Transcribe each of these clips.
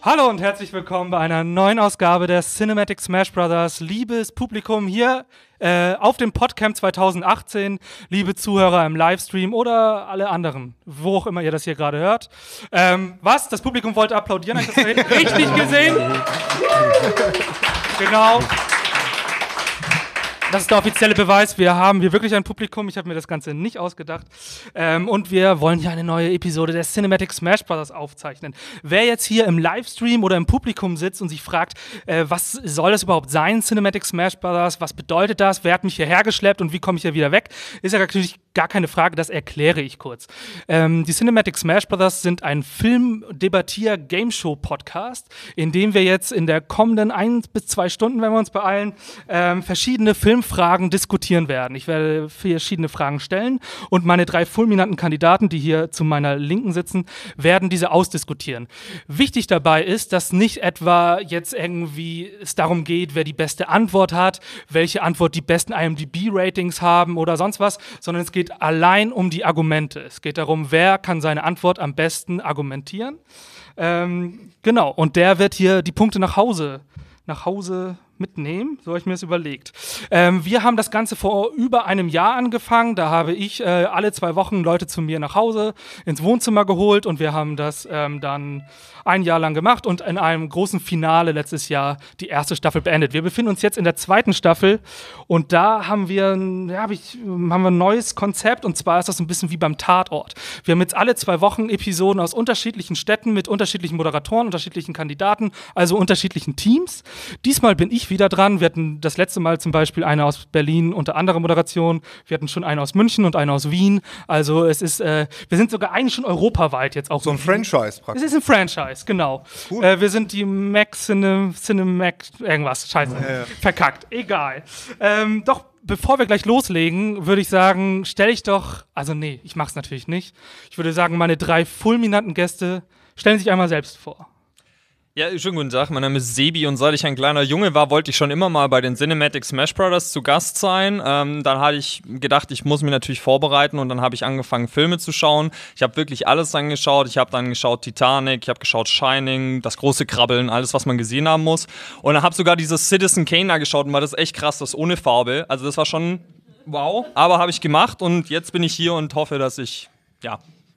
Hallo und herzlich willkommen bei einer neuen Ausgabe der Cinematic Smash Brothers. Liebes Publikum hier auf dem Podcamp 2018, liebe Zuhörer im Livestream oder alle anderen, wo auch immer ihr das hier gerade hört. Was? Das Publikum wollte applaudieren, habe ich das richtig gesehen? Genau. Das ist der offizielle Beweis. Wir haben hier wirklich ein Publikum. Ich habe mir das Ganze nicht ausgedacht. Und wir wollen hier eine neue Episode der Cinematic Smash Brothers aufzeichnen. Wer jetzt hier im Livestream oder im Publikum sitzt und sich fragt, was soll das überhaupt sein, Cinematic Smash Brothers? Was bedeutet das? Wer hat mich hierher geschleppt und wie komme ich hier wieder weg? Ist ja natürlich gar keine Frage, das erkläre ich kurz. Die Cinematic Smash Brothers sind ein Film-Debattier-Game-Show-Podcast, in dem wir jetzt in der kommenden 1 bis 2 Stunden, wenn wir uns beeilen, verschiedene Filmfragen diskutieren werden. Ich werde verschiedene Fragen stellen und meine 3 fulminanten Kandidaten, die hier zu meiner Linken sitzen, werden diese ausdiskutieren. Wichtig dabei ist, dass nicht etwa jetzt irgendwie es darum geht, wer die beste Antwort hat, welche Antwort die besten IMDb-Ratings haben oder sonst was, sondern es geht allein um die Argumente. Es geht darum, wer kann seine Antwort am besten argumentieren. Genau, und der wird hier die Punkte nach Hause mitnehmen, so habe ich mir das überlegt. Wir haben das Ganze vor über einem Jahr angefangen, da habe ich alle 2 Wochen Leute zu mir nach Hause ins Wohnzimmer geholt und wir haben das dann ein Jahr lang gemacht und in einem großen Finale letztes Jahr die erste Staffel beendet. Wir befinden uns jetzt in der 2. Staffel und da haben wir ein neues Konzept und zwar ist das ein bisschen wie beim Tatort. Wir haben jetzt alle 2 Wochen Episoden aus unterschiedlichen Städten mit unterschiedlichen Moderatoren, unterschiedlichen Kandidaten, also unterschiedlichen Teams. Diesmal bin ich wieder dran. Wir hatten das letzte Mal zum Beispiel eine aus Berlin unter anderer Moderation. Wir hatten schon eine aus München und eine aus Wien. Also es ist, wir sind sogar eigentlich schon europaweit jetzt auch. So ein Franchise praktisch. Es ist ein Franchise, genau. Cool. Wir sind die Mac Cinemac irgendwas, scheiße, verkackt, egal. Doch bevor wir gleich loslegen, würde ich sagen, ich mach's natürlich nicht. Ich würde sagen, meine 3 fulminanten Gäste stellen sich einmal selbst vor. Ja, schönen guten Tag, mein Name ist Sebi und seit ich ein kleiner Junge war, wollte ich schon immer mal bei den Cinematic Smash Brothers zu Gast sein. Dann hatte ich gedacht, ich muss mich natürlich vorbereiten und dann habe ich angefangen, Filme zu schauen. Ich habe wirklich alles angeschaut. Ich habe dann geschaut Titanic, ich habe geschaut Shining, Das große Krabbeln, alles, was man gesehen haben muss. Und dann habe sogar dieses Citizen Kane geschaut und war das echt krass, das ohne Farbe. Also das war schon wow, aber habe ich gemacht und jetzt bin ich hier und hoffe, dass ich, Ja,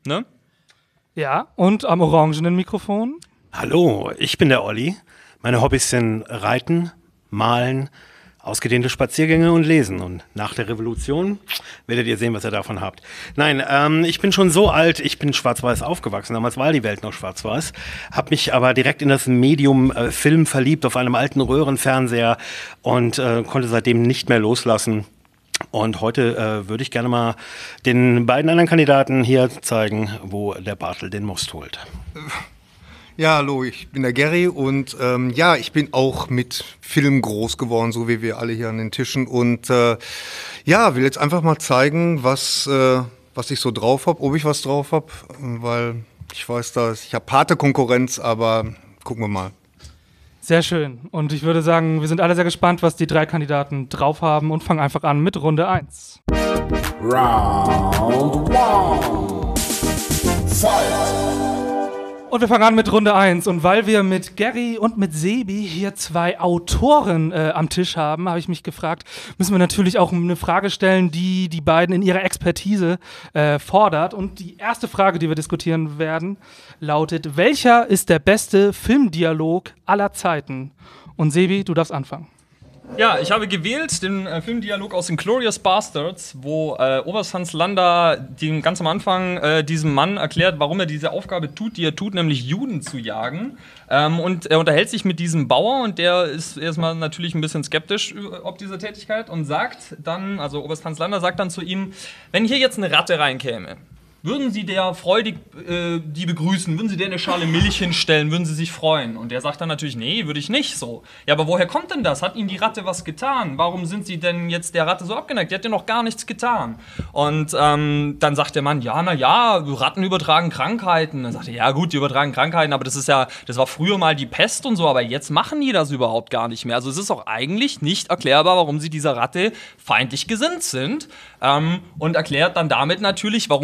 und am orangenen Mikrofon? Hallo, ich bin der Olli. Meine Hobbys sind Reiten, Malen, ausgedehnte Spaziergänge und Lesen. Und nach der Revolution werdet ihr sehen, was ihr davon habt. Nein, ich bin schon so alt, ich bin schwarz-weiß aufgewachsen. Damals war die Welt noch schwarz-weiß. Hab mich aber direkt in das Medium Film verliebt auf einem alten Röhrenfernseher und konnte seitdem nicht mehr loslassen. Und heute würde ich gerne mal den beiden anderen Kandidaten hier zeigen, wo der Bartel den Most holt. Ja, hallo, ich bin der Gary und ich bin auch mit Film groß geworden, so wie wir alle hier an den Tischen. Und will jetzt einfach mal zeigen, was ich so drauf habe, ob ich was drauf habe, weil ich weiß, ich habe harte Konkurrenz, aber gucken wir mal. Sehr schön. Und ich würde sagen, wir sind alle sehr gespannt, was die 3 Kandidaten drauf haben und fangen einfach an mit Runde 1. Round 1. Fight! Und wir fangen an mit Runde 1. Und weil wir mit Gary und mit Sebi hier 2 Autoren am Tisch haben, habe ich mich gefragt, müssen wir natürlich auch eine Frage stellen, die die beiden in ihrer Expertise fordert. Und die erste Frage, die wir diskutieren werden, lautet: Welcher ist der beste Filmdialog aller Zeiten? Und Sebi, du darfst anfangen. Ja, ich habe gewählt den Filmdialog aus Inglourious Basterds, wo Oberst Hans Landa ganz am Anfang diesem Mann erklärt, warum er diese Aufgabe tut, die er tut, nämlich Juden zu jagen. Und er unterhält sich mit diesem Bauer und der ist erstmal natürlich ein bisschen skeptisch ob dieser Tätigkeit und sagt dann, also Oberst Hans Landa sagt dann zu ihm, wenn hier jetzt eine Ratte reinkäme, würden Sie der freudig die begrüßen? Würden Sie der eine Schale Milch hinstellen? Würden Sie sich freuen? Und der sagt dann natürlich, nee, würde ich nicht so. Ja, aber woher kommt denn das? Hat Ihnen die Ratte was getan? Warum sind Sie denn jetzt der Ratte so abgeneigt? Die hat ja noch gar nichts getan. Und dann sagt der Mann, Ratten übertragen Krankheiten. Dann sagt er, ja gut, die übertragen Krankheiten, aber das war früher mal die Pest und so, aber jetzt machen die das überhaupt gar nicht mehr. Also es ist auch eigentlich nicht erklärbar, warum sie dieser Ratte feindlich gesinnt sind. Und erklärt dann damit natürlich, warum es in Ordnung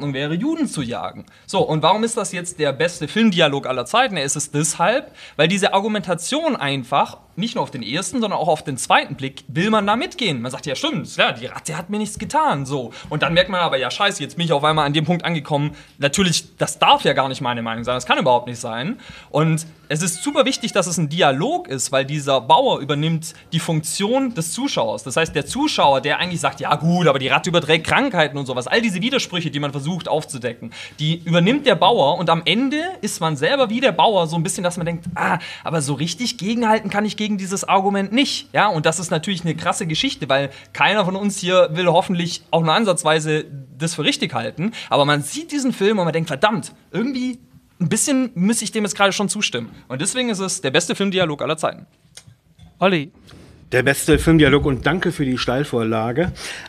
Ordnung wäre, Juden zu jagen. So, und warum ist das jetzt der beste Filmdialog aller Zeiten? Er ist es deshalb, weil diese Argumentation einfach nicht nur auf den ersten, sondern auch auf den zweiten Blick will man da mitgehen. Man sagt, ja stimmt, ja, die Ratte hat mir nichts getan. So. Und dann merkt man aber, ja scheiße, jetzt bin ich auf einmal an dem Punkt angekommen, natürlich, das darf ja gar nicht meine Meinung sein, das kann überhaupt nicht sein. Und es ist super wichtig, dass es ein Dialog ist, weil dieser Bauer übernimmt die Funktion des Zuschauers. Das heißt, der Zuschauer, der eigentlich sagt, ja gut, aber die Ratte überträgt Krankheiten und sowas, all diese Widersprüche, die man versucht aufzudecken, die übernimmt der Bauer und am Ende ist man selber wie der Bauer so ein bisschen, dass man denkt, aber so richtig gegenhalten kann ich gegen dieses Argument nicht. Ja, und das ist natürlich eine krasse Geschichte, weil keiner von uns hier will hoffentlich auch nur ansatzweise das für richtig halten, aber man sieht diesen Film und man denkt, verdammt, irgendwie ein bisschen müsste ich dem jetzt gerade schon zustimmen. Und deswegen ist es der beste Filmdialog aller Zeiten. Olli. Der beste Filmdialog, und danke für die Steilvorlage,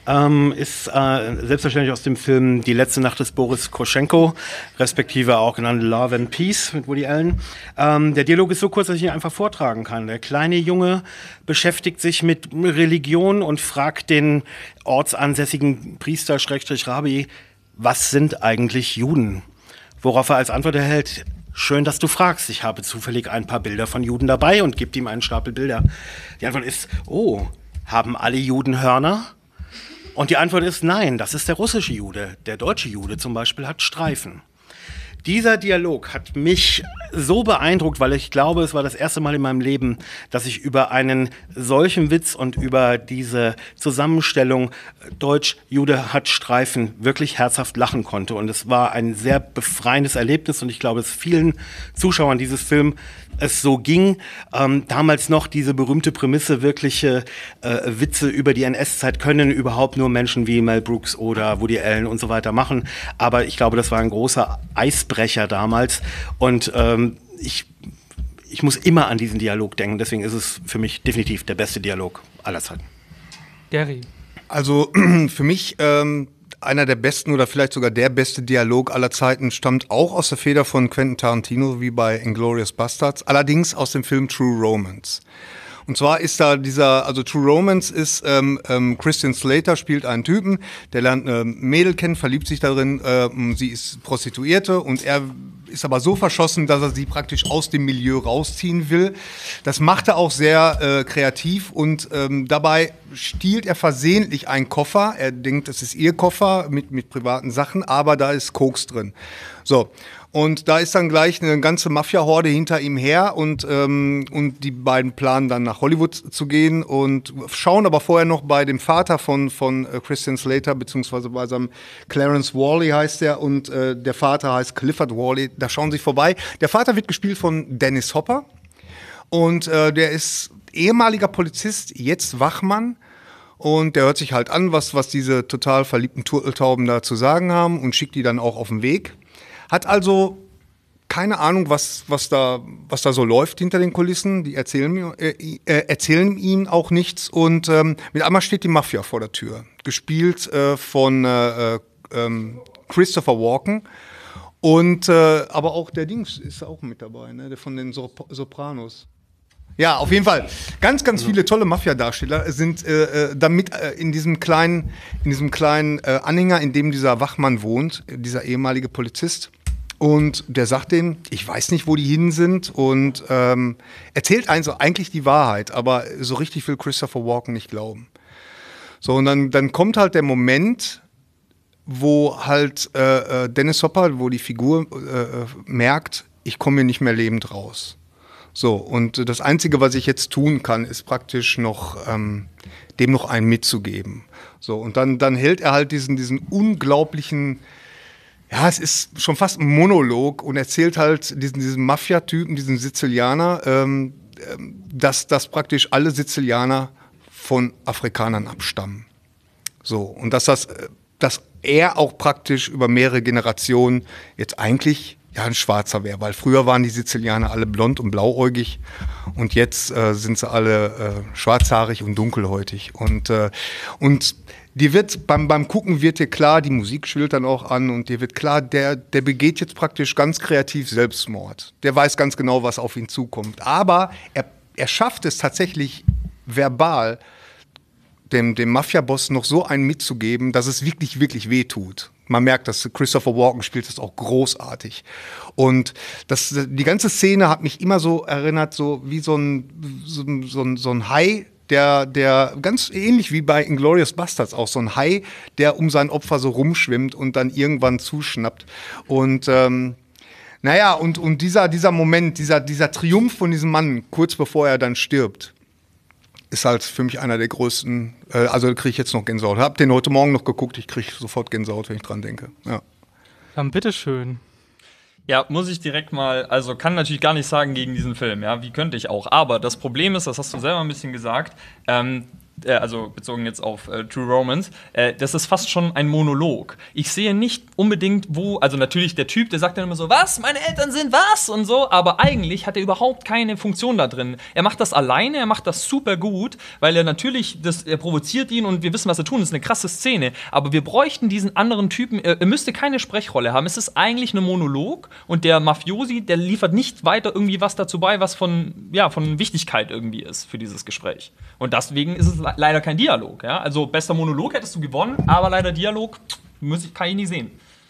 ist selbstverständlich aus dem Film Die letzte Nacht des Boris Koschenko, respektive auch genannt Love and Peace mit Woody Allen. Der Dialog ist so kurz, dass ich ihn einfach vortragen kann. Der kleine Junge beschäftigt sich mit Religion und fragt den ortsansässigen Priester /Rabbi, was sind eigentlich Juden? Worauf er als Antwort erhält: Schön, dass du fragst. Ich habe zufällig ein paar Bilder von Juden dabei, und gibt ihm einen Stapel Bilder. Die Antwort ist, oh, haben alle Juden Hörner? Und die Antwort ist, nein, das ist der russische Jude. Der deutsche Jude zum Beispiel hat Streifen. Dieser Dialog hat mich so beeindruckt, weil ich glaube, es war das erste Mal in meinem Leben, dass ich über einen solchen Witz und über diese Zusammenstellung Deutsch-Jude hat Streifen wirklich herzhaft lachen konnte. Und es war ein sehr befreiendes Erlebnis, und ich glaube, es vielen Zuschauern dieses Films es so ging. Damals noch diese berühmte Prämisse, wirkliche Witze über die NS-Zeit können überhaupt nur Menschen wie Mel Brooks oder Woody Allen und so weiter machen. Aber ich glaube, das war ein großer Eisbrecher damals. Und ich muss immer an diesen Dialog denken. Deswegen ist es für mich definitiv der beste Dialog aller Zeiten. Gary. Also für mich einer der besten oder vielleicht sogar der beste Dialog aller Zeiten stammt auch aus der Feder von Quentin Tarantino, wie bei Inglourious Basterds, allerdings aus dem Film True Romance. Und zwar ist da True Romance ist, Christian Slater spielt einen Typen, der lernt eine Mädel kennen, verliebt sich darin, sie ist Prostituierte, und er ist aber so verschossen, dass er sie praktisch aus dem Milieu rausziehen will. Das macht er auch sehr kreativ, und dabei stiehlt er versehentlich einen Koffer. Er denkt, es ist ihr Koffer mit privaten Sachen, aber da ist Koks drin. So. Und da ist dann gleich eine ganze Mafia-Horde hinter ihm her, und die beiden planen dann nach Hollywood zu gehen und schauen aber vorher noch bei dem Vater von Christian Slater, beziehungsweise bei seinem Clarence Worley heißt er, und der Vater heißt Clifford Worley. Da schauen sie vorbei. Der Vater wird gespielt von Dennis Hopper, und der ist ehemaliger Polizist, jetzt Wachmann. Und der hört sich halt an, was diese total verliebten Turteltauben da zu sagen haben, und schickt die dann auch auf den Weg. Hat also keine Ahnung, was da so läuft hinter den Kulissen. Die erzählen ihm auch nichts. Und mit einmal steht die Mafia vor der Tür. Gespielt von Christopher Walken. Und aber auch der Dings ist auch mit dabei, ne? Der von den Sopranos. Ja, auf jeden Fall. Ganz, ganz viele tolle Mafia-Darsteller sind damit in diesem kleinen Anhänger, in dem dieser Wachmann wohnt, dieser ehemalige Polizist. Und der sagt denen, ich weiß nicht, wo die hin sind, und erzählt eigentlich die Wahrheit, aber so richtig will Christopher Walken nicht glauben. So, und dann kommt halt der Moment, wo halt Dennis Hopper, wo die Figur merkt, ich komme hier nicht mehr lebend raus. So, und das Einzige, was ich jetzt tun kann, ist praktisch noch dem noch einen mitzugeben. So, und dann hält er halt diesen unglaublichen, ja, es ist schon fast ein Monolog, und erzählt halt diesen Mafia-Typen, diesen Sizilianer, dass praktisch alle Sizilianer von Afrikanern abstammen. So, und dass er auch praktisch über mehrere Generationen jetzt eigentlich ein Schwarzer wäre, weil früher waren die Sizilianer alle blond und blauäugig, und jetzt sind sie alle schwarzhaarig und dunkelhäutig. Und dir wird beim Gucken wird dir klar, die Musik schwillt dann auch an, und dir wird klar, der begeht jetzt praktisch ganz kreativ Selbstmord. Der weiß ganz genau, was auf ihn zukommt. Aber er schafft es tatsächlich verbal, dem Mafia-Boss noch so einen mitzugeben, dass es wirklich, wirklich weh tut. Man merkt, dass Christopher Walken spielt das auch großartig. Und die ganze Szene hat mich immer so erinnert, so wie so ein Hai, der ganz ähnlich wie bei Inglourious Basterds auch so ein Hai, der um sein Opfer so rumschwimmt und dann irgendwann zuschnappt. Und naja, und dieser Moment, dieser Triumph von diesem Mann, kurz bevor er dann stirbt, ist halt für mich einer der größten, also kriege ich jetzt noch Gänsehaut. Hab den heute Morgen noch geguckt, ich kriege sofort Gänsehaut, wenn ich dran denke. Ja. Dann bitteschön. Ja, muss ich direkt mal, also kann natürlich gar nicht sagen gegen diesen Film, ja, wie könnte ich auch. Aber das Problem ist, das hast du selber ein bisschen gesagt, also bezogen jetzt auf True Romance, das ist fast schon ein Monolog. Ich sehe nicht unbedingt, also natürlich der Typ, der sagt dann immer so, was, meine Eltern sind was und so, aber eigentlich hat er überhaupt keine Funktion da drin. Er macht das alleine, er macht das super gut, weil er natürlich, er provoziert ihn und wir wissen, was er tun, das ist eine krasse Szene, aber wir bräuchten diesen anderen Typen, er müsste keine Sprechrolle haben, es ist eigentlich ein Monolog und der Mafiosi, der liefert nicht weiter irgendwie was dazu bei, was von Wichtigkeit irgendwie ist für dieses Gespräch. Und deswegen ist es leider kein Dialog. Ja? Also bester Monolog hättest du gewonnen, aber leider Dialog kann ich nie sehen.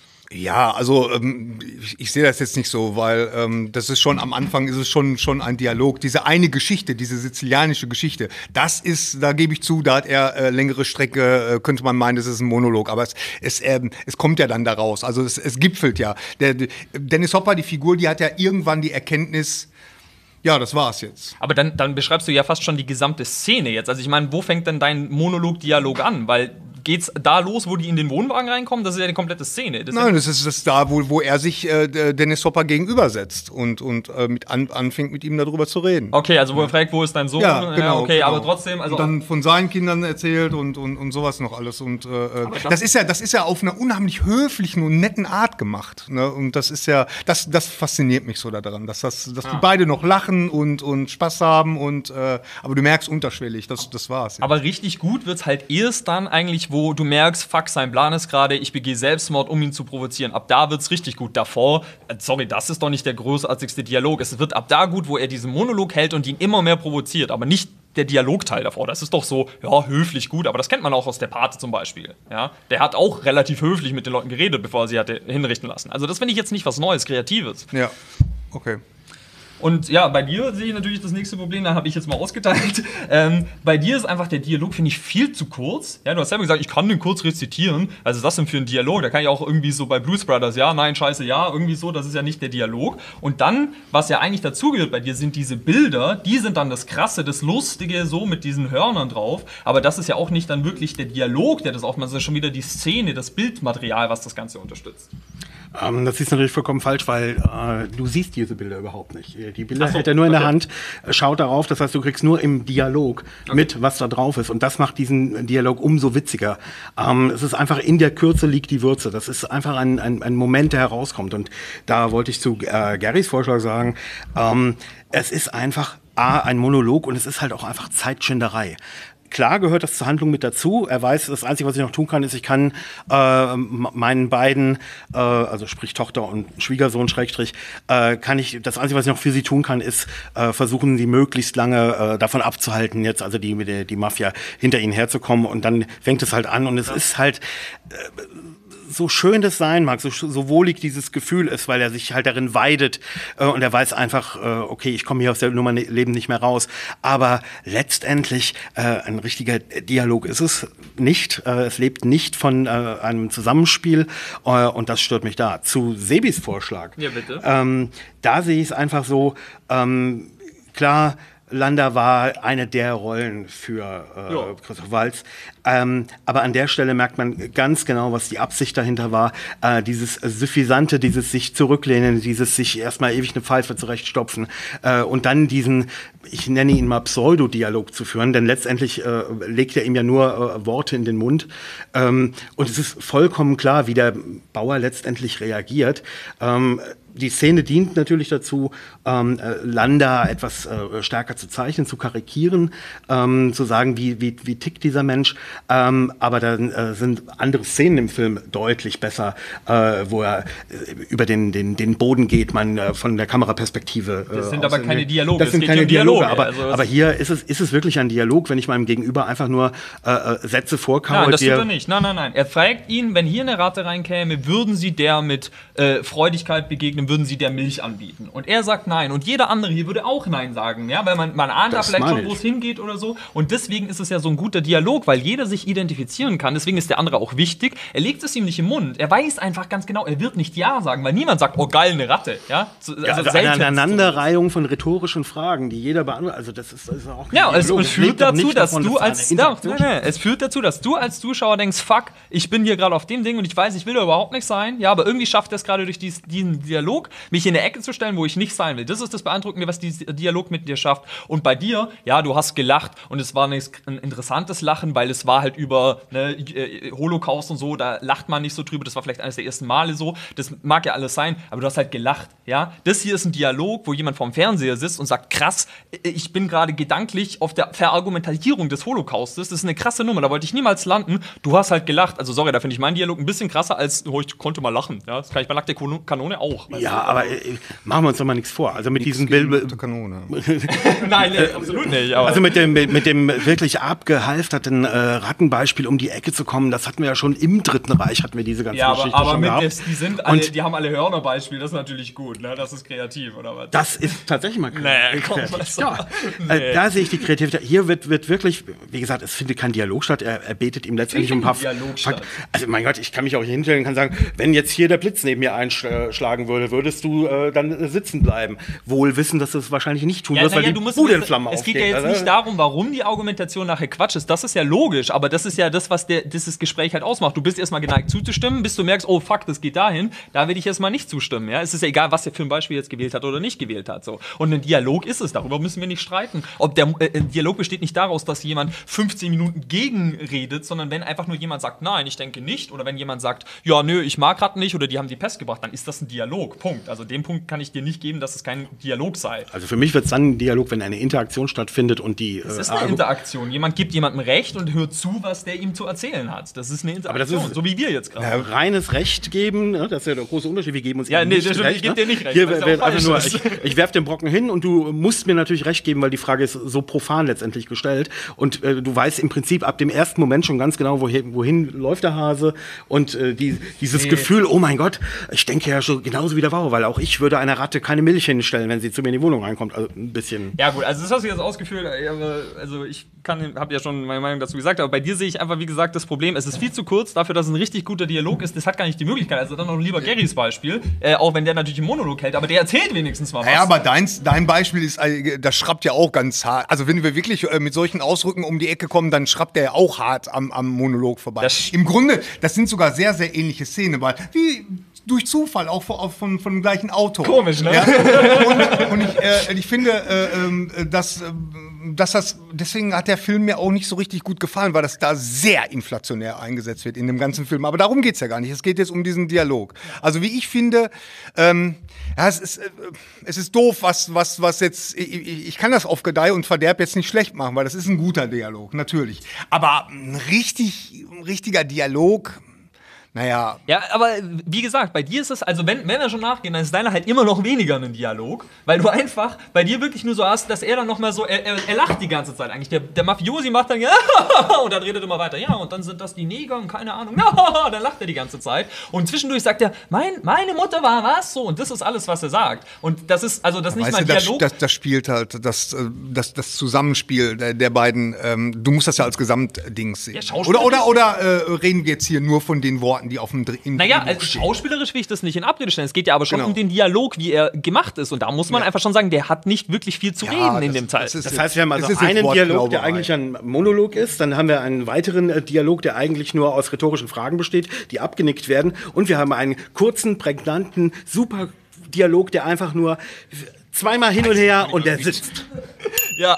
Ja, also ich sehe das jetzt nicht so, weil das ist schon am Anfang ist es schon ein Dialog. Diese eine Geschichte, diese sizilianische Geschichte, da gebe ich zu, da hat er längere Strecke, könnte man meinen, das ist ein Monolog, aber es kommt ja dann daraus. Also es gipfelt ja. Dennis Hopper, die Figur, die hat ja irgendwann die Erkenntnis, ja, das war's jetzt. Aber dann beschreibst du ja fast schon die gesamte Szene jetzt. Also ich meine, wo fängt denn dein Monolog-Dialog an? Weil geht's da los, wo die in den Wohnwagen reinkommen? Das ist ja die komplette Szene. Nein, das ist da, wo er sich Dennis Hopper gegenübersetzt und anfängt, mit ihm darüber zu reden. Okay, also wo er fragt, wo ist dein Sohn? Ja, genau. Okay, genau. aber trotzdem. Also und dann von seinen Kindern erzählt und sowas noch alles. Und das ist ja auf einer unheimlich höflichen und netten Art gemacht. Ne? Und das ist ja, das fasziniert mich so daran, dass die beide noch lachen und Spaß haben aber du merkst unterschwellig, das war's. Ja. Aber richtig gut wird's halt erst dann eigentlich, wo du merkst, fuck, sein Plan ist gerade, ich begehe Selbstmord, um ihn zu provozieren. Ab da wird's richtig gut. Davor, sorry, das ist doch nicht der großartigste Dialog. Es wird ab da gut, wo er diesen Monolog hält und ihn immer mehr provoziert, aber nicht der Dialogteil davor. Das ist doch so, ja, höflich gut, aber das kennt man auch aus der Pate zum Beispiel. Ja? Der hat auch relativ höflich mit den Leuten geredet, bevor er sie hatte hinrichten lassen. Also das finde ich jetzt nicht was Neues, Kreatives. Ja, okay. Und ja, bei dir sehe ich natürlich das nächste Problem, da habe ich jetzt mal ausgeteilt. Bei dir ist einfach der Dialog, finde ich, viel zu kurz. Ja, du hast selber gesagt, ich kann den kurz rezitieren. Also das denn für einen Dialog? Da kann ich auch irgendwie so bei Blues Brothers, ja, nein, scheiße, ja, irgendwie so, das ist ja nicht der Dialog. Und dann, was ja eigentlich dazugehört bei dir, sind diese Bilder, die sind dann das Krasse, das Lustige, so mit diesen Hörnern drauf. Aber das ist ja auch nicht dann wirklich der Dialog, der das aufmacht, sondern schon wieder die Szene, das Bildmaterial, was das Ganze unterstützt. Das ist natürlich vollkommen falsch, weil du siehst diese Bilder überhaupt nicht. Die Bilder hält er nur in der Hand, schaut darauf, das heißt, du kriegst nur im Dialog mit, was da drauf ist. Und das macht diesen Dialog umso witziger. Es ist einfach, in der Kürze liegt die Würze. Das ist einfach ein Moment, der herauskommt. Und da wollte ich zu Garys Vorschlag sagen, es ist einfach ein Monolog und es ist halt auch einfach Zeitschinderei. Klar gehört das zur Handlung mit dazu. Er weiß, das Einzige, was ich noch tun kann, ist, ich kann meinen beiden, also sprich Tochter und Schwiegersohn, das Einzige, was ich noch für sie tun kann, ist versuchen, sie möglichst lange davon abzuhalten, jetzt also die Mafia hinter ihnen herzukommen. Und dann fängt es halt an und es ist halt so schön das sein mag, so wohlig dieses Gefühl ist, weil er sich halt darin weidet und er weiß einfach, okay, ich komme hier aus der Nummer Leben nicht mehr raus. Aber letztendlich ein richtiger Dialog ist es nicht. Es lebt nicht von einem Zusammenspiel und das stört mich da. Zu Sebis Vorschlag. Ja, bitte. Da sehe ich es einfach so, klar, Landa war eine der Rollen für Christoph Waltz. Aber an der Stelle merkt man ganz genau, was die Absicht dahinter war. Dieses Suffisante, dieses sich zurücklehnen, dieses sich erstmal ewig eine Pfeife zurechtstopfen und dann diesen, ich nenne ihn mal Pseudodialog zu führen, denn letztendlich legt er ihm ja nur Worte in den Mund. Und es ist vollkommen klar, wie der Bauer letztendlich reagiert. die Szene dient natürlich dazu, Landa etwas stärker zu zeichnen, zu karikieren, zu sagen, wie tickt dieser Mensch. Aber dann sind andere Szenen im Film deutlich besser, wo er über den Boden geht, man von der Kameraperspektive. Das sind aber keine Dialoge. Das sind keine Dialoge, aber hier ist es wirklich ein Dialog, wenn ich meinem Gegenüber einfach nur Sätze vorkaue. Nein, das tut er nicht. Nein. Er fragt ihn, wenn hier eine Ratte reinkäme, würden Sie der mit Freudigkeit begegnen, würden Sie der Milch anbieten? Und er sagt nein. Und jeder andere hier würde auch nein sagen, ja, weil man ahnt da vielleicht schon, wo es hingeht oder so. Und deswegen ist es ja so ein guter Dialog, weil jeder sich identifizieren kann. Deswegen ist der andere auch wichtig. Er legt es ihm nicht im Mund. Er weiß einfach ganz genau, er wird nicht ja sagen, weil niemand sagt, oh geil, eine Ratte. Ja? Also eine Aneinanderreihung von rhetorischen Fragen, die jeder beantwortet. Also das ist auch kein Dialog. Es führt dazu, dass du es führt dazu, dass du als Zuschauer denkst, fuck, ich bin hier gerade auf dem Ding und ich weiß, ich will da überhaupt nicht sein. Ja, aber irgendwie schafft er es gerade durch diesen Dialog, mich in eine Ecke zu stellen, wo ich nicht sein will. Das ist das Beeindruckende, was dieser Dialog mit dir schafft. Und bei dir, ja, du hast gelacht und es war ein interessantes Lachen, weil es war halt über Holocaust und so, da lacht man nicht so drüber. Das war vielleicht eines der ersten Male so. Das mag ja alles sein, aber du hast halt gelacht. Ja? Das hier ist ein Dialog, wo jemand vorm Fernseher sitzt und sagt, krass, ich bin gerade gedanklich auf der Verargumentierung des Holocaustes. Das ist eine krasse Nummer, da wollte ich niemals landen. Du hast halt gelacht. Also sorry, da finde ich meinen Dialog ein bisschen krasser als, ich konnte mal lachen. Ja? Das kann ich bei nackter Kanone auch. Ja, aber machen wir uns doch mal nichts vor. Also mit diesem Bild. Kanone. Nein, absolut nicht. Aber also mit dem wirklich abgehalfterten Rattenbeispiel um die Ecke zu kommen, das hatten wir ja schon im Dritten Reich, hatten wir diese ganze Geschichte schon gehabt. Die haben alle Hörnerbeispiele, das ist natürlich gut, ne? Das ist kreativ, oder was? Das ist tatsächlich mal kreativ. Da sehe ich die Kreativität. Hier wird wirklich, wie gesagt, es findet kein Dialog statt, er betet ihm letztendlich um ein paar Fakten. Also mein Gott, ich kann mich auch hier hinstellen und kann sagen, wenn jetzt hier der Blitz neben mir einschlagen würde, würdest du dann sitzen bleiben. Wohl wissen, dass du es wahrscheinlich nicht tun wirst, weil die Bude in Flammen aufgeht. Es geht ja jetzt nicht darum, warum die Argumentation nachher Quatsch ist. Das ist ja logisch, aber das ist ja das, was dieses Gespräch halt ausmacht. Du bist erstmal geneigt zuzustimmen, bis du merkst, oh fuck, das geht dahin, da will ich erstmal nicht zustimmen. Ja? Es ist ja egal, was der für ein Beispiel jetzt gewählt hat oder nicht gewählt hat. So. Und ein Dialog ist es, darüber müssen wir nicht streiten. Ob der Dialog besteht nicht daraus, dass jemand 15 Minuten gegenredet, sondern wenn einfach nur jemand sagt, nein, ich denke nicht, oder wenn jemand sagt, ja, nö, ich mag Ratten nicht, oder die haben die Pest gebracht, dann ist das ein Dialog. Punkt. Also den Punkt kann ich dir nicht geben, dass es kein Dialog sei. Also für mich wird es dann ein Dialog, wenn eine Interaktion stattfindet und die. Es ist eine Interaktion. Jemand gibt jemandem Recht und hört zu, was der ihm zu erzählen hat. Das ist eine Interaktion, aber das ist, so wie wir jetzt gerade. Ja, reines Recht geben, ne? Das ist ja der große Unterschied. Wir geben uns nicht Recht. Ich gebe dir nicht Recht. Hier wird einfach nur, ich werfe den Brocken hin und du musst mir natürlich Recht geben, weil die Frage ist so profan letztendlich gestellt. Und du weißt im Prinzip ab dem ersten Moment schon ganz genau, wohin läuft der Hase. Und dieses Gefühl, oh mein Gott, ich denke ja schon genauso wie der Bauer, weil auch ich würde einer Ratte keine Milch hinstellen, wenn sie zu mir in die Wohnung reinkommt. Also ein bisschen. Ja gut, also das hast du jetzt ausgeführt. Also ich habe ja schon meine Meinung dazu gesagt, aber bei dir sehe ich einfach, wie gesagt, das Problem, es ist viel zu kurz dafür, dass es ein richtig guter Dialog ist. Das hat gar nicht die Möglichkeit. Also dann noch lieber Garys Beispiel, auch wenn der natürlich einen Monolog hält, aber der erzählt wenigstens mal was. Ja, aber dein Beispiel ist, das schrappt ja auch ganz hart. Also wenn wir wirklich mit solchen Ausdrücken um die Ecke kommen, dann schrappt der ja auch hart am Monolog vorbei. Im Grunde, das sind sogar sehr, sehr ähnliche Szenen, weil wie durch Zufall auch von dem gleichen Autor. Komisch, ne? Ja? Und ich finde, dass deswegen hat der Film mir auch nicht so richtig gut gefallen, weil das da sehr inflationär eingesetzt wird in dem ganzen Film. Aber darum geht's ja gar nicht. Es geht jetzt um diesen Dialog. Also wie ich finde, es ist doof, was jetzt, ich kann das auf Gedeih und Verderb jetzt nicht schlecht machen, weil das ist ein guter Dialog, natürlich. Aber ein richtiger Dialog, naja. Ja, aber wie gesagt, bei dir ist es, also wenn wir schon nachgehen, dann ist deiner halt immer noch weniger ein Dialog, weil du einfach bei dir wirklich nur so hast, dass er dann nochmal so, er lacht die ganze Zeit eigentlich. Der Mafiosi macht dann, ja, und dann redet er immer weiter, ja, und dann sind das die Neger und keine Ahnung, ja, dann lacht er die ganze Zeit. Und zwischendurch sagt er, meine Mutter war was, so, und das ist alles, was er sagt. Und das ist, also das ist nicht mal ein Dialog. Das spielt halt, das Zusammenspiel der beiden, du musst das ja als Gesamtdings sehen. Ja, oder reden wir jetzt hier nur von den Worten, die auf dem Naja, also schauspielerisch will ich das nicht in Abrede stellen. Es geht ja aber schon um den Dialog, wie er gemacht ist. Und da muss man einfach schon sagen, der hat nicht wirklich viel zu reden in dem Teil. Das heißt, wir haben also einen Dialog, der eigentlich ein Monolog ist. Dann haben wir einen weiteren Dialog, der eigentlich nur aus rhetorischen Fragen besteht, die abgenickt werden. Und wir haben einen kurzen, prägnanten, super Dialog, der einfach nur zweimal hin und her und der sitzt. Ja.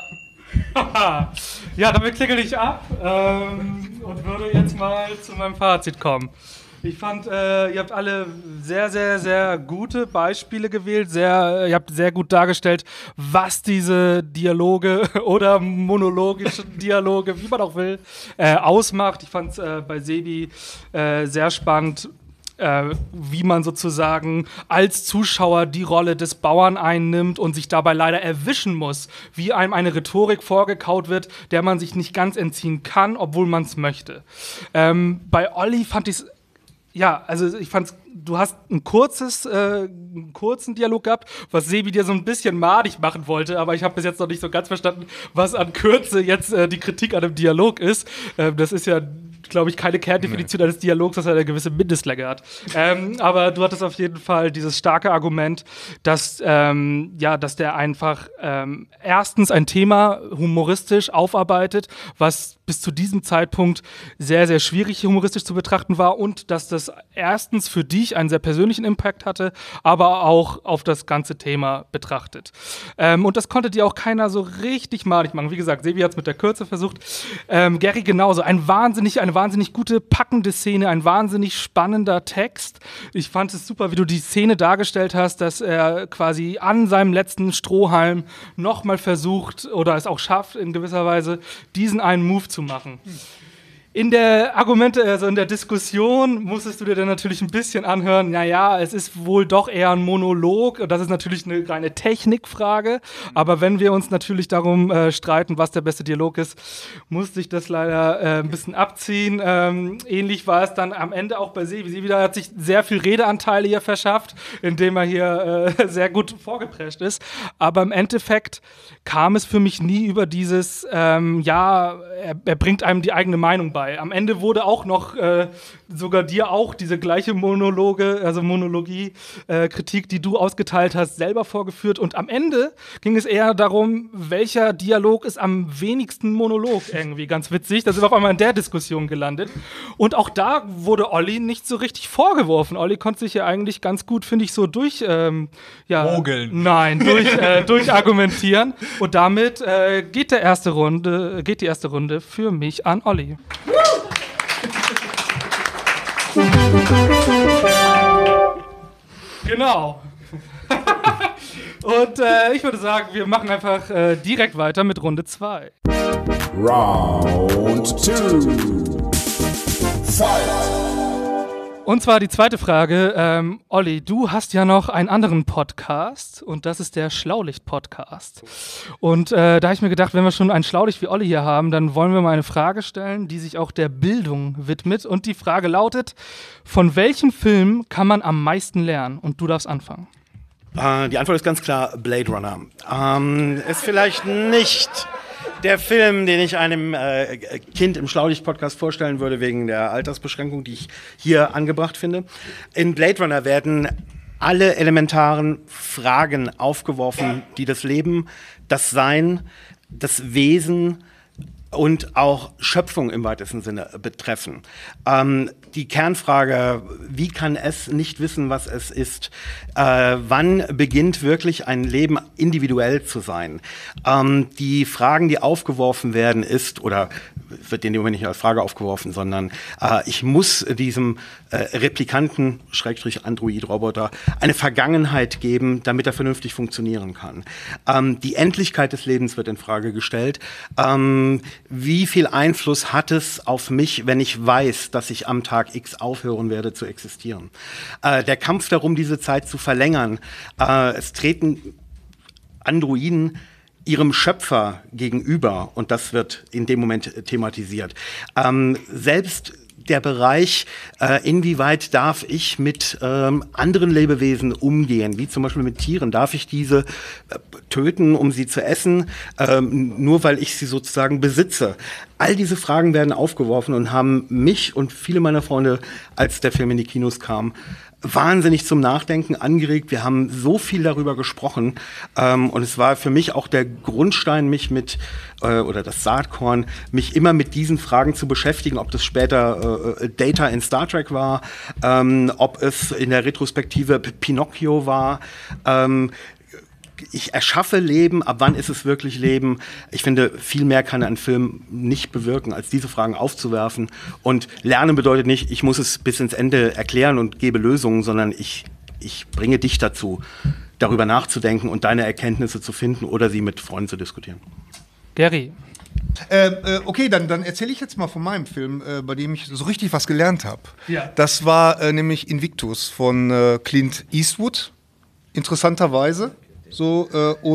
Ja, damit klingel ich ab und würde jetzt mal zu meinem Fazit kommen. Ich fand, ihr habt alle sehr, sehr, sehr gute Beispiele gewählt. Ihr habt sehr gut dargestellt, was diese Dialoge oder monologischen Dialoge, wie man auch will, ausmacht. Ich fand es bei Sebi sehr spannend, wie man sozusagen als Zuschauer die Rolle des Bauern einnimmt und sich dabei leider erwischen muss, wie einem eine Rhetorik vorgekaut wird, der man sich nicht ganz entziehen kann, obwohl man es möchte. Bei Olli fand ich es, ja, also ich fand's, du hast einen kurzen Dialog gehabt, was Sebi dir so ein bisschen madig machen wollte, aber ich habe bis jetzt noch nicht so ganz verstanden, was an Kürze jetzt die Kritik an dem Dialog ist. Das ist ja, glaube ich, keine Kerndefinition eines Dialogs, dass er eine gewisse Mindestlänge hat. Aber du hattest auf jeden Fall dieses starke Argument, dass der einfach erstens ein Thema humoristisch aufarbeitet, was bis zu diesem Zeitpunkt sehr, sehr schwierig humoristisch zu betrachten war und dass das erstens für dich einen sehr persönlichen Impact hatte, aber auch auf das ganze Thema betrachtet. Und das konnte dir auch keiner so richtig madig machen. Wie gesagt, Sebi hat es mit der Kürze versucht. Gary genauso. Eine wahnsinnig gute, packende Szene, ein wahnsinnig spannender Text. Ich fand es super, wie du die Szene dargestellt hast, dass er quasi an seinem letzten Strohhalm nochmal versucht oder es auch schafft, in gewisser Weise diesen einen Move zu machen. In der in der Diskussion musstest du dir dann natürlich ein bisschen anhören, naja, es ist wohl doch eher ein Monolog, und das ist natürlich eine reine Technikfrage, aber wenn wir uns natürlich darum streiten, was der beste Dialog ist, musste ich das leider ein bisschen abziehen. Ähnlich war es dann am Ende auch bei Sebi. Sebi hat sich sehr viel Redeanteile hier verschafft, indem er hier sehr gut vorgeprescht ist, aber im Endeffekt kam es für mich nie über dieses, er bringt einem die eigene Meinung bei. Am Ende wurde auch noch sogar dir auch diese gleiche Kritik, die du ausgeteilt hast, selber vorgeführt. Und am Ende ging es eher darum, welcher Dialog ist am wenigsten Monolog irgendwie. Ganz witzig. Da sind wir auf einmal in der Diskussion gelandet. Und auch da wurde Olli nicht so richtig vorgeworfen. Olli konnte sich ja eigentlich ganz gut, finde ich, so mogeln. Nein, durchargumentieren. Und damit geht die erste Runde für mich an Olli. Genau. Und ich würde sagen, wir machen einfach direkt weiter mit Runde 2. Round 2. Fight! Und zwar die zweite Frage. Olli, du hast ja noch einen anderen Podcast und das ist der Schlaulicht-Podcast. Und da habe ich mir gedacht, wenn wir schon einen Schlaulicht wie Olli hier haben, dann wollen wir mal eine Frage stellen, die sich auch der Bildung widmet. Und die Frage lautet, von welchem Film kann man am meisten lernen? Und du darfst anfangen. Die Antwort ist ganz klar Blade Runner. Ist vielleicht nicht der Film, den ich einem Kind im Schlaulicht-Podcast vorstellen würde, wegen der Altersbeschränkung, die ich hier angebracht finde. In Blade Runner werden alle elementaren Fragen aufgeworfen, die das Leben, das Sein, das Wesen und auch Schöpfung im weitesten Sinne betreffen. Die Kernfrage, wie kann es nicht wissen, was es ist? Wann beginnt wirklich ein Leben individuell zu sein? Die Fragen, die aufgeworfen werden, wird in dem Moment nicht als Frage aufgeworfen, sondern ich muss diesem Replikanten, Android-Roboter, eine Vergangenheit geben, damit er vernünftig funktionieren kann. Die Endlichkeit des Lebens wird in Frage gestellt. Wie viel Einfluss hat es auf mich, wenn ich weiß, dass ich am Tag X aufhören werde zu existieren? Der Kampf darum, diese Zeit zu verlängern. Es treten Androiden ihrem Schöpfer gegenüber und das wird in dem Moment thematisiert. Selbst der Bereich, inwieweit darf ich mit anderen Lebewesen umgehen, wie zum Beispiel mit Tieren. Darf ich diese töten, um sie zu essen, nur weil ich sie sozusagen besitze? All diese Fragen werden aufgeworfen und haben mich und viele meiner Freunde, als der Film in die Kinos kam, wahnsinnig zum Nachdenken angeregt. Wir haben so viel darüber gesprochen und es war für mich auch der Grundstein, mich oder das Saatkorn, mich immer mit diesen Fragen zu beschäftigen, ob das später Data in Star Trek war, ob es in der Retrospektive Pinocchio war. ich erschaffe Leben, ab wann ist es wirklich Leben? Ich finde, viel mehr kann ein Film nicht bewirken, als diese Fragen aufzuwerfen. Und Lernen bedeutet nicht, ich muss es bis ins Ende erklären und gebe Lösungen, sondern ich bringe dich dazu, darüber nachzudenken und deine Erkenntnisse zu finden oder sie mit Freunden zu diskutieren. Gary. Okay, dann erzähle ich jetzt mal von meinem Film, bei dem ich so richtig was gelernt habe. Ja. Das war nämlich Invictus von Clint Eastwood, interessanterweise. So,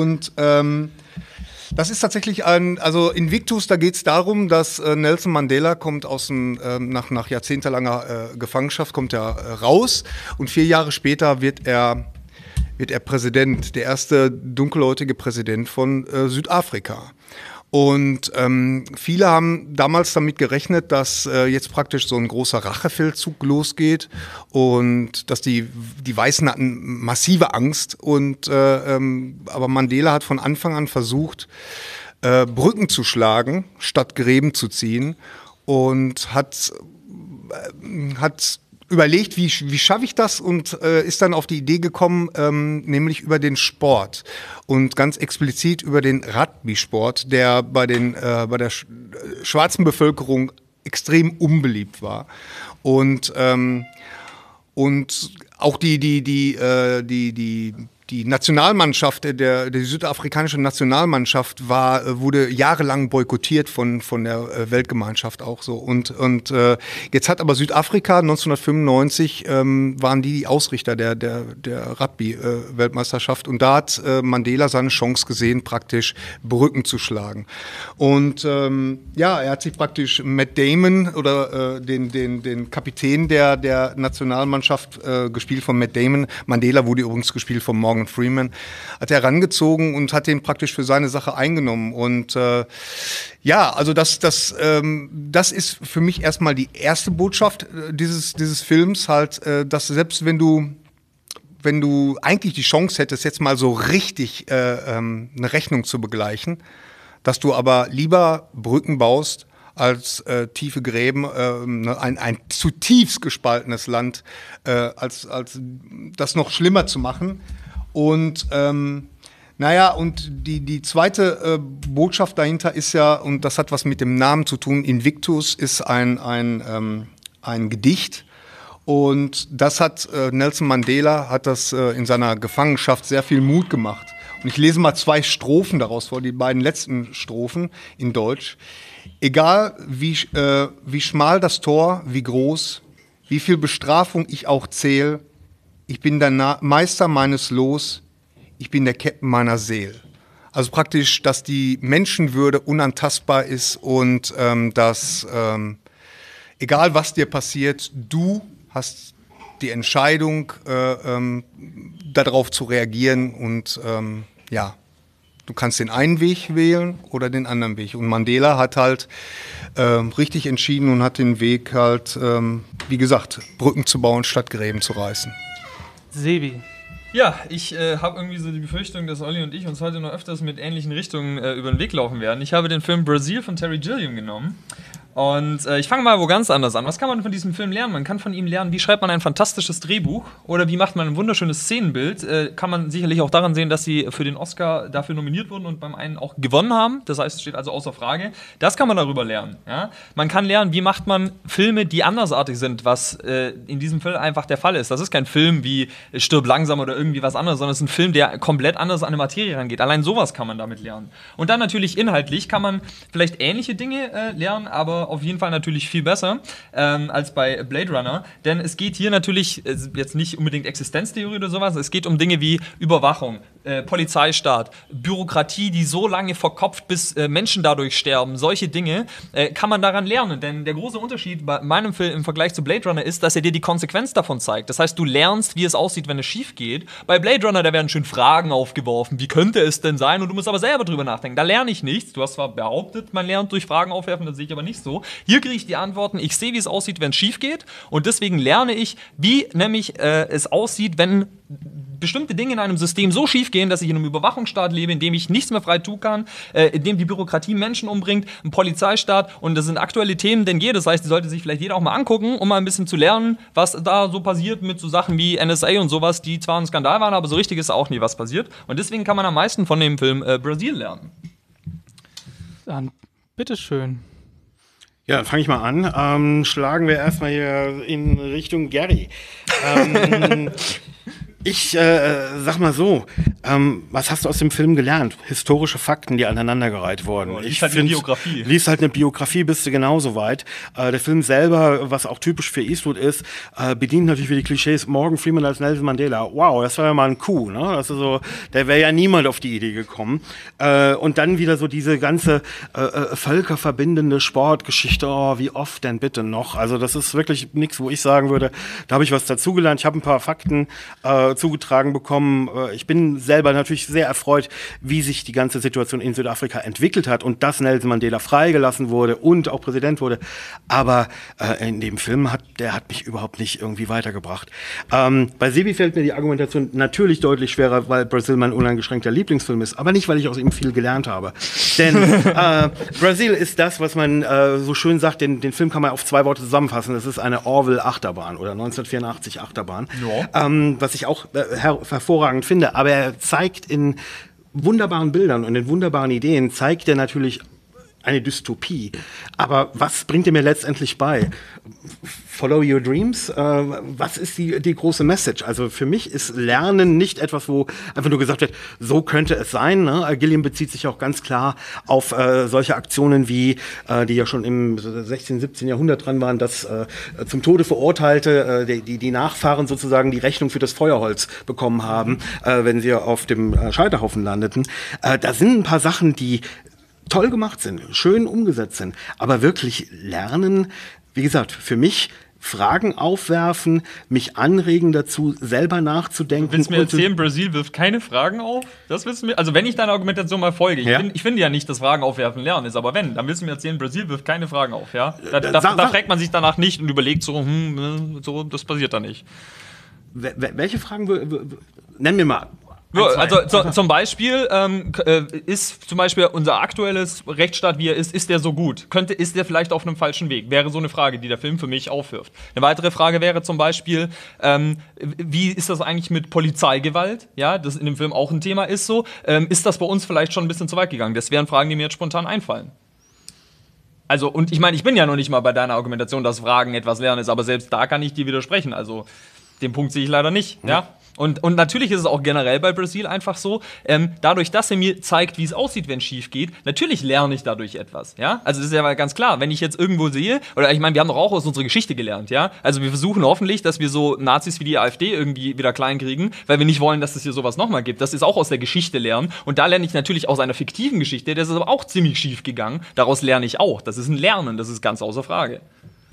das ist tatsächlich also Invictus, da geht es darum, dass Nelson Mandela kommt nach jahrzehntelanger Gefangenschaft, kommt er raus und 4 Jahre später wird er Präsident, der erste dunkelhäutige Präsident von Südafrika. Und viele haben damals damit gerechnet, dass jetzt praktisch so ein großer Rachefeldzug losgeht und dass die Weißen hatten massive Angst. Aber Mandela hat von Anfang an versucht, Brücken zu schlagen, statt Gräben zu ziehen und hat überlegt, wie schaffe ich das und ist dann auf die Idee gekommen, nämlich über den Sport und ganz explizit über den Rugby-Sport, der bei der schwarzen Bevölkerung extrem unbeliebt war und auch die Nationalmannschaft, die südafrikanische Nationalmannschaft wurde jahrelang boykottiert von der Weltgemeinschaft auch so. Und jetzt hat aber Südafrika 1995 waren die Ausrichter der Rugby-Weltmeisterschaft und da hat Mandela seine Chance gesehen, praktisch Brücken zu schlagen. Und er hat sich praktisch Matt Damon oder den Kapitän der Nationalmannschaft gespielt von Matt Damon. Mandela wurde übrigens gespielt von Morgan Freeman, hat er herangezogen und hat den praktisch für seine Sache eingenommen. Und also das ist für mich erstmal die erste Botschaft dieses Films, halt, dass selbst wenn du eigentlich die Chance hättest, jetzt mal so richtig eine Rechnung zu begleichen, dass du aber lieber Brücken baust, als tiefe Gräben, ein zutiefst gespaltenes Land, als das noch schlimmer zu machen. Und die zweite Botschaft dahinter ist ja, und das hat was mit dem Namen zu tun, Invictus ist ein Gedicht. Und das hat Nelson Mandela hat das in seiner Gefangenschaft sehr viel Mut gemacht. Und ich lese mal 2 Strophen daraus vor, die beiden letzten Strophen in Deutsch. Egal wie schmal das Tor, wie groß, wie viel Bestrafung ich auch zähl, ich bin der Meister meines Los, ich bin der Captain meiner Seele. Also praktisch, dass die Menschenwürde unantastbar ist und dass, egal was dir passiert, du hast die Entscheidung, darauf zu reagieren und du kannst den einen Weg wählen oder den anderen Weg. Und Mandela hat halt richtig entschieden und hat den Weg halt, wie gesagt, Brücken zu bauen, statt Gräben zu reißen. Sebi. Ja, ich habe irgendwie so die Befürchtung, dass Olli und ich uns heute noch öfters mit ähnlichen Richtungen über den Weg laufen werden. Ich habe den Film Brazil von Terry Gilliam genommen. Und ich fange mal wo ganz anders an. Was kann man von diesem Film lernen? Man kann von ihm lernen, wie schreibt man ein fantastisches Drehbuch oder wie macht man ein wunderschönes Szenenbild. Kann man sicherlich auch daran sehen, dass sie für den Oscar dafür nominiert wurden und beim einen auch gewonnen haben. Das heißt, es steht also außer Frage. Das kann man darüber lernen. Ja? Man kann lernen, wie macht man Filme, die andersartig sind, was in diesem Film einfach der Fall ist. Das ist kein Film wie Stirb langsam oder irgendwie was anderes, sondern es ist ein Film, der komplett anders an eine Materie rangeht. Allein sowas kann man damit lernen. Und dann natürlich inhaltlich kann man vielleicht ähnliche Dinge lernen, aber auf jeden Fall natürlich viel besser als bei Blade Runner, denn es geht hier natürlich jetzt nicht unbedingt Existenztheorie oder sowas, es geht um Dinge wie Überwachung, Polizeistaat, Bürokratie, die so lange verkopft, bis Menschen dadurch sterben, solche Dinge kann man daran lernen, denn der große Unterschied bei meinem Film im Vergleich zu Blade Runner ist, dass er dir die Konsequenz davon zeigt. Das heißt, du lernst, wie es aussieht, wenn es schief geht. Bei Blade Runner, da werden schön Fragen aufgeworfen, wie könnte es denn sein, und du musst aber selber drüber nachdenken. Da lerne ich nichts. Du hast zwar behauptet, man lernt durch Fragen aufwerfen, das sehe ich aber nicht so. Hier kriege ich die Antworten, ich sehe, wie es aussieht, wenn es schief geht, und deswegen lerne ich, wie nämlich es aussieht, wenn bestimmte Dinge in einem System so schief gehen, dass ich in einem Überwachungsstaat lebe, in dem ich nichts mehr frei tun kann, in dem die Bürokratie Menschen umbringt, ein Polizeistaat, und das sind aktuelle Themen denn je. Das heißt, die sollte sich vielleicht jeder auch mal angucken, um mal ein bisschen zu lernen, was da so passiert mit so Sachen wie NSA und sowas, die zwar ein Skandal waren, aber so richtig ist auch nie was passiert. Und deswegen kann man am meisten von dem Film Brasil lernen. Dann bitteschön. Ja, dann fange ich mal an. Schlagen wir erstmal hier in Richtung Gary. Ich sag mal so, was hast du aus dem Film gelernt? Historische Fakten, die aneinandergereiht wurden. Ja, liest halt eine Biografie. Liest halt eine Biografie, bist du genauso weit. Der Film selber, was auch typisch für Eastwood ist, bedient natürlich wie die Klischees Morgan Freeman als Nelson Mandela. Wow, das war ja mal ein Coup, ne? Das ist so, der wäre ja niemand auf die Idee gekommen. Und dann wieder so diese ganze völkerverbindende Sportgeschichte. Oh, wie oft denn bitte noch? Also das ist wirklich nichts, wo ich sagen würde, da habe ich was dazugelernt. Ich habe ein paar Fakten zugetragen bekommen. Ich bin selber natürlich sehr erfreut, wie sich die ganze Situation in Südafrika entwickelt hat und dass Nelson Mandela freigelassen wurde und auch Präsident wurde. Aber in dem Film der hat mich überhaupt nicht irgendwie weitergebracht. Bei Sebi fällt mir die Argumentation natürlich deutlich schwerer, weil Brasil mein uneingeschränkter Lieblingsfilm ist, aber nicht, weil ich aus ihm viel gelernt habe. Denn Brasil ist das, was man so schön sagt, den Film kann man auf 2 Worte zusammenfassen. Das ist eine Orwell-Achterbahn oder 1984 Achterbahn. Ja. Was ich auch hervorragend finde, aber er zeigt in wunderbaren Bildern und in wunderbaren Ideen, zeigt er natürlich eine Dystopie. Aber was bringt er mir letztendlich bei? Follow your dreams? Was ist die große Message? Also für mich ist Lernen nicht etwas, wo einfach nur gesagt wird, so könnte es sein. Ne? Gilliam bezieht sich auch ganz klar auf solche Aktionen wie, die ja schon im 16., 17. Jahrhundert dran waren, dass zum Tode Verurteilte, die Nachfahren sozusagen die Rechnung für das Feuerholz bekommen haben, wenn sie auf dem Scheiterhaufen landeten. Da sind ein paar Sachen, die toll gemacht sind, schön umgesetzt sind, aber wirklich lernen, wie gesagt, für mich Fragen aufwerfen, mich anregen dazu, selber nachzudenken. Du willst mir erzählen, Brasil wirft keine Fragen auf? Das willst du mir, also wenn ich deiner Argumentation mal folge, ich finde ja nicht, dass Fragen aufwerfen lernen ist, aber dann willst du mir erzählen, Brasil wirft keine Fragen auf, ja? Da fragt man sich danach nicht und überlegt so, das passiert da nicht. Welche Fragen, nenn mir mal. Also zum Beispiel ist zum Beispiel unser aktuelles Rechtsstaat, wie er ist der so gut? Ist der vielleicht auf einem falschen Weg? Wäre so eine Frage, die der Film für mich aufwirft. Eine weitere Frage wäre zum Beispiel, wie ist das eigentlich mit Polizeigewalt? Ja, das in dem Film auch ein Thema ist so. Ist das bei uns vielleicht schon ein bisschen zu weit gegangen? Das wären Fragen, die mir jetzt spontan einfallen. Also, und ich meine, ich bin ja noch nicht mal bei deiner Argumentation, dass Fragen etwas lernen ist, aber selbst da kann ich dir widersprechen. Also, den Punkt sehe ich leider nicht, ja. Und natürlich ist es auch generell bei Brasil einfach so, dadurch, dass er mir zeigt, wie es aussieht, wenn es schief geht, natürlich lerne ich dadurch etwas, ja. Also das ist ja ganz klar, wenn ich jetzt irgendwo sehe, oder ich meine, wir haben doch auch aus unserer Geschichte gelernt, ja. Also wir versuchen hoffentlich, dass wir so Nazis wie die AfD irgendwie wieder klein kriegen, weil wir nicht wollen, dass es hier sowas nochmal gibt. Das ist auch aus der Geschichte lernen. Und da lerne ich natürlich aus einer fiktiven Geschichte, das ist aber auch ziemlich schief gegangen. Daraus lerne ich auch. Das ist ein Lernen, das ist ganz außer Frage.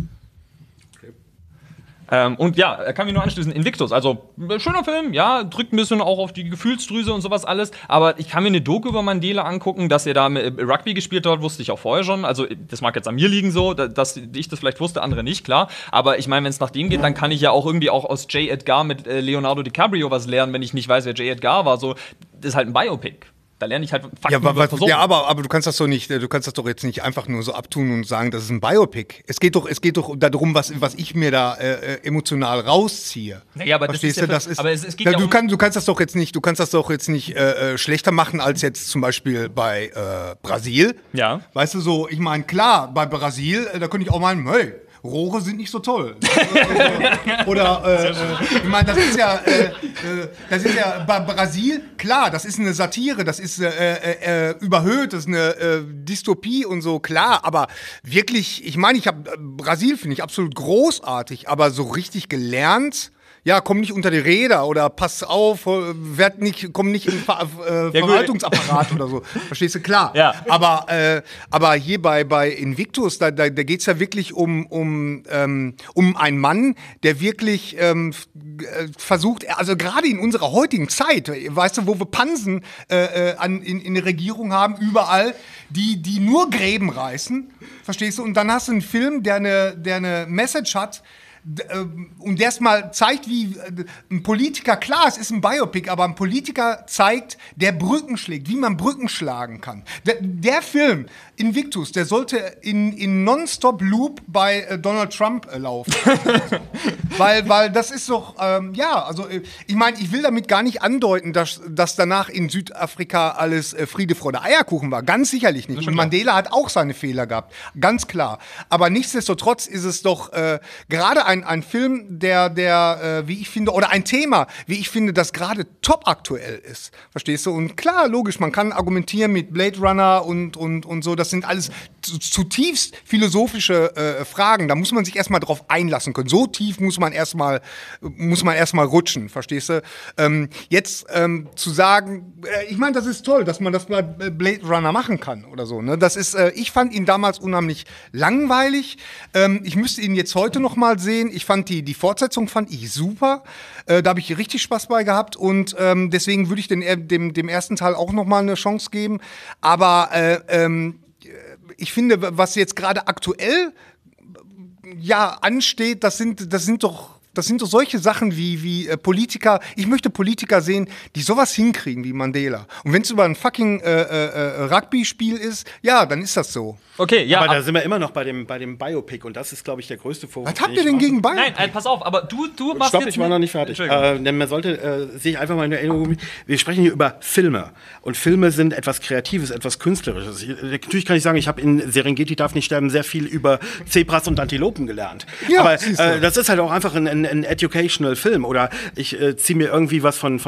Und ja, er kann mich nur anschließen, Invictus, also schöner Film, ja, drückt ein bisschen auch auf die Gefühlsdrüse und sowas alles, aber ich kann mir eine Doku über Mandela angucken, dass er da Rugby gespielt hat, wusste ich auch vorher schon, also das mag jetzt an mir liegen so, dass ich das vielleicht wusste, andere nicht, klar, aber ich meine, wenn es nach dem geht, dann kann ich ja auch irgendwie auch aus J. Edgar mit Leonardo DiCaprio was lernen, wenn ich nicht weiß, wer J. Edgar war, so, das ist halt ein Biopic. Da lerne ich halt Fakten über Personen. Ja, aber du kannst das doch nicht, du kannst das doch jetzt nicht einfach nur so abtun und sagen, das ist ein Biopic. Es geht doch darum, was ich mir da emotional rausziehe. Naja, aber verstehst du? es geht ja du kannst das doch jetzt nicht, schlechter machen als jetzt zum Beispiel bei Brasil. Ja. Weißt du so, ich meine, klar, bei Brasil, da könnte ich auch meinen, hey, Rohre sind nicht so toll. Oder, ich meine, das ist ja bei Brasil, klar, das ist eine Satire, das ist überhöht, das ist eine Dystopie und so, klar, aber wirklich, ich meine, Brasil finde ich absolut großartig, aber so richtig gelernt, ja, komm nicht unter die Räder oder pass auf, komm nicht im Verwaltungsapparat oder so. Verstehst du? Klar. Ja. Aber hier bei Invictus, da geht's ja wirklich um einen Mann, der wirklich versucht, also gerade in unserer heutigen Zeit, weißt du, wo wir Pansen in der Regierung haben, überall, die nur Gräben reißen. Verstehst du? Und dann hast du einen Film, der eine Message hat, und der es mal zeigt, wie ein Politiker, klar, es ist ein Biopic, aber ein Politiker zeigt, der Brücken schlägt, wie man Brücken schlagen kann. Der Film, Invictus, der sollte in Non-Stop-Loop bei Donald Trump laufen. weil das ist doch, ich meine, ich will damit gar nicht andeuten, dass danach in Südafrika alles Friede, Freude, Eierkuchen war. Ganz sicherlich nicht. Und Mandela hat auch seine Fehler gehabt. Ganz klar. Aber nichtsdestotrotz ist es doch gerade ein Film, der wie ich finde, oder ein Thema, wie ich finde, das gerade top aktuell ist. Verstehst du? Und klar, logisch, man kann argumentieren mit Blade Runner und so. Das sind alles zutiefst philosophische Fragen. Da muss man sich erstmal drauf einlassen können. So tief muss man erstmal rutschen. Verstehst du? Jetzt zu sagen, ich meine, das ist toll, dass man das bei Blade Runner machen kann oder so. Ne? Das ist, ich fand ihn damals unheimlich langweilig. Ich müsste ihn jetzt heute noch mal sehen. Ich fand die Fortsetzung fand ich super. Da habe ich richtig Spaß bei gehabt und deswegen würde ich dem ersten Teil auch noch mal eine Chance geben. Aber ich finde, was jetzt gerade aktuell ansteht, das sind doch solche Sachen wie Politiker. Ich möchte Politiker sehen, die sowas hinkriegen wie Mandela. Und wenn es über ein fucking Rugby-Spiel ist, ja, dann ist das so. Okay, ja. Aber da sind wir immer noch bei dem Biopic und das ist, glaube ich, der größte Vorwurf. Was habt ihr denn gegen Biopic? Nein, pass auf, aber du machst Stopp, jetzt... ich war noch nicht fertig. Denn man sollte sich einfach mal in Erinnerung... Wir sprechen hier über Filme. Und Filme sind etwas Kreatives, etwas Künstlerisches. Natürlich kann ich sagen, ich habe in Serengeti darf nicht sterben sehr viel über Zebras und Antilopen gelernt. Ja, aber das ist halt auch einfach ein educational Film. Oder ich ziehe mir irgendwie was von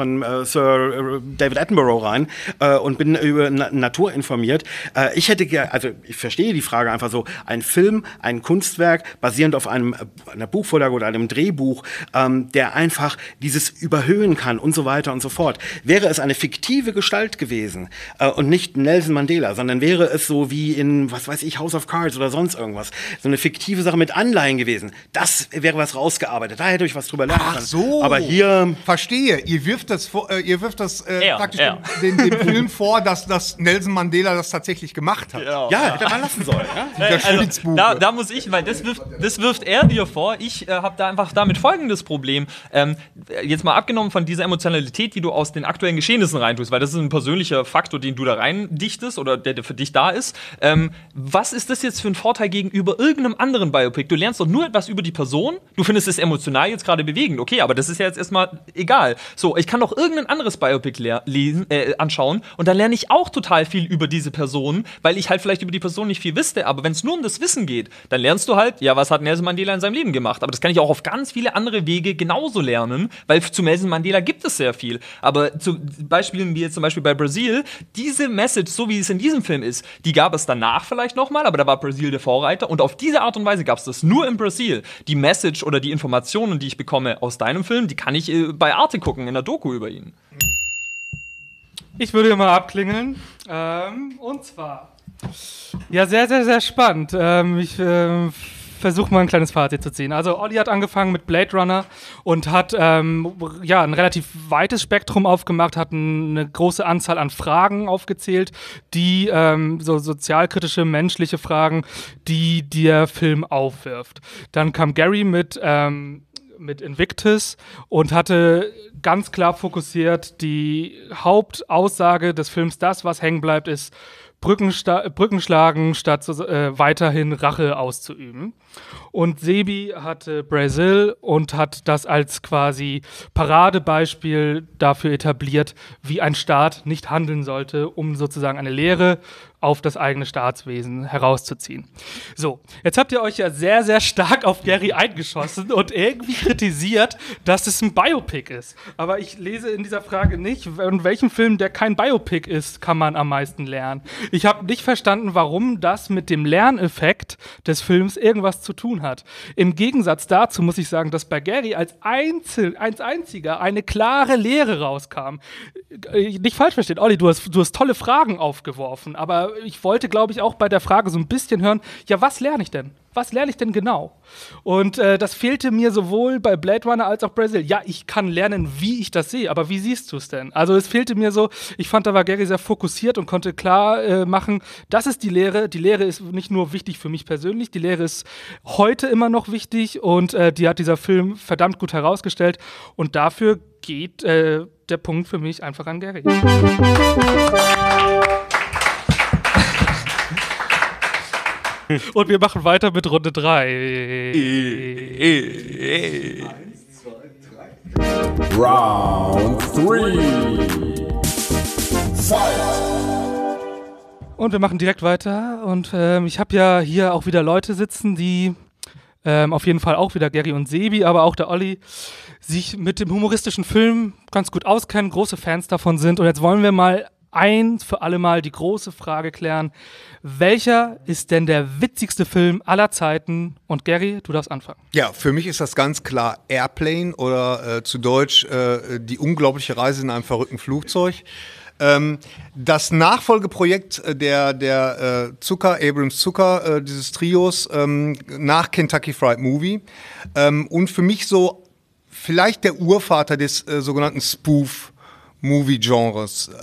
Sir David Attenborough rein und bin über Natur informiert. Ich verstehe die Frage einfach so, ein Film, ein Kunstwerk, basierend auf einer Buchvorlage oder einem Drehbuch, der einfach dieses überhöhen kann und so weiter und so fort. Wäre es eine fiktive Gestalt gewesen und nicht Nelson Mandela, sondern wäre es so wie in, was weiß ich, House of Cards oder sonst irgendwas, so eine fiktive Sache mit Anleihen gewesen, das wäre was rausgearbeitet, da hätte ich was drüber lernen können. Ach so, aber hier... Verstehe, ihr wirft das praktisch dem Film vor, dass Nelson Mandela das tatsächlich gemacht hat. Ja, hätte man lassen sollen. Ja? Da muss ich, weil das wirft er dir vor. Ich habe da einfach damit folgendes Problem. Jetzt mal abgenommen von dieser Emotionalität, die du aus den aktuellen Geschehnissen reintust, weil das ist ein persönlicher Faktor, den du da rein dichtest oder der für dich da ist. Was ist das jetzt für ein Vorteil gegenüber irgendeinem anderen Biopic? Du lernst doch nur etwas über die Person. Du findest es emotional jetzt gerade bewegend. Okay, aber das ist ja jetzt erstmal egal. So, ich kann doch irgendein anderes Biopic anschauen und dann lerne ich auch total viel über diese Person, weil ich halt vielleicht über die Person nicht viel wüsste, aber wenn es nur um das Wissen geht, dann lernst du halt, ja, was hat Nelson Mandela in seinem Leben gemacht? Aber das kann ich auch auf ganz viele andere Wege genauso lernen, weil zu Nelson Mandela gibt es sehr viel. Aber zu Beispielen wie jetzt zum Beispiel bei Brasil, diese Message, so wie es in diesem Film ist, die gab es danach vielleicht nochmal, aber da war Brasil der Vorreiter und auf diese Art und Weise gab es das nur in Brasil. Die Message oder die Informationen, die ich bekomme aus deinem Film, die kann ich bei Arte gucken, in der Doku über ihn. Ich würde mal abklingeln. Und zwar... Ja, sehr, sehr, sehr spannend. Ich versuche mal ein kleines Fazit zu ziehen. Also Olli hat angefangen mit Blade Runner und hat ein relativ weites Spektrum aufgemacht, hat eine große Anzahl an Fragen aufgezählt, die so sozialkritische, menschliche Fragen, die der Film aufwirft. Dann kam Gary mit Invictus und hatte ganz klar fokussiert, die Hauptaussage des Films, das, was hängen bleibt, ist Brücken schlagen, statt weiterhin Rache auszuüben. Und Sebi hatte Brazil und hat das als quasi Paradebeispiel dafür etabliert, wie ein Staat nicht handeln sollte, um sozusagen eine Lehre auf das eigene Staatswesen herauszuziehen. So, jetzt habt ihr euch ja sehr, sehr stark auf Gary eingeschossen und irgendwie kritisiert, dass es ein Biopic ist. Aber ich lese in dieser Frage nicht, in welchem Film, der kein Biopic ist, kann man am meisten lernen. Ich habe nicht verstanden, warum das mit dem Lerneffekt des Films irgendwas zu tun hat. Im Gegensatz dazu muss ich sagen, dass bei Gary als einziger eine klare Lehre rauskam. Nicht falsch verstehen, Olli, du hast tolle Fragen aufgeworfen, aber ich wollte, glaube ich, auch bei der Frage so ein bisschen hören, ja, was lerne ich denn? was lerne ich denn genau? Und das fehlte mir sowohl bei Blade Runner als auch Brazil. Ja, ich kann lernen, wie ich das sehe, aber wie siehst du es denn? Also es fehlte mir so, ich fand, da war Gary sehr fokussiert und konnte klar machen, das ist die Lehre. Die Lehre ist nicht nur wichtig für mich persönlich, die Lehre ist heute immer noch wichtig und die hat dieser Film verdammt gut herausgestellt. Und dafür geht der Punkt für mich einfach an Gary. Und wir machen weiter mit Runde 3. Round 3. Fight! Und wir machen direkt weiter. Und ich habe ja hier auch wieder Leute sitzen, die auf jeden Fall auch wieder Gary und Sebi, aber auch der Olli, sich mit dem humoristischen Film ganz gut auskennen, große Fans davon sind. Und jetzt wollen wir mal ein für alle Mal die große Frage klären. Welcher ist denn der witzigste Film aller Zeiten? Und Gary, du darfst anfangen. Ja, für mich ist das ganz klar Airplane oder zu Deutsch die unglaubliche Reise in einem verrückten Flugzeug. Das Nachfolgeprojekt der Abrams Zucker, dieses Trios nach Kentucky Fried Movie. Und für mich so vielleicht der Urvater des sogenannten Spoof-Movie-Genres.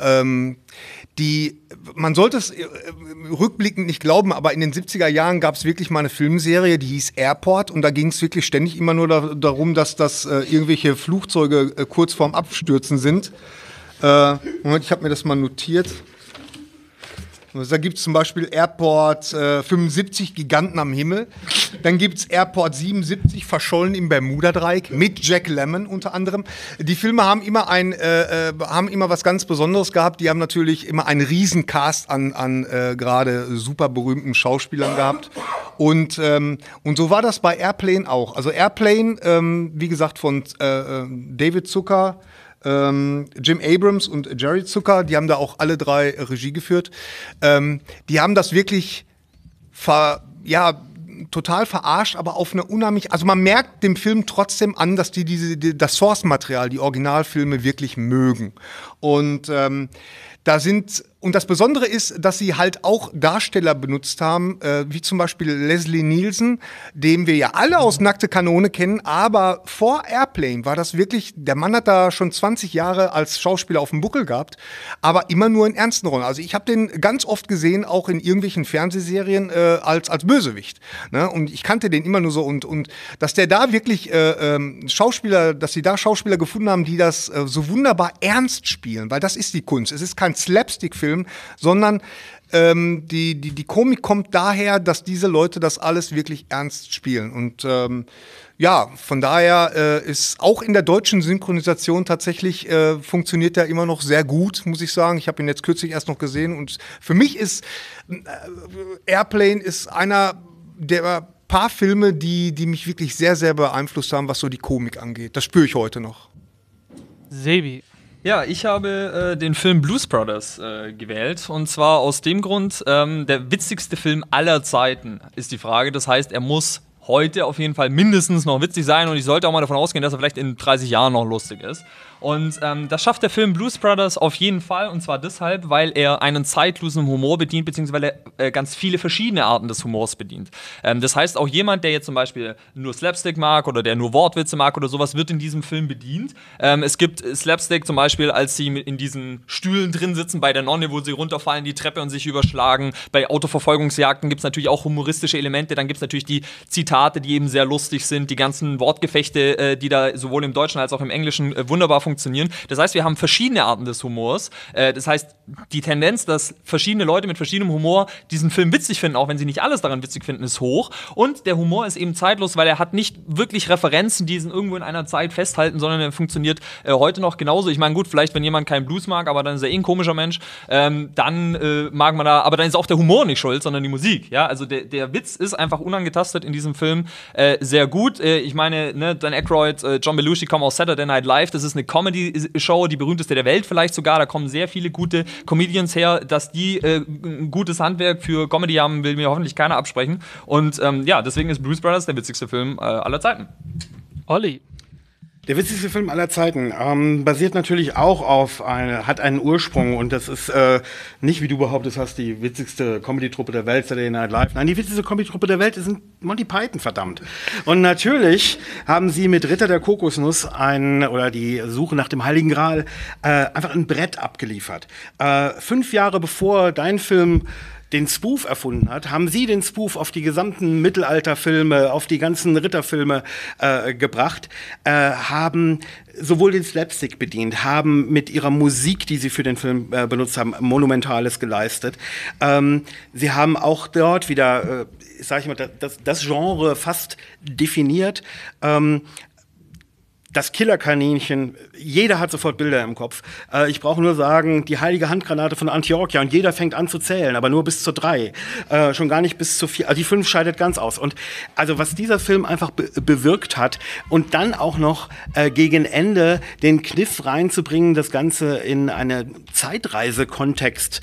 Man sollte es rückblickend nicht glauben, aber in den 70er Jahren gab es wirklich mal eine Filmserie, die hieß Airport, und da ging es wirklich ständig immer nur darum, dass das irgendwelche Flugzeuge kurz vorm Abstürzen sind. Moment, ich habe mir das mal notiert. Also da gibt es zum Beispiel Airport 75, Giganten am Himmel. Dann gibt es Airport 77, verschollen im Bermuda-Dreieck, mit Jack Lemmon unter anderem. Die Filme haben immer was ganz Besonderes gehabt. Die haben natürlich immer einen riesen Cast an gerade super berühmten Schauspielern gehabt. Und so war das bei Airplane auch. Also Airplane, wie gesagt, von David Zucker, Jim Abrams und Jerry Zucker, die haben da auch alle drei Regie geführt. Die haben das wirklich total verarscht, aber auf eine unheimlich, also man merkt dem Film trotzdem an, dass das Source-Material, die Originalfilme wirklich mögen. Und und das Besondere ist, dass sie halt auch Darsteller benutzt haben, wie zum Beispiel Leslie Nielsen, den wir ja alle aus Nackte Kanone kennen, aber vor Airplane war das wirklich, der Mann hat da schon 20 Jahre als Schauspieler auf dem Buckel gehabt, aber immer nur in ernsten Rollen. Also ich habe den ganz oft gesehen, auch in irgendwelchen Fernsehserien als Bösewicht. Ne? Und ich kannte den immer nur so und dass der da wirklich dass sie da Schauspieler gefunden haben, die das so wunderbar ernst spielen, weil das ist die Kunst. Es ist kein Slapstick-Film, sondern die Komik kommt daher, dass diese Leute das alles wirklich ernst spielen. Und von daher ist auch in der deutschen Synchronisation tatsächlich funktioniert der immer noch sehr gut, muss ich sagen. Ich habe ihn jetzt kürzlich erst noch gesehen und für mich ist Airplane ist einer der paar Filme, die mich wirklich sehr, sehr beeinflusst haben, was so die Komik angeht. Das spüre ich heute noch. Sebi. Ja, ich habe den Film Blues Brothers gewählt. Und zwar aus dem Grund, der witzigste Film aller Zeiten ist die Frage. Das heißt, er muss heute auf jeden Fall mindestens noch witzig sein. Und ich sollte auch mal davon ausgehen, dass er vielleicht in 30 Jahren noch lustig ist. Und das schafft der Film Blues Brothers auf jeden Fall. Und zwar deshalb, weil er einen zeitlosen Humor bedient, beziehungsweise weil er ganz viele verschiedene Arten des Humors bedient. Das heißt, auch jemand, der jetzt zum Beispiel nur Slapstick mag oder der nur Wortwitze mag oder sowas, wird in diesem Film bedient. Es gibt Slapstick zum Beispiel, als sie in diesen Stühlen drin sitzen bei der Nonne, wo sie runterfallen, die Treppe und sich überschlagen. Bei Autoverfolgungsjagden gibt es natürlich auch humoristische Elemente. Dann gibt es natürlich die Zitate, die eben sehr lustig sind. Die ganzen Wortgefechte, die da sowohl im Deutschen als auch im Englischen wunderbar funktionieren. Das heißt, wir haben verschiedene Arten des Humors. Das heißt, die Tendenz, dass verschiedene Leute mit verschiedenem Humor diesen Film witzig finden, auch wenn sie nicht alles daran witzig finden, ist hoch. Und der Humor ist eben zeitlos, weil er hat nicht wirklich Referenzen, die ihn irgendwo in einer Zeit festhalten, sondern er funktioniert heute noch genauso. Ich meine, gut, vielleicht, wenn jemand keinen Blues mag, aber dann ist er ein komischer Mensch, dann mag man da, aber dann ist auch der Humor nicht schuld, sondern die Musik. Ja? Also der Witz ist einfach unangetastet in diesem Film sehr gut. Ich meine, ne, Dan Aykroyd, John Belushi kommen aus Saturday Night Live, das ist eine Comedy-Show, die berühmteste der Welt vielleicht sogar, da kommen sehr viele gute Comedians her, dass die ein gutes Handwerk für Comedy haben, will mir hoffentlich keiner absprechen. Und deswegen ist Blues Brothers der witzigste Film aller Zeiten. Olli. Der witzigste Film aller Zeiten basiert natürlich auch auf hat einen Ursprung und das ist nicht, wie du behauptest hast, die witzigste Comedy-Truppe der Welt, Saturday Night Live. Nein, die witzigste Comedy-Truppe der Welt ist Monty Python, verdammt. Und natürlich haben sie mit Ritter der Kokosnuss oder die Suche nach dem Heiligen Gral einfach ein Brett abgeliefert. 5 Jahre bevor dein Film den Spoof erfunden hat, haben sie den Spoof auf die gesamten Mittelalterfilme, auf die ganzen Ritterfilme gebracht, haben sowohl den Slapstick bedient, haben mit ihrer Musik, die sie für den Film benutzt haben, Monumentales geleistet. Sie haben auch dort wieder, sag ich mal, das Genre fast definiert. Das Killerkaninchen, jeder hat sofort Bilder im Kopf. Ich brauche nur sagen, die heilige Handgranate von Antiochia und jeder fängt an zu zählen, aber nur bis zu 3. Schon gar nicht bis zu 4. Also die 5 scheidet ganz aus. Und also was dieser Film einfach bewirkt hat und dann auch noch gegen Ende den Kniff reinzubringen, das Ganze in eine Zeitreise-Kontext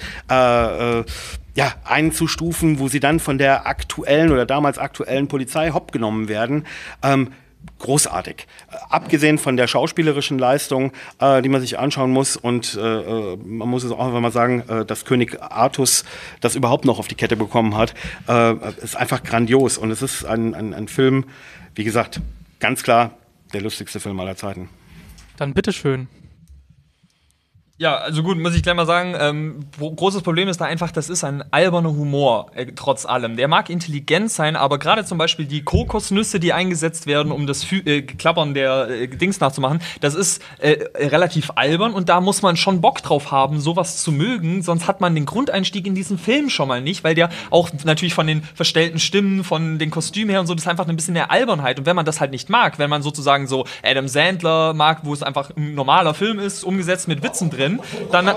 einzustufen, wo sie dann von der aktuellen oder damals aktuellen Polizei hopp genommen werden. Großartig. Abgesehen von der schauspielerischen Leistung, die man sich anschauen muss und man muss es auch einfach mal sagen, dass König Artus das überhaupt noch auf die Kette bekommen hat, ist einfach grandios und es ist ein Film, wie gesagt, ganz klar der lustigste Film aller Zeiten. Dann bitteschön. Ja, also gut, muss ich gleich mal sagen, großes Problem ist da einfach, das ist ein alberner Humor, trotz allem. Der mag intelligent sein, aber gerade zum Beispiel die Kokosnüsse, die eingesetzt werden, um das Klappern der Dings nachzumachen, das ist relativ albern und da muss man schon Bock drauf haben, sowas zu mögen, sonst hat man den Grundeinstieg in diesen Film schon mal nicht, weil der auch natürlich von den verstellten Stimmen, von den Kostümen her und so, das ist einfach ein bisschen der Albernheit. Und wenn man das halt nicht mag, wenn man sozusagen so Adam Sandler mag, wo es einfach ein normaler Film ist, umgesetzt mit Witzen drin, dann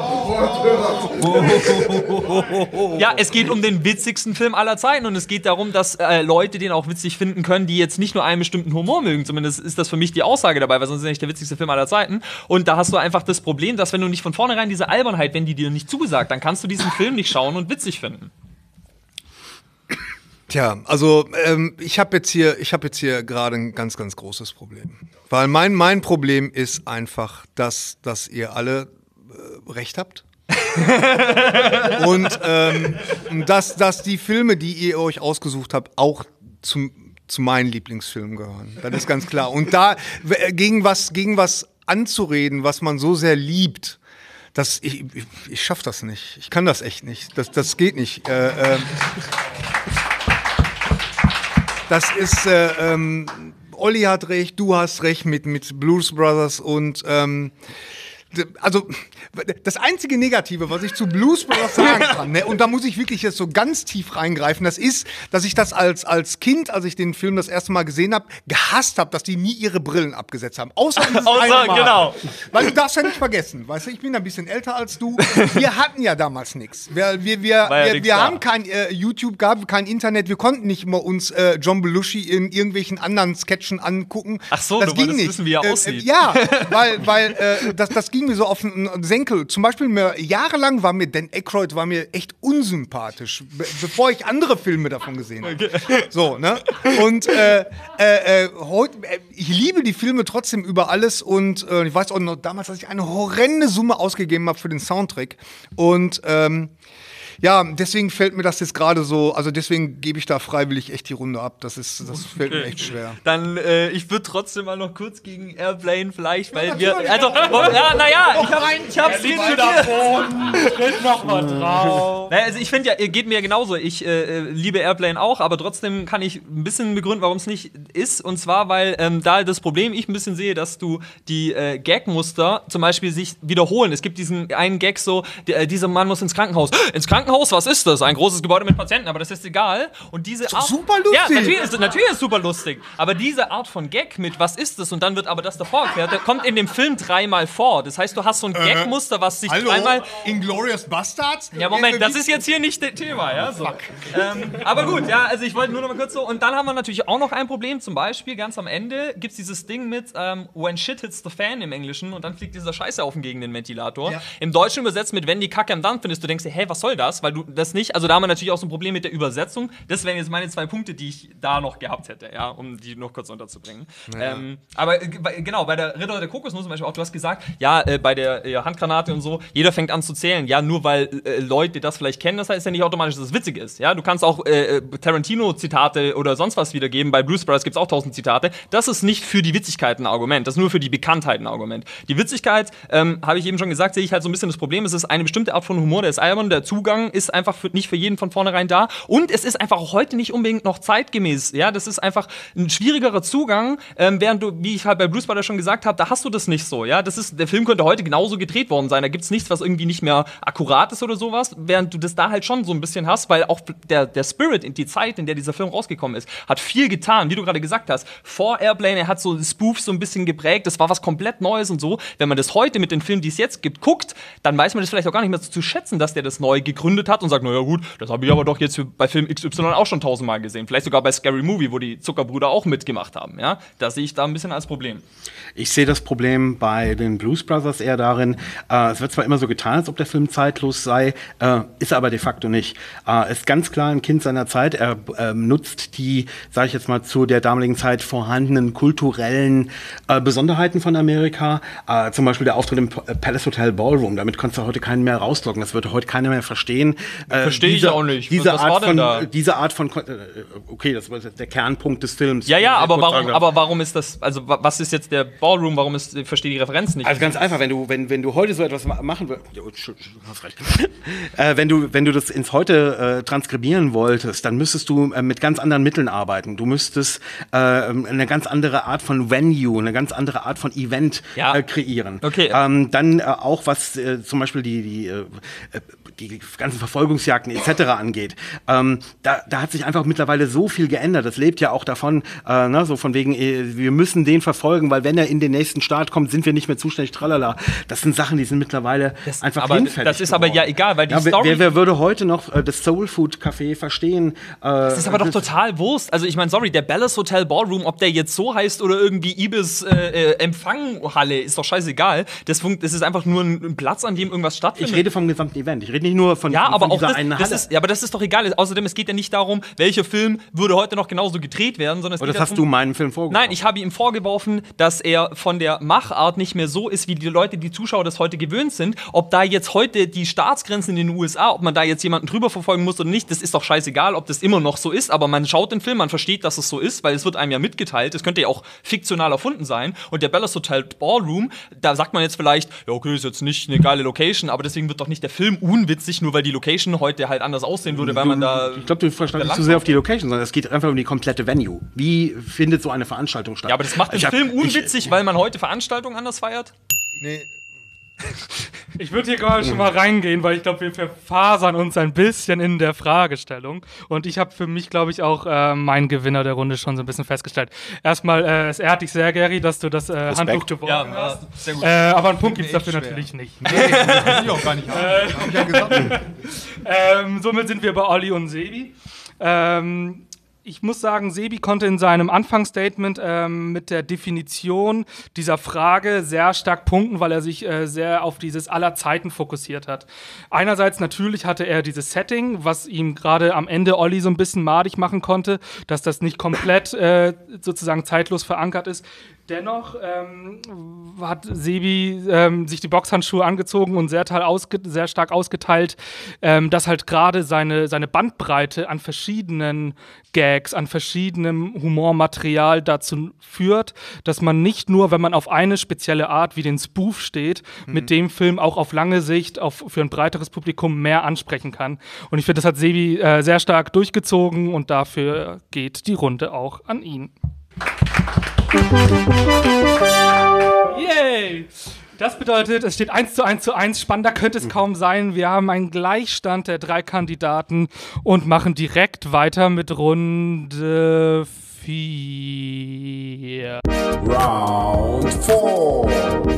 ja, es geht um den witzigsten Film aller Zeiten und es geht darum, dass Leute den auch witzig finden können, die jetzt nicht nur einen bestimmten Humor mögen. Zumindest ist das für mich die Aussage dabei, weil sonst ist er nicht der witzigste Film aller Zeiten. Und da hast du einfach das Problem, dass wenn du nicht von vornherein diese Albernheit, wenn die dir nicht zugesagt, dann kannst du diesen Film nicht schauen und witzig finden. Tja, also ich habe jetzt hier gerade ein ganz, ganz großes Problem. Weil mein Problem ist einfach, dass ihr alle recht habt. Und dass die Filme, die ihr euch ausgesucht habt, auch zu meinen Lieblingsfilmen gehören. Das ist ganz klar. Und da gegen was anzureden, was man so sehr liebt, ich schaff das nicht. Ich kann das echt nicht. Das geht nicht. Das ist Olli hat recht, du hast recht mit Blues Brothers und also das einzige Negative, was ich zu Blues Brothers sagen kann, ne, und da muss ich wirklich jetzt so ganz tief reingreifen, das ist, dass ich das als Kind, als ich den Film das erste Mal gesehen habe, gehasst habe, dass die nie ihre Brillen abgesetzt haben. Außer eine Mal. Genau. Weil du darfst ja nicht vergessen, weißt du, ich bin ein bisschen älter als du. Wir hatten ja damals nichts. Wir haben kein YouTube, gab kein Internet, wir konnten nicht mal uns John Belushi in irgendwelchen anderen Sketchen angucken. Ach so, das ging nicht. Wissen, wie er aussieht. Ja, weil das ging mir so auf den Senkel. Zum Beispiel jahrelang war mir Dan Aykroyd echt unsympathisch, bevor ich andere Filme davon gesehen habe. Okay. So, ne? Und heute, ich liebe die Filme trotzdem über alles und ich weiß auch noch damals, dass ich eine horrende Summe ausgegeben habe für den Soundtrack und ja, deswegen fällt mir das jetzt gerade so, also deswegen gebe ich da freiwillig echt die Runde ab. Das fällt mir echt schwer. Dann, ich würde trotzdem mal noch kurz gegen Airplane vielleicht, weil ich hab's hier tritt noch mal drauf. Naja, also ich finde ja, geht mir genauso. Ich liebe Airplane auch, aber trotzdem kann ich ein bisschen begründen, warum es nicht ist. Und zwar, weil da das Problem ich ein bisschen sehe, dass du die Gagmuster zum Beispiel sich wiederholen. Es gibt diesen einen Gag so, dieser Mann muss ins Krankenhaus. Ins Krankenhaus, was ist das? Ein großes Gebäude mit Patienten, aber das ist egal. Und diese Art, super lustig. Ja, natürlich ist super lustig. Aber diese Art von Gag mit was ist das und dann wird aber das davor erklärt, der kommt in dem Film 3-mal vor. Das heißt, du hast so ein Gagmuster, was sich dreimal. Inglourious Bastards? Ja, Moment, das ist jetzt hier nicht das Thema, ja? So. Aber gut, ja, also ich wollte nur noch mal kurz so. Und dann haben wir natürlich auch noch ein Problem. Zum Beispiel, ganz am Ende gibt es dieses Ding mit When shit hits the fan im Englischen und dann fliegt dieser Scheißhaufen gegen den Ventilator. Ja. Im Deutschen übersetzt mit wenn die Kacke am Dampf findest, du denkst dir, hey, was soll das? hast, weil du das nicht, also da haben wir natürlich auch so ein Problem mit der Übersetzung. Das wären jetzt meine 2 Punkte, die ich da noch gehabt hätte, ja, um die noch kurz unterzubringen. Ja. Aber genau, bei der Ritter der Kokosnuss zum Beispiel auch, du hast gesagt, ja, bei der Handgranate und so, jeder fängt an zu zählen. Ja, nur weil Leute das vielleicht kennen, das heißt ja nicht automatisch, dass es witzig ist. Ja, du kannst auch Tarantino-Zitate oder sonst was wiedergeben. Bei Blues Brothers gibt es auch 1000 Zitate. Das ist nicht für die Witzigkeit ein Argument, das ist nur für die Bekanntheit ein Argument. Die Witzigkeit, habe ich eben schon gesagt, sehe ich halt so ein bisschen das Problem. Es ist eine bestimmte Art von Humor, der ist albern, der Zugang ist einfach nicht für jeden von vornherein da. Und es ist einfach auch heute nicht unbedingt noch zeitgemäß. Ja, das ist einfach ein schwierigerer Zugang, während du, wie ich halt bei Blues Brothers schon gesagt habe, da hast du das nicht so. Ja, der Film könnte heute genauso gedreht worden sein. Da gibt es nichts, was irgendwie nicht mehr akkurat ist oder sowas, während du das da halt schon so ein bisschen hast, weil auch der Spirit in die Zeit, in der dieser Film rausgekommen ist, hat viel getan, wie du gerade gesagt hast. Vor Airplane, er hat so Spoofs so ein bisschen geprägt, das war was komplett Neues und so. Wenn man das heute mit den Filmen, die es jetzt gibt, guckt, dann weiß man das vielleicht auch gar nicht mehr zu schätzen, dass der das neu gegründet hat und sagt, naja gut, das habe ich aber doch jetzt bei Film XY auch schon 1000-mal gesehen. Vielleicht sogar bei Scary Movie, wo die Zuckerbrüder auch mitgemacht haben. Ja? Das sehe ich da ein bisschen als Problem. Ich sehe das Problem bei den Blues Brothers eher darin, es wird zwar immer so getan, als ob der Film zeitlos sei, ist er aber de facto nicht. Ist ganz klar ein Kind seiner Zeit. Er nutzt die, sage ich jetzt mal, zu der damaligen Zeit vorhandenen kulturellen Besonderheiten von Amerika. Zum Beispiel der Auftritt im Palace Hotel Ballroom. Damit konntest du heute keinen mehr rauslocken. Das würde heute keiner mehr verstehen. Verstehe ich auch nicht. Diese Was Art war denn von, da? diese Art von, okay, das war der Kernpunkt des Films. Ja, aber warum ist das, also was ist jetzt der Ballroom, ich verstehe die Referenz nicht. Also ganz einfach, wenn du heute so etwas machen würdest, du hast recht. wenn du das ins Heute transkribieren wolltest, dann müsstest du mit ganz anderen Mitteln arbeiten. Du müsstest eine ganz andere Art von Venue, eine ganz andere Art von Event kreieren. Okay. Dann auch was zum Beispiel die ganzen Verfolgungsjagden etc. angeht. Da hat sich einfach mittlerweile so viel geändert. Das lebt ja auch davon, so von wegen, wir müssen den verfolgen, weil wenn er in den nächsten Staat kommt, sind wir nicht mehr zuständig, tralala. Das sind Sachen, die sind mittlerweile einfach hinfällig. Das ist aber ja egal, weil die Story... Wer würde heute noch das Soul Food Café verstehen? Das ist aber doch total Wurst. Also ich meine, sorry, der Palace Hotel Ballroom, ob der jetzt so heißt oder irgendwie Ibis Empfanghalle, ist doch scheißegal. Das ist einfach nur ein Platz, an dem irgendwas stattfindet. Ich rede vom gesamten Event. Ich rede nicht nur von dieser einen Halle. Aber das ist doch egal. Außerdem, es geht ja nicht darum, welcher Film würde heute noch genauso gedreht werden, sondern es geht das hast du meinem Film vorgeworfen. Nein, ich habe ihm vorgeworfen, dass er von der Machart nicht mehr so ist, wie die Leute, die Zuschauer das heute gewöhnt sind. Ob da jetzt heute die Staatsgrenzen in den USA, ob man da jetzt jemanden drüber verfolgen muss oder nicht, das ist doch scheißegal, ob das immer noch so ist. Aber man schaut den Film, man versteht, dass es so ist, weil es wird einem ja mitgeteilt. Es könnte ja auch fiktional erfunden sein. Und der Palace Hotel Ballroom, da sagt man jetzt vielleicht, ja okay, ist jetzt nicht eine geile Location, aber deswegen wird doch nicht der Film unwitzig, nur weil die Location heute halt anders aussehen würde, weil man da... Ich glaube, du verstehst nicht zu sehr auf die Location, sondern es geht einfach um die komplette Venue. Wie findet so eine Veranstaltung statt? Ja, aber das macht den Film unwitzig, weil man heute Veranstaltungen anders feiert? Nee. Ich würde hier gerade schon mal reingehen, weil ich glaube, wir verfasern uns ein bisschen in der Fragestellung. Und ich habe für mich, glaube ich, auch meinen Gewinner der Runde schon so ein bisschen festgestellt. Erstmal, es ehrt dich sehr, Gary, dass du das Handtuch geworfen hast. Sehr gut. Aber einen Punkt gibt es dafür natürlich nicht. Nee, das kann ich auch gar nicht haben. Hab ich ja gesagt. Somit sind wir bei Olli und Sebi. Ich muss sagen, Sebi konnte in seinem Anfangsstatement mit der Definition dieser Frage sehr stark punkten, weil er sich sehr auf dieses aller Zeiten fokussiert hat. Einerseits natürlich hatte er dieses Setting, was ihm gerade am Ende Olli so ein bisschen madig machen konnte, dass das nicht komplett sozusagen zeitlos verankert ist. Dennoch hat Sebi sich die Boxhandschuhe angezogen und sehr stark ausgeteilt, dass halt gerade seine Bandbreite an verschiedenen Gags, an verschiedenem Humormaterial dazu führt, dass man nicht nur, wenn man auf eine spezielle Art wie den Spoof steht, mit dem Film auch auf lange Sicht für ein breiteres Publikum mehr ansprechen kann. Und ich finde, das hat Sebi sehr stark durchgezogen und dafür geht die Runde auch an ihn. Yay! Das bedeutet, es steht 1:1:1. Spannender könnte es kaum sein. Wir haben einen Gleichstand der 3 Kandidaten und machen direkt weiter mit Runde 4. Round 4.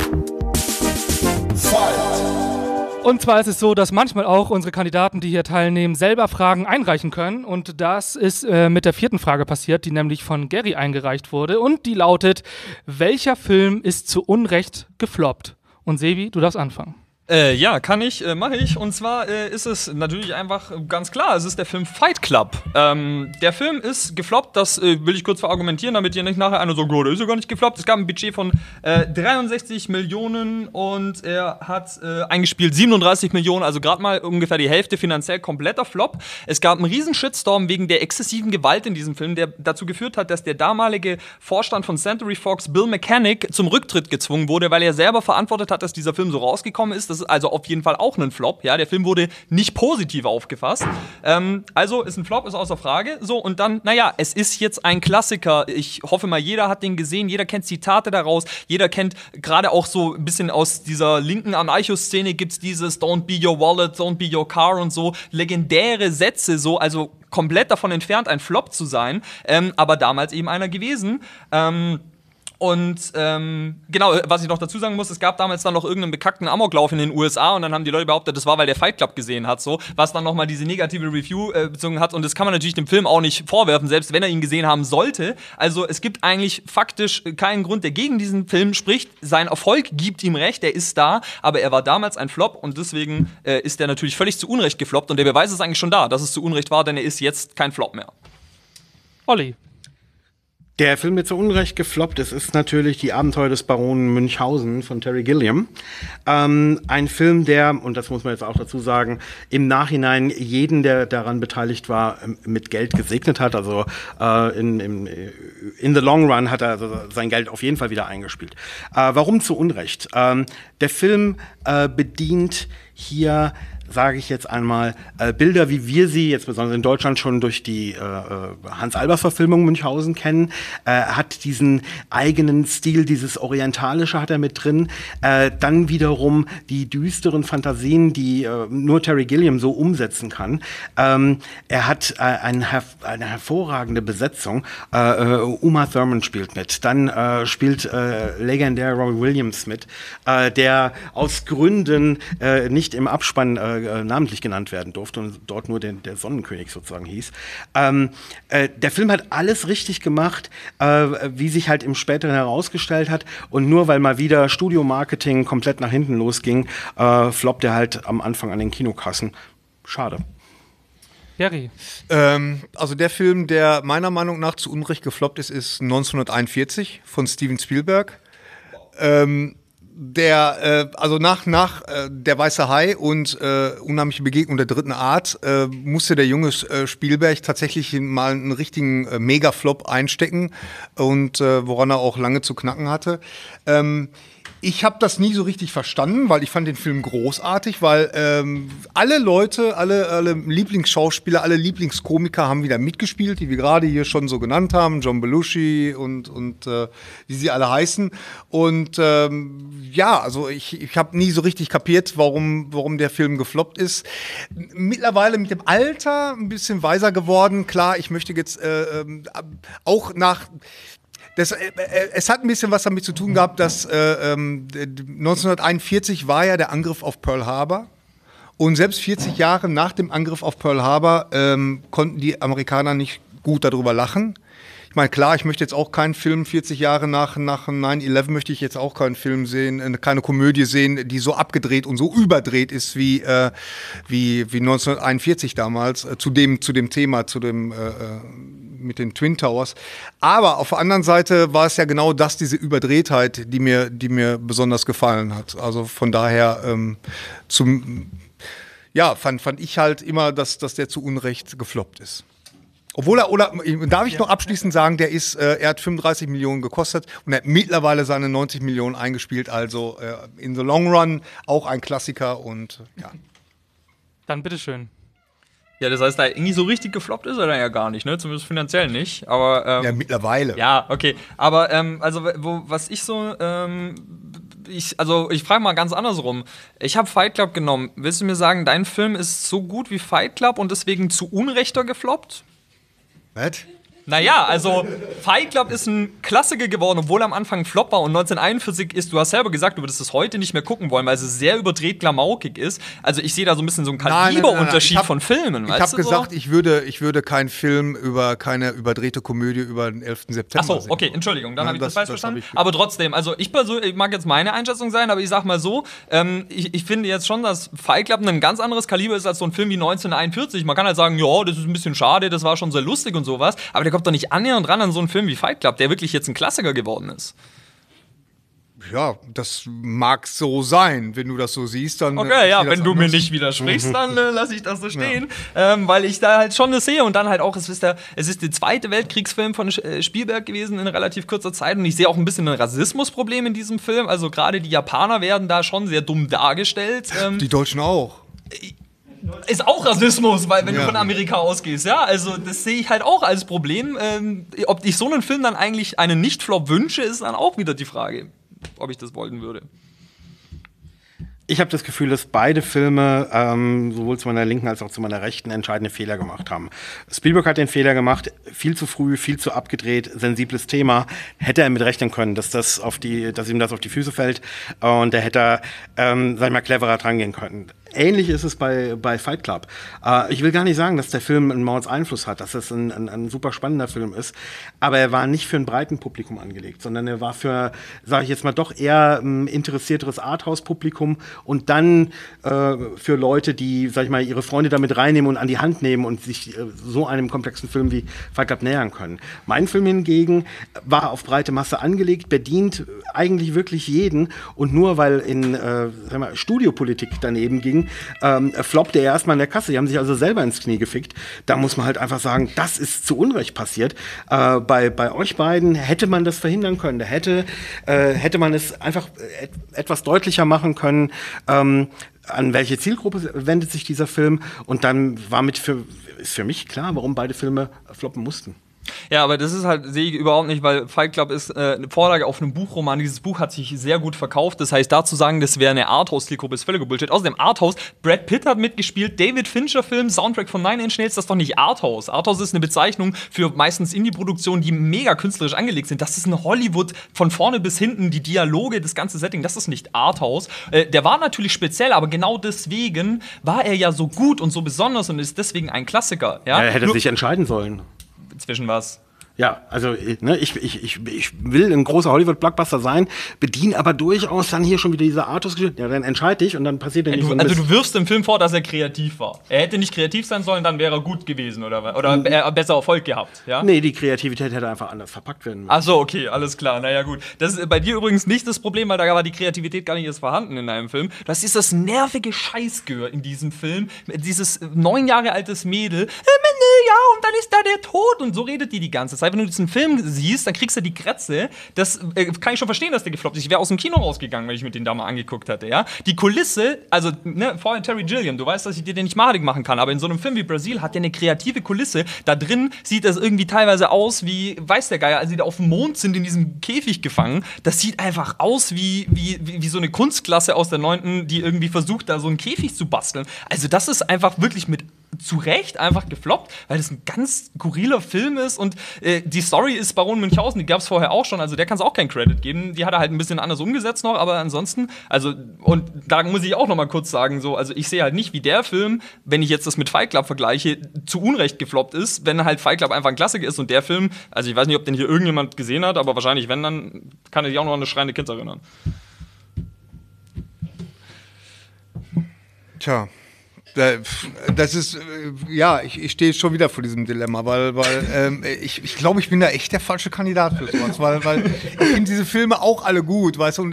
Fight! Und zwar ist es so, dass manchmal auch unsere Kandidaten, die hier teilnehmen, selber Fragen einreichen können. Und das ist mit der 4. Frage passiert, die nämlich von Gary eingereicht wurde. Und die lautet: Welcher Film ist zu Unrecht gefloppt? Und Sebi, du darfst anfangen. Ja, kann ich, mache ich. Und zwar ist es natürlich einfach ganz klar, es ist der Film Fight Club. Der Film ist gefloppt, das will ich kurz verargumentieren, damit ihr nicht nachher einer sagt, oh, der ist ja gar nicht gefloppt. Es gab ein Budget von 63 Millionen und er hat eingespielt 37 Millionen, also gerade mal ungefähr die Hälfte, finanziell kompletter Flop. Es gab einen riesen Shitstorm wegen der exzessiven Gewalt in diesem Film, der dazu geführt hat, dass der damalige Vorstand von Century Fox, Bill Mechanic, zum Rücktritt gezwungen wurde, weil er selber verantwortet hat, dass dieser Film so rausgekommen ist. Das ist also auf jeden Fall auch ein Flop. Ja, der Film wurde nicht positiv aufgefasst. Also ist ein Flop, ist außer Frage. So, und dann, naja, es ist jetzt ein Klassiker. Ich hoffe mal, jeder hat den gesehen, jeder kennt Zitate daraus, jeder kennt gerade auch so ein bisschen aus dieser linken Anarcho-Szene gibt's dieses Don't be your wallet, don't be your car und so. Legendäre Sätze, so, also komplett davon entfernt, ein Flop zu sein, aber damals eben einer gewesen. Genau, was ich noch dazu sagen muss, es gab damals dann noch irgendeinen bekackten Amoklauf in den USA und dann haben die Leute behauptet, das war, weil der Fight Club gesehen hat, so, was dann nochmal diese negative Review bezogen hat und das kann man natürlich dem Film auch nicht vorwerfen, selbst wenn er ihn gesehen haben sollte. Also es gibt eigentlich faktisch keinen Grund, der gegen diesen Film spricht. Sein Erfolg gibt ihm recht, er ist da, aber er war damals ein Flop und deswegen ist er natürlich völlig zu Unrecht gefloppt und der Beweis ist eigentlich schon da, dass es zu Unrecht war, denn er ist jetzt kein Flop mehr. Olli. Der Film, der zu Unrecht gefloppt ist, ist natürlich Die Abenteuer des Baronen Münchhausen von Terry Gilliam. Ein Film, der, und das muss man jetzt auch dazu sagen, im Nachhinein jeden, der daran beteiligt war, mit Geld gesegnet hat. Also in the long run hat er also sein Geld auf jeden Fall wieder eingespielt. Warum zu Unrecht? Der Film bedient hier, sage ich jetzt einmal, Bilder, wie wir sie jetzt besonders in Deutschland schon durch die Hans-Albers-Verfilmung Münchhausen kennen. Hat diesen eigenen Stil, dieses Orientalische hat er mit drin. Dann wiederum die düsteren Fantasien, die nur Terry Gilliam so umsetzen kann. Er hat eine hervorragende Besetzung. Uma Thurman spielt mit. Dann spielt legendär Robbie Williams mit, der aus Gründen nicht im Abspann namentlich genannt werden durfte und dort nur der Sonnenkönig sozusagen hieß. Der Film hat alles richtig gemacht, wie sich halt im Späteren herausgestellt hat. Und nur weil mal wieder Studio-Marketing komplett nach hinten losging, floppt er halt am Anfang an den Kinokassen. Schade. Gary. Also der Film, der meiner Meinung nach zu Unrecht gefloppt ist, ist 1941 von Steven Spielberg. Also nach Der Weiße Hai und Unheimliche Begegnung der dritten Art musste der junge Spielberg tatsächlich mal einen richtigen Megaflop einstecken und woran er auch lange zu knacken hatte. Ich habe das nie so richtig verstanden, weil ich fand den Film großartig, weil alle Leute, alle Lieblingsschauspieler, alle Lieblingskomiker haben wieder mitgespielt, die wir gerade hier schon so genannt haben, John Belushi und wie sie alle heißen. Und ja, also ich habe nie so richtig kapiert, warum der Film gefloppt ist. Mittlerweile mit dem Alter ein bisschen weiser geworden. Klar, ich möchte jetzt auch nach... es hat ein bisschen was damit zu tun gehabt, dass 1941 war ja der Angriff auf Pearl Harbor. Und selbst 40 Jahre nach dem Angriff auf Pearl Harbor konnten die Amerikaner nicht gut darüber lachen. Ich meine, klar, ich möchte jetzt auch keinen Film, 40 Jahre nach 9/11 möchte ich jetzt auch keinen Film sehen, keine Komödie sehen, die so abgedreht und so überdreht ist wie 1941 damals, zu dem Thema, mit den Twin Towers. Aber auf der anderen Seite war es ja genau das, diese Überdrehtheit, die mir besonders gefallen hat. Also von daher fand ich halt immer, dass der zu Unrecht gefloppt ist. Obwohl darf ich noch abschließend sagen, er hat 35 Millionen gekostet und er hat mittlerweile seine 90 Millionen eingespielt, also in the long run auch ein Klassiker und ja. Dann bitteschön. Ja, das heißt, da irgendwie so richtig gefloppt ist er dann ja gar nicht, ne? Zumindest finanziell nicht. Aber ja, mittlerweile. Ja, okay. Aber was ich so ich frage mal ganz andersrum. Ich habe Fight Club genommen. Willst du mir sagen, dein Film ist so gut wie Fight Club und deswegen zu Unrechter gefloppt? Was? Naja, also Fight Club ist ein Klassiker geworden, obwohl er am Anfang ein Flop war. Und 1941 ist, du hast selber gesagt, du würdest es heute nicht mehr gucken wollen, weil es sehr überdreht glamaukig ist. Also ich sehe da so ein bisschen so einen Kaliberunterschied von Filmen. Ich habe gesagt, ich würde keinen Film über keine überdrehte Komödie über den 11. September sehen. Ach so, okay, Entschuldigung, dann habe ich das falsch verstanden. Aber trotzdem, also ich mag jetzt meine Einschätzung sein, aber ich sag mal so, ich finde jetzt schon, dass Fight Club ein ganz anderes Kaliber ist als so ein Film wie 1941. Man kann halt sagen, ja, das ist ein bisschen schade, das war schon sehr lustig und sowas, aber der kommt doch nicht annähernd ran an so einen Film wie Fight Club, der wirklich jetzt ein Klassiker geworden ist. Ja, das mag so sein, wenn du das so siehst, dann. Okay, ja, wenn du mir nicht widersprichst, dann lasse ich das so stehen, weil ich da halt schon das sehe und dann halt auch, es ist der zweite Weltkriegsfilm von Spielberg gewesen in relativ kurzer Zeit und ich sehe auch ein bisschen ein Rassismusproblem in diesem Film, also gerade die Japaner werden da schon sehr dumm dargestellt. Die Deutschen auch. Ist auch Rassismus, weil wenn du von Amerika ausgehst, ja, also das sehe ich halt auch als Problem. Ob ich so einen Film dann eigentlich einen Nicht-Flop wünsche, ist dann auch wieder die Frage, ob ich das wollen würde. Ich habe das Gefühl, dass beide Filme sowohl zu meiner linken als auch zu meiner rechten entscheidende Fehler gemacht haben. Spielberg hat den Fehler gemacht, viel zu früh, viel zu abgedreht, sensibles Thema. Hätte er mit rechnen können, dass ihm das auf die Füße fällt und er hätte, sag ich mal, cleverer dran gehen können. Ähnlich ist es bei Fight Club. Ich will gar nicht sagen, dass der Film einen Mords Einfluss hat, dass es ein super spannender Film ist, aber er war nicht für ein breiten Publikum angelegt, sondern er war für, sage ich jetzt mal, doch eher interessierteres Arthouse-Publikum und dann für Leute, die, sag ich mal, ihre Freunde damit reinnehmen und an die Hand nehmen und sich so einem komplexen Film wie Fight Club nähern können. Mein Film hingegen war auf breite Masse angelegt, bedient eigentlich wirklich jeden und nur weil in Studiopolitik daneben ging, floppte er erstmal in der Kasse. Die haben sich also selber ins Knie gefickt. Da muss man halt einfach sagen, das ist zu Unrecht passiert. Bei euch beiden hätte man das verhindern können. Da hätte man es einfach etwas deutlicher machen können, an welche Zielgruppe wendet sich dieser Film. Und dann ist für mich klar, warum beide Filme floppen mussten. Ja, aber das ist halt, sehe ich überhaupt nicht, weil Fight Club ist eine Vorlage auf einem Buchroman. Dieses Buch hat sich sehr gut verkauft. Das heißt, dazu sagen, das wäre eine Arthouse-Zielgruppe, ist völliger Bullshit. Außerdem Arthouse, Brad Pitt hat mitgespielt, David Fincher-Film, Soundtrack von Nine Inch Nails, das ist doch nicht Arthouse. Arthouse ist eine Bezeichnung für meistens Indie-Produktionen, die mega künstlerisch angelegt sind. Das ist ein Hollywood von vorne bis hinten, die Dialoge, das ganze Setting, das ist nicht Arthouse. Der war natürlich speziell, aber genau deswegen war er ja so gut und so besonders und ist deswegen ein Klassiker. Ja? Er hätte sich entscheiden sollen. Zwischen was? Ja, also ich will ein großer Hollywood-Blockbuster sein, bediene aber durchaus dann hier schon wieder diese Arthouse-Geschichte. Ja, dann entscheide ich und dann passiert ja nicht so ein Also du wirfst im Film vor, dass er kreativ war. Er hätte nicht kreativ sein sollen, dann wäre er gut gewesen oder er besser Erfolg gehabt. Ja? Nee, die Kreativität hätte einfach anders verpackt werden müssen. Ach so, okay, alles klar. Naja, gut. Das ist bei dir übrigens nicht das Problem, weil da war die Kreativität gar nicht erst vorhanden in deinem Film. Das ist das nervige Scheißgehör in diesem Film. Dieses 9 Jahre altes Mädel. Ja, und dann ist da der Tod. Und so redet die ganze Zeit. Wenn du diesen Film siehst, dann kriegst du die Krätze. Das kann ich schon verstehen, dass der gefloppt ist. Ich wäre aus dem Kino rausgegangen, wenn ich mit den da mal angeguckt hätte, ja. Die Kulisse, also, vorher Terry Gilliam, du weißt, dass ich dir den nicht madig machen kann, aber in so einem Film wie Brasil hat der eine kreative Kulisse. Da drin sieht das irgendwie teilweise aus wie, weiß der Geier, als sie da auf dem Mond sind, in diesem Käfig gefangen. Das sieht einfach aus wie so eine Kunstklasse aus der 9., die irgendwie versucht, da so einen Käfig zu basteln. Also, das ist einfach wirklich mit zu Recht einfach gefloppt, weil das ein ganz skurriler Film ist und die Story ist Baron Münchhausen, die gab es vorher auch schon, also der kann es auch keinen Credit geben, die hat er halt ein bisschen anders umgesetzt noch, aber ansonsten, also, und da muss ich auch noch mal kurz sagen, so, also ich sehe halt nicht, wie der Film, wenn ich jetzt das mit Fight Club vergleiche, zu Unrecht gefloppt ist, wenn halt Fight Club einfach ein Klassiker ist und der Film, also ich weiß nicht, ob den hier irgendjemand gesehen hat, aber wahrscheinlich, wenn, dann kann er sich auch noch an das schreiende Kind erinnern. Tja. Das ist, ja, ich stehe schon wieder vor diesem Dilemma, weil ich glaube, ich bin da echt der falsche Kandidat für sowas, weil ich finde diese Filme auch alle gut, weißt du, und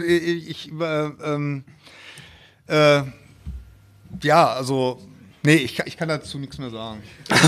ja, also, nee, ich kann dazu nichts mehr sagen.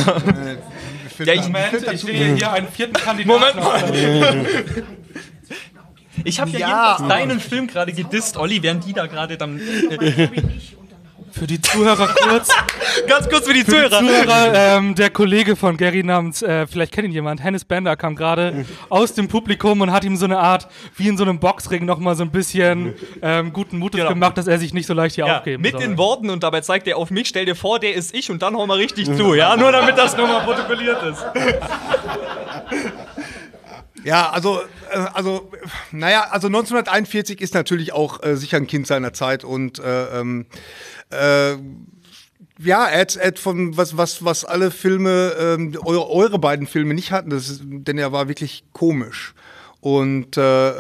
Ich sehe hier einen vierten Kandidaten. Moment. Ich habe ja jedenfalls deinen Film gerade gedisst, Olli, während die da gerade dann... Für die Zuhörer kurz. Ganz kurz für die Zuhörer. Der Kollege von Gary namens, vielleicht kennt ihn jemand, Hennis Bender kam gerade aus dem Publikum und hat ihm so eine Art, wie in so einem Boxring, nochmal so ein bisschen guten Mutes gemacht, dass er sich nicht so leicht hier aufgeben mit soll. Den Worten, und dabei zeigt er auf mich, stell dir vor, der ist ich und dann hau mal richtig zu, ja? Nur damit das nochmal protokolliert ist. Ja, also 1941 ist natürlich auch sicher ein Kind seiner Zeit und ja, er hat von was alle Filme, eure beiden Filme nicht hatten, denn er war wirklich komisch. Und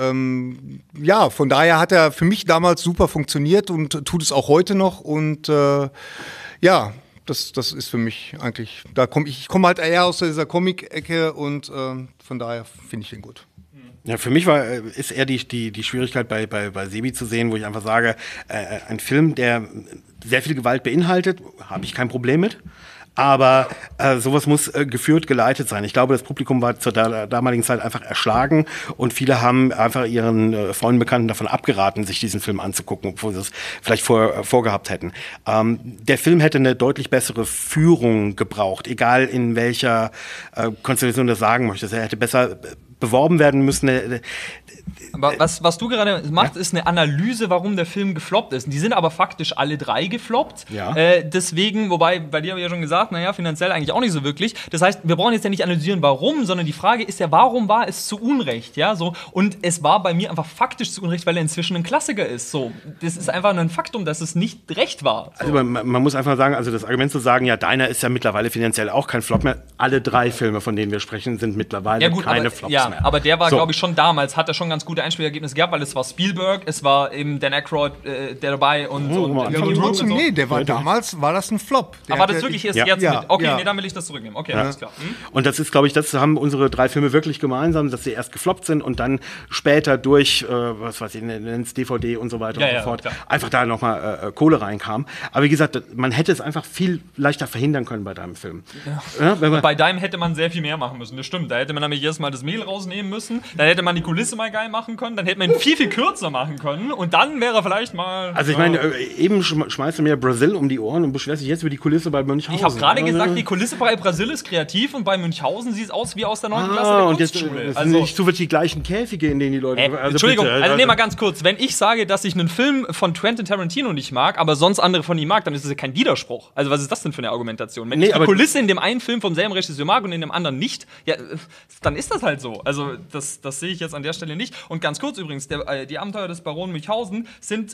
ja, von daher hat er für mich damals super funktioniert und tut es auch heute noch. Und ja, das ist für mich eigentlich, ich komme halt eher aus dieser Comic-Ecke und von daher finde ich ihn gut. Ja, für mich ist eher die Schwierigkeit bei Sebi zu sehen, wo ich einfach sage, ein Film, der sehr viel Gewalt beinhaltet, habe ich kein Problem mit. Aber sowas muss geführt, geleitet sein. Ich glaube, das Publikum war zur damaligen Zeit einfach erschlagen und viele haben einfach ihren Freunden, Bekannten davon abgeraten, sich diesen Film anzugucken, obwohl sie es vielleicht vorgehabt hätten. Der Film hätte eine deutlich bessere Führung gebraucht, egal in welcher Konstellation du das sagen möchtest. Er hätte besser beworben werden müssen. Aber was du gerade machst, ist eine Analyse, warum der Film gefloppt ist. Die sind aber faktisch alle drei gefloppt. Ja. Deswegen, wobei, bei dir habe ich ja schon gesagt, naja, finanziell eigentlich auch nicht so wirklich. Das heißt, wir brauchen jetzt ja nicht analysieren, warum, sondern die Frage ist ja, warum war es zu Unrecht? Ja, so. Und es war bei mir einfach faktisch zu Unrecht, weil er inzwischen ein Klassiker ist. So. Das ist einfach ein Faktum, dass es nicht recht war. So. Also man muss einfach sagen, also das Argument zu sagen, ja, deiner ist ja mittlerweile finanziell auch kein Flop mehr. Alle drei Filme, von denen wir sprechen, sind mittlerweile keine Flops mehr. Aber der war, glaube ich, schon damals, hat er schon ganz gute Einspielergebnisse gehabt, weil es war Spielberg, es war eben Dan Aykroyd, der dabei und Nee, der war damals, war das ein Flop. Aber das wirklich erst jetzt mit. Okay, ja. Nee, dann will ich das zurücknehmen. Okay, alles klar. Und das ist, glaube ich, das haben unsere drei Filme wirklich gemeinsam, dass sie erst gefloppt sind und dann später durch, was weiß ich, nenn's DVD und so weiter und so fort, einfach da nochmal Kohle reinkam. Aber wie gesagt, man hätte es einfach viel leichter verhindern können bei deinem Film. Ja, bei deinem hätte man sehr viel mehr machen müssen, das stimmt. Da hätte man nämlich erstmal das Mehl rausnehmen müssen, dann hätte man die Kulisse mal geil machen können, dann hätte man ihn viel, viel kürzer machen können und dann wäre vielleicht mal... Also ich meine, eben schmeißt du mir Brasil um die Ohren und beschwerst dich jetzt über die Kulisse bei Münchhausen. Ich habe gerade gesagt, die Kulisse bei Brasil ist kreativ und bei Münchhausen sieht es aus wie aus der 9. Klasse der Kunstschule. Und jetzt sind nicht so die gleichen Käfige, in denen die Leute... Entschuldigung, bitte, nee, mal ganz kurz. Wenn ich sage, dass ich einen Film von Quentin Tarantino nicht mag, aber sonst andere von ihm mag, dann ist es ja kein Widerspruch. Also was ist das denn für eine Argumentation? Wenn ich die Kulisse in dem einen Film vom selben Regisseur mag und in dem anderen nicht, ja, dann ist das halt so. Also das sehe ich jetzt an der Stelle nicht. Und ganz kurz übrigens, die Abenteuer des Baron Münchhausen sind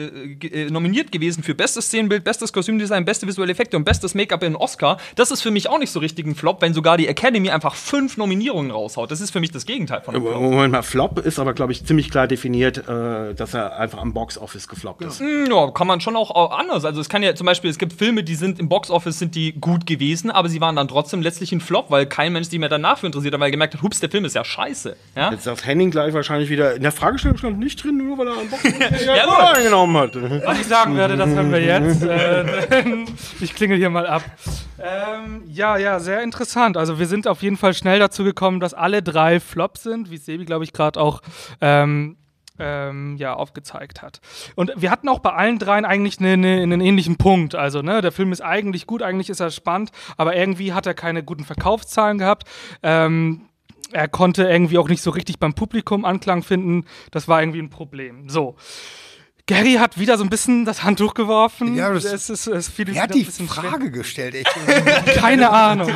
nominiert gewesen für bestes Szenenbild, bestes Kostümdesign, beste visuelle Effekte und bestes Make-up in Oscar. Das ist für mich auch nicht so richtig ein Flop, wenn sogar die Academy einfach 5 Nominierungen raushaut. Das ist für mich das Gegenteil von einem Flop. Moment mal, Flop ist aber, glaube ich, ziemlich klar definiert, dass er einfach am Box-Office gefloppt ist. Ja, kann man schon auch anders. Also es kann ja zum Beispiel, es gibt Filme, die sind im Box-Office sind die gut gewesen, aber sie waren dann trotzdem letztlich ein Flop, weil kein Mensch sich mehr danach für interessiert hat, weil er gemerkt hat, hups, der Film ist ja scheiße. Ja? Jetzt sagt Henning gleich wahrscheinlich wieder, in der Fragestellung stand nicht drin, nur weil er einen Box eingenommen hat. Was ich sagen werde, das hören wir jetzt. Ich klingel hier mal ab. Ja, sehr interessant. Also wir sind auf jeden Fall schnell dazu gekommen, dass alle drei Flops sind, wie Sebi, glaube ich, gerade auch aufgezeigt hat. Und wir hatten auch bei allen dreien eigentlich einen ähnlichen Punkt. Also, ne, der Film ist eigentlich gut, eigentlich ist er spannend, aber irgendwie hat er keine guten Verkaufszahlen gehabt. Er konnte irgendwie auch nicht so richtig beim Publikum Anklang finden. Das war irgendwie ein Problem. So. Gary hat wieder so ein bisschen das Handtuch geworfen. Ja, es fiel er hat die Frage gestellt, echt. Keine Ahnung.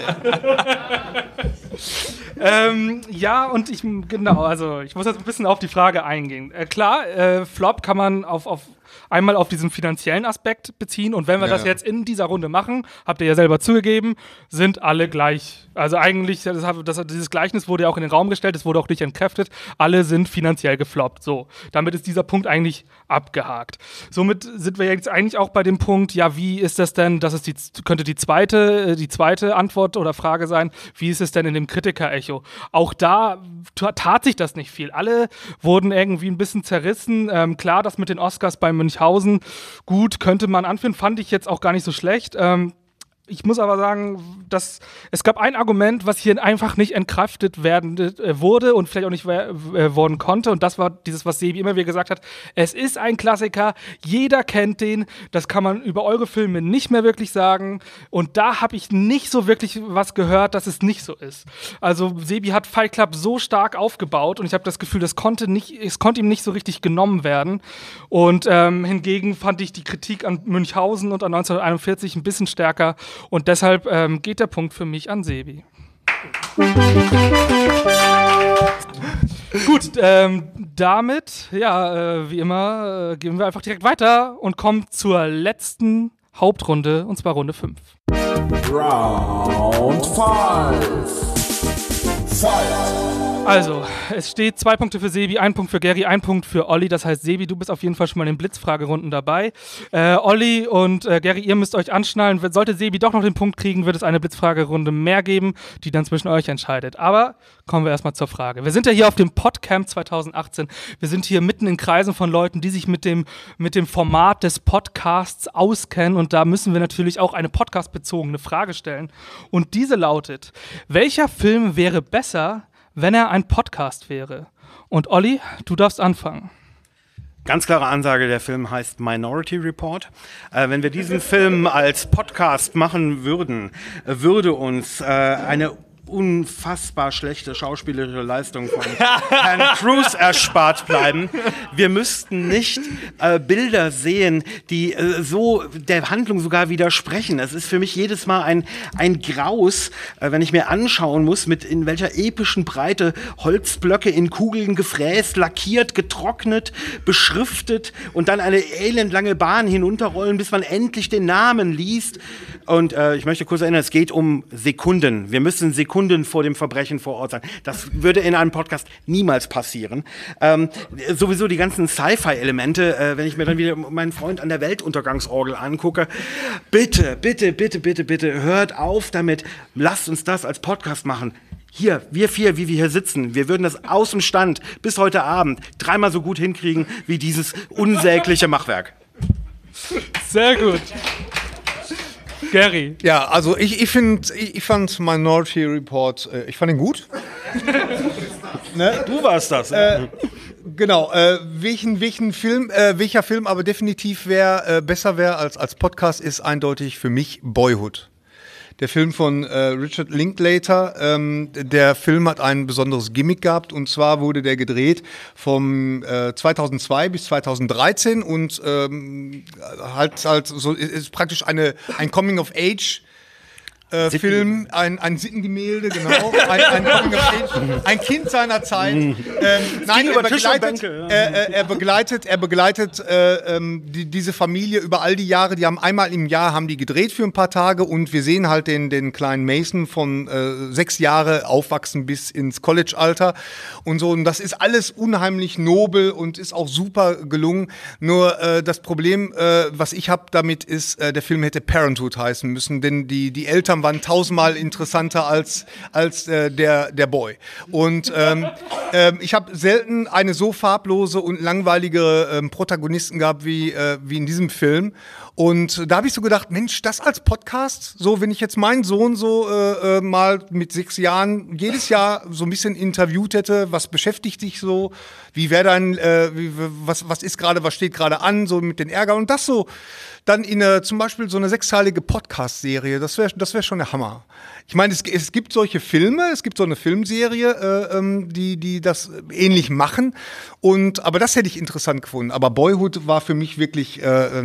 Ja, und ich muss jetzt ein bisschen auf die Frage eingehen. Klar, Flop kann man einmal auf diesen finanziellen Aspekt beziehen. Und wenn wir das jetzt in dieser Runde machen, habt ihr ja selber zugegeben, sind alle gleich. Also eigentlich, dieses Gleichnis wurde ja auch in den Raum gestellt, es wurde auch nicht entkräftet. Alle sind finanziell gefloppt. So, damit ist dieser Punkt eigentlich abgehakt. Somit sind wir jetzt eigentlich auch bei dem Punkt, ja, wie ist das denn, könnte die zweite Antwort oder Frage sein, wie ist es denn in dem Kritiker-Echo? Auch da tat sich das nicht viel. Alle wurden irgendwie ein bisschen zerrissen. Klar, das mit den Oscars bei Münchhausen, gut, könnte man anführen, fand ich jetzt auch gar nicht so schlecht. Ich muss aber sagen, dass es gab ein Argument, was hier einfach nicht entkräftet wurde und vielleicht auch nicht worden konnte. Und das war dieses, was Sebi immer wieder gesagt hat. Es ist ein Klassiker, jeder kennt den. Das kann man über eure Filme nicht mehr wirklich sagen. Und da habe ich nicht so wirklich was gehört, dass es nicht so ist. Also Sebi hat Fight Club so stark aufgebaut und ich habe das Gefühl, es konnte ihm nicht so richtig genommen werden. Und hingegen fand ich die Kritik an Münchhausen und an 1941 ein bisschen stärker. Und deshalb geht der Punkt für mich an Sebi. Gut, damit, wie immer, gehen wir einfach direkt weiter und kommen zur letzten Hauptrunde, und zwar Runde 5. Round 5. Fight! Also, es steht 2 Punkte für Sebi, 1 Punkt für Gary, 1 Punkt für Olli. Das heißt, Sebi, du bist auf jeden Fall schon mal in den Blitzfragerunden dabei. Olli und Gary, ihr müsst euch anschnallen. Sollte Sebi doch noch den Punkt kriegen, wird es eine Blitzfragerunde mehr geben, die dann zwischen euch entscheidet. Aber kommen wir erstmal zur Frage. Wir sind ja hier auf dem Podcamp 2018. Wir sind hier mitten in Kreisen von Leuten, die sich mit dem Format des Podcasts auskennen. Und da müssen wir natürlich auch eine podcastbezogene Frage stellen. Und diese lautet: Welcher Film wäre besser, wenn er ein Podcast wäre? Und Olli, du darfst anfangen. Ganz klare Ansage, der Film heißt Minority Report. Wenn wir diesen Film als Podcast machen würden, würde uns eine unfassbar schlechte schauspielerische Leistung von Herrn Cruise erspart bleiben. Wir müssten nicht Bilder sehen, die so der Handlung sogar widersprechen. Es ist für mich jedes Mal ein Graus, wenn ich mir anschauen muss, in welcher epischen Breite Holzblöcke in Kugeln gefräst, lackiert, getrocknet, beschriftet und dann eine elendlange Bahn hinunterrollen, bis man endlich den Namen liest. Und ich möchte kurz erinnern, es geht um Sekunden. Wir müssen Sekunden vor dem Verbrechen vor Ort sein. Das würde in einem Podcast niemals passieren. Sowieso die ganzen Sci-Fi-Elemente, wenn ich mir dann wieder meinen Freund an der Weltuntergangsorgel angucke. Bitte, bitte, bitte, bitte, bitte, hört auf damit. Lasst uns das als Podcast machen. Hier, wir 4, wie wir hier sitzen, wir würden das aus dem Stand bis heute Abend 3-mal so gut hinkriegen wie dieses unsägliche Machwerk. Sehr gut. Gary. Ja, also ich fand Minority Report, ich fand ihn gut. Ne? Du warst das. Genau, welcher Film aber definitiv besser wäre als Podcast, ist eindeutig für mich Boyhood. Der Film von Richard Linklater. Der Film hat ein besonderes Gimmick gehabt, und zwar wurde der gedreht vom 2002 bis 2013 und so ist praktisch ein Coming-of-Age Film, ein Sittengemälde, genau, ein Coming of Age, ein Kind seiner Zeit. Nein, er begleitet diese Familie über all die Jahre. Die haben einmal im Jahr gedreht für ein paar Tage, und wir sehen halt den kleinen Mason von 6 Jahre aufwachsen bis ins College-Alter und so. Und das ist alles unheimlich nobel und ist auch super gelungen. Nur das Problem, was ich habe damit, ist, der Film hätte Parenthood heißen müssen, denn die Eltern waren 1000-mal interessanter als der Boy. Und ich habe selten eine so farblose und langweilige Protagonisten gehabt wie in diesem Film. Und da habe ich so gedacht, Mensch, das als Podcast, so wenn ich jetzt meinen Sohn so mal mit 6 Jahren jedes Jahr so ein bisschen interviewt hätte, was beschäftigt dich so, wie wäre dein, was steht gerade an, so mit den Ärger und das so. Dann zum Beispiel so eine 6-teilige Podcast-Serie, das wär schon der Hammer. Ich meine, es gibt solche Filme, es gibt so eine Filmserie, die das ähnlich machen, aber das hätte ich interessant gefunden. Aber Boyhood war für mich wirklich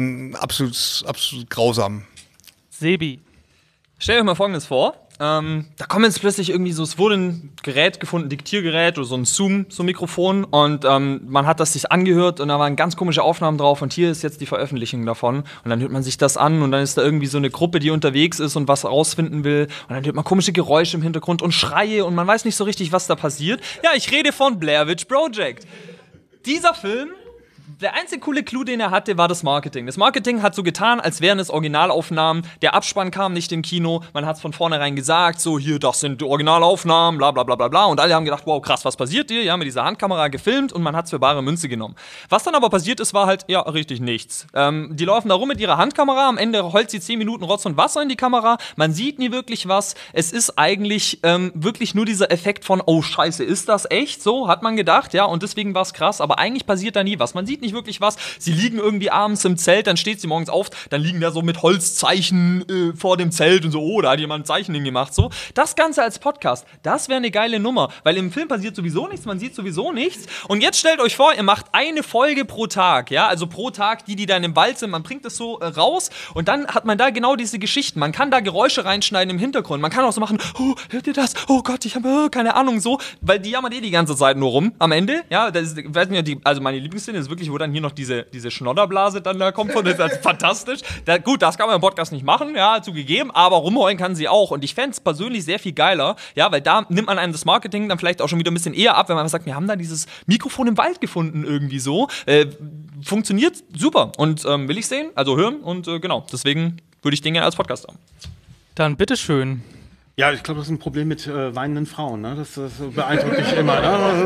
absolut grausam. Sebi. Stell euch mal Folgendes vor. Da kommen jetzt plötzlich irgendwie so, es wurde ein Gerät gefunden, ein Diktiergerät oder so ein Zoom-Mikrofon, und man hat das sich angehört und da waren ganz komische Aufnahmen drauf, und hier ist jetzt die Veröffentlichung davon, und dann hört man sich das an und dann ist da irgendwie so eine Gruppe, die unterwegs ist und was rausfinden will, und dann hört man komische Geräusche im Hintergrund und Schreie und man weiß nicht so richtig, was da passiert. Ja, ich rede von Blair Witch Project. Dieser Film, der einzige coole Clou, den er hatte, war das Marketing. Das Marketing hat so getan, als wären es Originalaufnahmen. Der Abspann kam nicht im Kino. Man hat es von vornherein gesagt, so hier, das sind die Originalaufnahmen, bla bla bla bla bla. Und alle haben gedacht, wow, krass, was passiert hier? Ja, mit dieser Handkamera gefilmt und man hat es für bare Münze genommen. Was dann aber passiert ist, war halt, ja, richtig nichts. Die laufen da rum mit ihrer Handkamera. Am Ende heult sie 10 Minuten Rotz und Wasser in die Kamera. Man sieht nie wirklich was. Es ist eigentlich wirklich nur dieser Effekt von, oh, scheiße, ist das echt? So hat man gedacht, ja. Und deswegen war es krass. Aber eigentlich passiert da nie was. Man sieht sieht nicht wirklich was. Sie liegen irgendwie abends im Zelt, dann steht sie morgens auf, dann liegen da so mit Holzzeichen vor dem Zelt und so, oh, da hat jemand ein Zeichen hingemacht. So. Das Ganze als Podcast, das wäre eine geile Nummer, weil im Film passiert sowieso nichts, man sieht sowieso nichts. Und jetzt stellt euch vor, ihr macht eine Folge pro Tag, ja, also pro Tag, die dann im Wald sind, man bringt das so raus und dann hat man da genau diese Geschichten. Man kann da Geräusche reinschneiden im Hintergrund, man kann auch so machen, oh, hört ihr das? Oh Gott, ich habe keine Ahnung, so, weil die jammern die ganze Zeit nur rum am Ende, ja, das ist, also meine Lieblingsszene ist wirklich, wo dann hier noch diese Schnodderblase dann da kommt, das ist halt fantastisch. Gut, das kann man im Podcast nicht machen, ja, zugegeben, aber rumheulen kann sie auch und ich fände es persönlich sehr viel geiler, ja, weil da nimmt man einem das Marketing dann vielleicht auch schon wieder ein bisschen eher ab, wenn man einfach sagt, wir haben da dieses Mikrofon im Wald gefunden irgendwie so, funktioniert super und will ich sehen, also hören und genau, deswegen würde ich den gerne als Podcast haben. Dann bitteschön. Ja, ich glaube, das ist ein Problem mit weinenden Frauen. Ne? Das beeindruckt mich immer.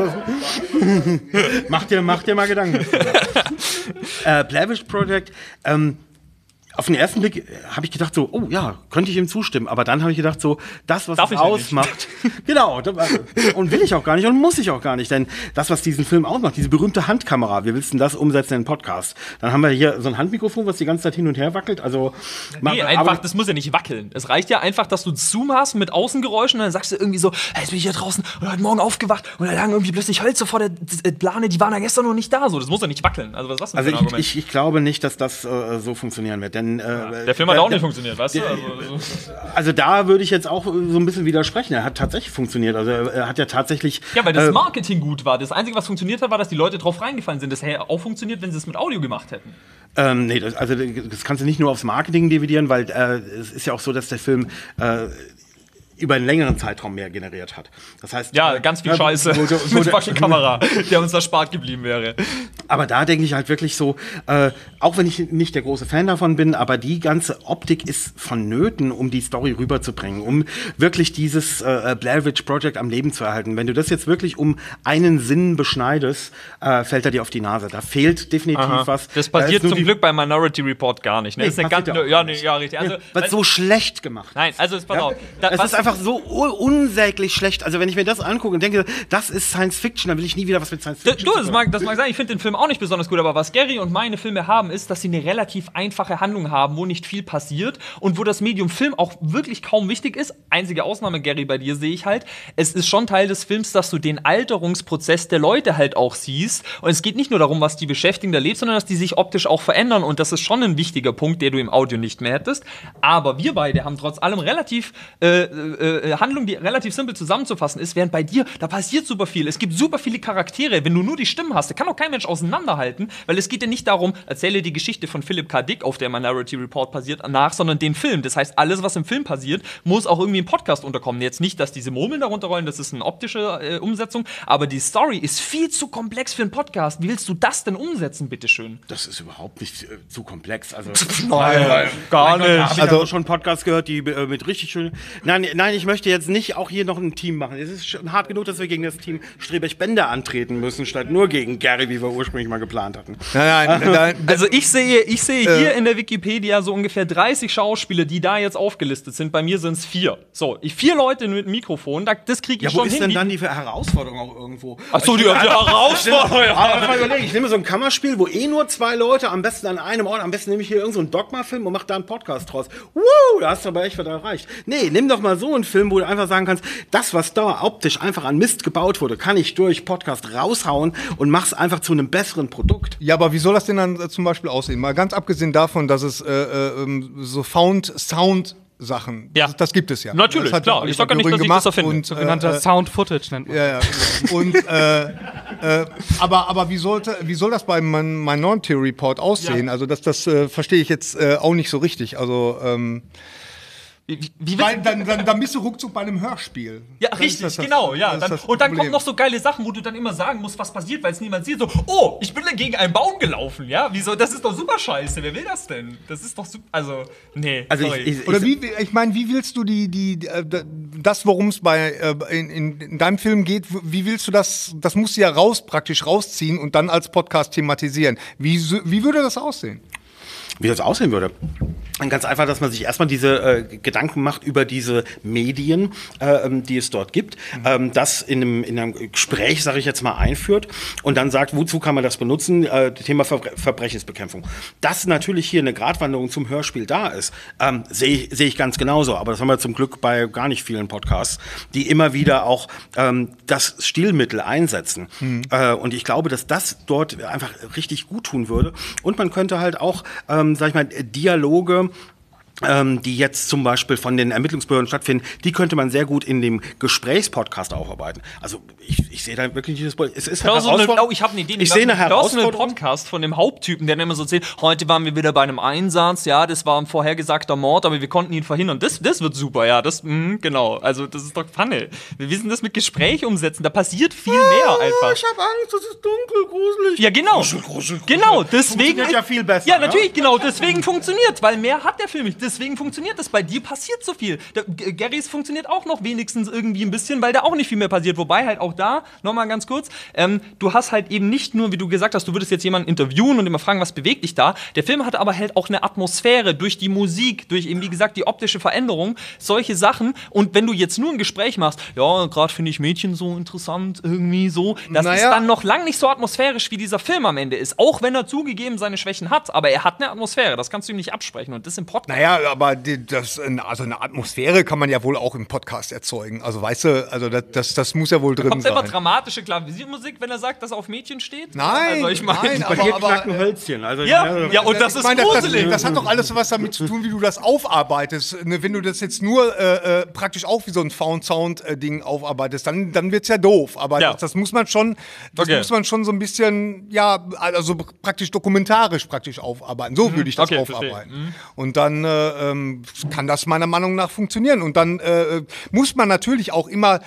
Ne? Mach dir mal Gedanken. Blair Witch Project. Auf den ersten Blick habe ich gedacht so, oh ja, könnte ich ihm zustimmen. Aber dann habe ich gedacht so, das, was es ausmacht, genau, und will ich auch gar nicht und muss ich auch gar nicht. Denn das, was diesen Film ausmacht, diese berühmte Handkamera, wir willsten das umsetzen in einen Podcast. Dann haben wir hier so ein Handmikrofon, was die ganze Zeit hin und her wackelt. Also, nee, einfach, das muss ja nicht wackeln. Es reicht ja einfach, dass du Zoom hast mit Außengeräuschen und dann sagst du irgendwie so, hey, jetzt bin ich hier draußen und heute Morgen aufgewacht und da lagen irgendwie plötzlich Hölzer vor der Plane, die waren ja gestern noch nicht da. So, das muss ja nicht wackeln. Also, was ist das denn für ein Argument? Ich glaube nicht, dass das so funktionieren wird. Denn, der Film hat auch nicht funktioniert, weißt du? Also da würde ich jetzt auch so ein bisschen widersprechen. Er hat tatsächlich funktioniert. Also er hat ja tatsächlich... Ja, weil das Marketing gut war. Das Einzige, was funktioniert hat, war, dass die Leute drauf reingefallen sind. Das hätte auch funktioniert, wenn sie es mit Audio gemacht hätten. Nee, das kannst du nicht nur aufs Marketing dividieren, weil es ist ja auch so, dass der Film... über einen längeren Zeitraum mehr generiert hat. Das heißt, ja, ganz viel Scheiße mit Fucking-Kamera, der uns erspart geblieben wäre. Aber da denke ich halt wirklich so, auch wenn ich nicht der große Fan davon bin, aber die ganze Optik ist vonnöten, um die Story rüberzubringen, um wirklich dieses Blair Witch Project am Leben zu erhalten. Wenn du das jetzt wirklich um einen Sinn beschneidest, fällt er dir auf die Nase. Da fehlt definitiv was. Das passiert zum Glück bei Minority Report gar nicht. Ne? Nee, das ist eine ganz, ja, richtig. Also, was so schlecht gemacht. Nein, also pass auf. Es ist einfach so unsäglich schlecht. Also wenn ich mir das angucke und denke, das ist Science Fiction, dann will ich nie wieder was mit Science Fiction das mag sein, ich finde den Film auch nicht besonders gut, aber was Gary und meine Filme haben, ist, dass sie eine relativ einfache Handlung haben, wo nicht viel passiert und wo das Medium Film auch wirklich kaum wichtig ist. Einzige Ausnahme, Gary, bei dir sehe ich halt, es ist schon Teil des Films, dass du den Alterungsprozess der Leute halt auch siehst und es geht nicht nur darum, was die beschäftigen, da lebt, sondern dass die sich optisch auch verändern und das ist schon ein wichtiger Punkt, der du im Audio nicht mehr hättest. Aber wir beide haben trotz allem relativ Handlung, die relativ simpel zusammenzufassen ist, während bei dir, da passiert super viel. Es gibt super viele Charaktere. Wenn du nur die Stimmen hast, da kann auch kein Mensch auseinanderhalten, weil es geht ja nicht darum, erzähle die Geschichte von Philip K. Dick, auf der Minority Report basiert, nach, sondern den Film. Das heißt, alles, was im Film passiert, muss auch irgendwie im Podcast unterkommen. Jetzt nicht, dass diese Murmeln darunter rollen, das ist eine optische Umsetzung, aber die Story ist viel zu komplex für einen Podcast. Wie willst du das denn umsetzen, bitteschön? Das ist überhaupt nicht zu komplex. Also, nein, gar nicht. Ich habe schon Podcasts gehört, die mit richtig schön... Nein, ich möchte jetzt nicht auch hier noch ein Team machen. Es ist schon hart genug, dass wir gegen das Team Streberch-Bender antreten müssen, statt nur gegen Gary, wie wir ursprünglich mal geplant hatten. Nein. Also ich sehe hier in der Wikipedia so ungefähr 30 Schauspieler, die da jetzt aufgelistet sind. Bei mir sind es 4. So, 4 Leute mit Mikrofon, das kriege ich schon hin. Ja, wo ist denn dann die Herausforderung auch irgendwo? Achso, die Herausforderung. Aber mal überlegen, ich nehme so ein Kammerspiel, wo nur 2 Leute, am besten an einem Ort, am besten nehme ich hier irgendeinen so Dogma-Film und mache da einen Podcast draus. Da hast du aber echt was erreicht. Nee, nimm doch mal so einen Film, wo du einfach sagen kannst, das, was da optisch einfach an Mist gebaut wurde, kann ich durch Podcast raushauen und mach's einfach zu einem besseren Produkt. Ja, aber wie soll das denn dann zum Beispiel aussehen? Mal ganz abgesehen davon, dass es so Sound Sachen. Ja. Das gibt es ja. Natürlich, das klar. Ich sage ja nicht, dass ich das erfinde. Und, sogenannter Sound-Footage nennt man. Ja. Und, aber wie soll das beim Minority Report aussehen? Ja. Also das verstehe ich jetzt auch nicht so richtig. Also weil dann bist du ruckzuck bei einem Hörspiel. Ja, richtig, genau. Ja. Und dann kommen noch so geile Sachen, wo du dann immer sagen musst, was passiert, weil es niemand sieht. So, oh, ich bin gegen einen Baum gelaufen, ja? Wieso? Das ist doch super scheiße. Wer will das denn? Das ist doch super. Also, nee. Also oder wie willst du das, worum es in deinem Film geht, wie willst du das musst du ja praktisch rausziehen und dann als Podcast thematisieren. Wie würde das aussehen? Wie das aussehen würde? Ganz einfach, dass man sich erstmal diese Gedanken macht über diese Medien, die es dort gibt, das in einem Gespräch, sage ich jetzt mal, einführt und dann sagt, wozu kann man das benutzen? Thema Verbrechensbekämpfung. Dass natürlich hier eine Gratwanderung zum Hörspiel da ist, sehe ich ganz genauso. Aber das haben wir zum Glück bei gar nicht vielen Podcasts, die immer wieder auch das Stilmittel einsetzen. Und ich glaube, dass das dort einfach richtig gut tun würde. Und man könnte halt auch, sag ich mal, Dialoge, die jetzt zum Beispiel von den Ermittlungsbehörden stattfinden, die könnte man sehr gut in dem Gesprächspodcast aufarbeiten. Also ich sehe da wirklich nicht das. Es ist halt ich habe eine Idee. Ich sehe eine Herausforderung. einen Podcast von dem Haupttypen, der immer so erzählt, heute waren wir wieder bei einem Einsatz, ja, das war ein vorhergesagter Mord, aber wir konnten ihn verhindern. Das wird super, ja, genau. Also das ist doch Pfanne. Wir wissen das mit Gespräch umsetzen, da passiert viel mehr einfach. Ich habe Angst, das ist dunkel, gruselig. Ja, genau. Gruselig. Genau, deswegen. Funktioniert ja viel besser. Ja, natürlich, genau, deswegen funktioniert, weil mehr hat der Film nicht. Deswegen funktioniert das. Bei dir passiert so viel. Garrys funktioniert auch noch wenigstens irgendwie ein bisschen, weil da auch nicht viel mehr passiert. Wobei halt auch da, nochmal ganz kurz, du hast halt eben nicht nur, wie du gesagt hast, du würdest jetzt jemanden interviewen und immer fragen, was bewegt dich da. Der Film hat aber halt auch eine Atmosphäre durch die Musik, durch eben, wie gesagt, die optische Veränderung, solche Sachen. Und wenn du jetzt nur ein Gespräch machst, ja, gerade finde ich Mädchen so interessant, irgendwie so, das ist dann noch lang nicht so atmosphärisch, wie dieser Film am Ende ist. Auch wenn er zugegeben seine Schwächen hat, aber er hat eine Atmosphäre, das kannst du ihm nicht absprechen. Und das im Podcast. Naja, aber also eine Atmosphäre kann man ja wohl auch im Podcast erzeugen. Also weißt du, also das muss ja wohl drin kommt sein. Kommt immer dramatische Klaviermusik, wenn er sagt, dass er auf Mädchen steht? Nein, also ich mein, nein, Bei dir knacken Hölzchen. Also, ja, und das ist gruselig. Das hat doch alles was damit zu tun, wie du das aufarbeitest. Wenn du das jetzt nur praktisch auch wie so ein Found-Sound-Ding aufarbeitest, dann wird's ja doof. Aber das muss man schon, muss man schon so ein bisschen, ja, also praktisch dokumentarisch aufarbeiten. So würde ich das aufarbeiten. Und dann kann das meiner Meinung nach funktionieren. Und dann muss man natürlich auch immer,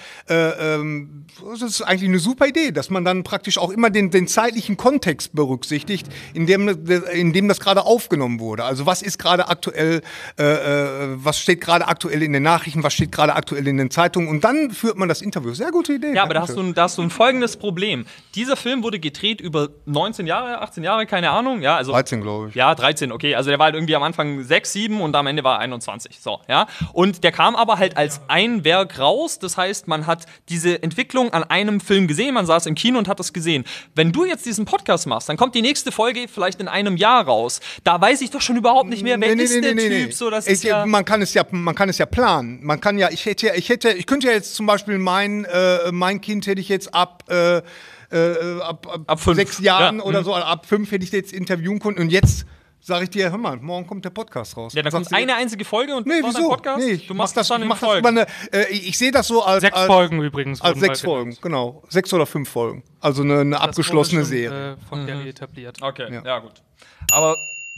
das ist eigentlich eine super Idee, dass man dann praktisch auch immer den zeitlichen Kontext berücksichtigt, in dem das gerade aufgenommen wurde. Also was ist gerade aktuell, was steht gerade aktuell in den Nachrichten, was steht gerade aktuell in den Zeitungen und dann führt man das Interview. Sehr gute Idee. Ja, aber da hast du ein folgendes Problem. Dieser Film wurde gedreht über 19 Jahre, 18 Jahre, keine Ahnung. Ja, also 13, glaube ich. Ja, 13, okay. Also der war halt irgendwie am Anfang 6, 7 und am Ende war er 21. So, ja. Und der kam aber halt als ein Werk raus. Das heißt, man hat diese Entwicklung an einem Film gesehen, man saß im Kino und hat das gesehen. Wenn du jetzt diesen Podcast machst, dann kommt die nächste Folge vielleicht in einem Jahr raus. Da weiß ich doch schon überhaupt nicht mehr, wer ist der Typ. So, das ist man kann es ja planen. Man kann ja, ich könnte ja jetzt zum Beispiel mein Kind hätte ich jetzt ab 6 Jahren oder so, ab 5 hätte ich jetzt interviewen können und jetzt sag ich dir, hör mal, morgen kommt der Podcast raus. Ja, dann kommt eine einzige Folge und das war dein Podcast? Nee, du machst das dann in Folgen. Ich sehe das so als 6 Folgen übrigens. Als 6 Folgen, genau. 6 oder 5 Folgen. Also eine abgeschlossene Serie. Von Gary etabliert. Okay, ja gut. Aber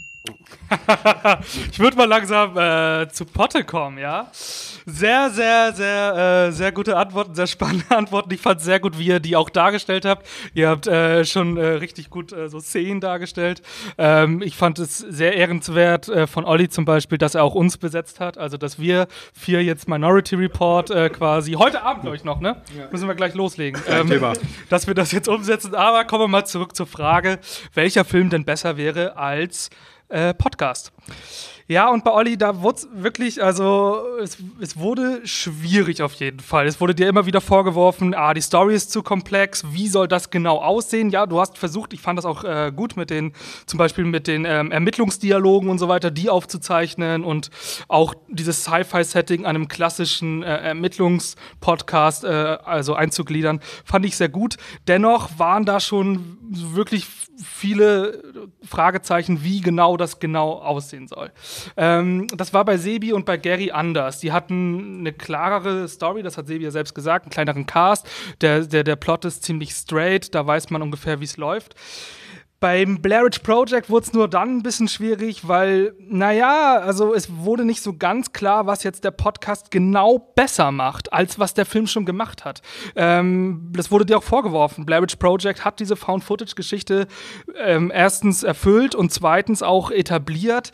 ich würde mal langsam zu Potte kommen, ja? Sehr, sehr, sehr, sehr gute Antworten, sehr spannende Antworten. Ich fand es sehr gut, wie ihr die auch dargestellt habt. Ihr habt schon richtig gut so Szenen dargestellt. Ich fand es sehr ehrenswert von Olli zum Beispiel, dass er auch uns besetzt hat. Also, dass wir 4 jetzt Minority Report quasi, heute Abend glaube ich noch, ne? Ja. Müssen wir gleich loslegen. Dass wir das jetzt umsetzen. Aber kommen wir mal zurück zur Frage, welcher Film denn besser wäre als Podcast. Ja, und bei Olli, da wurde es wirklich, also es wurde schwierig auf jeden Fall. Es wurde dir immer wieder vorgeworfen, die Story ist zu komplex, wie soll das genau aussehen? Ja, du hast versucht, ich fand das auch gut zum Beispiel mit den Ermittlungsdialogen und so weiter, die aufzuzeichnen und auch dieses Sci-Fi-Setting an einem klassischen Ermittlungspodcast also einzugliedern, fand ich sehr gut. Dennoch waren da schon wirklich viele Fragezeichen, wie genau das aussehen soll. Das war bei Sebi und bei Gary anders. Die hatten eine klarere Story, das hat Sebi ja selbst gesagt, einen kleineren Cast. Der Plot ist ziemlich straight, da weiß man ungefähr, wie es läuft. Beim Blair Witch Project wurde es nur dann ein bisschen schwierig, weil, also es wurde nicht so ganz klar, was jetzt der Podcast genau besser macht, als was der Film schon gemacht hat. Das wurde dir auch vorgeworfen. Blair Witch Project hat diese Found-Footage-Geschichte erstens erfüllt und zweitens auch etabliert.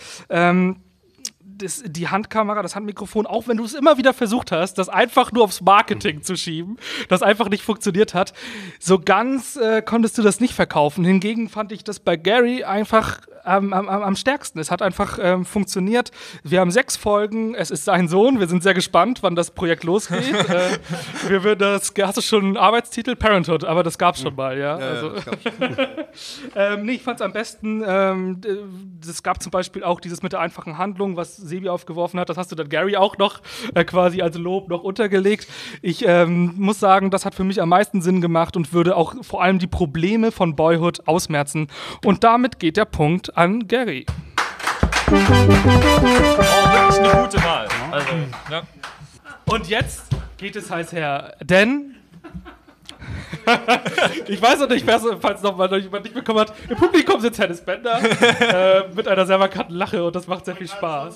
Die Handkamera, das Handmikrofon, auch wenn du es immer wieder versucht hast, das einfach nur aufs Marketing zu schieben, das einfach nicht funktioniert hat, so ganz konntest du das nicht verkaufen. Hingegen fand ich das bei Gary einfach am stärksten. Es hat einfach funktioniert. Wir haben 6 Folgen, es ist sein Sohn. Wir sind sehr gespannt, wann das Projekt losgeht. Hast du schon einen Arbeitstitel? Parenthood, aber das gab's schon mal, ja. Nee, ich fand's am besten, es gab zum Beispiel auch dieses mit der einfachen Handlung, was Sebi aufgeworfen hat. Das hast du dann Gary auch noch quasi als Lob noch untergelegt. Ich muss sagen, das hat für mich am meisten Sinn gemacht und würde auch vor allem die Probleme von Boyhood ausmerzen. Und damit geht der Punkt an Gary. Oh, wirklich eine gute Wahl. Also, ja. Und jetzt geht es heiß her, denn ich weiß noch nicht, falls noch mal jemand nicht bekommen hat, im Publikum sitzt Hennes Bender mit einer sehr markanten Lache und das macht sehr viel Spaß.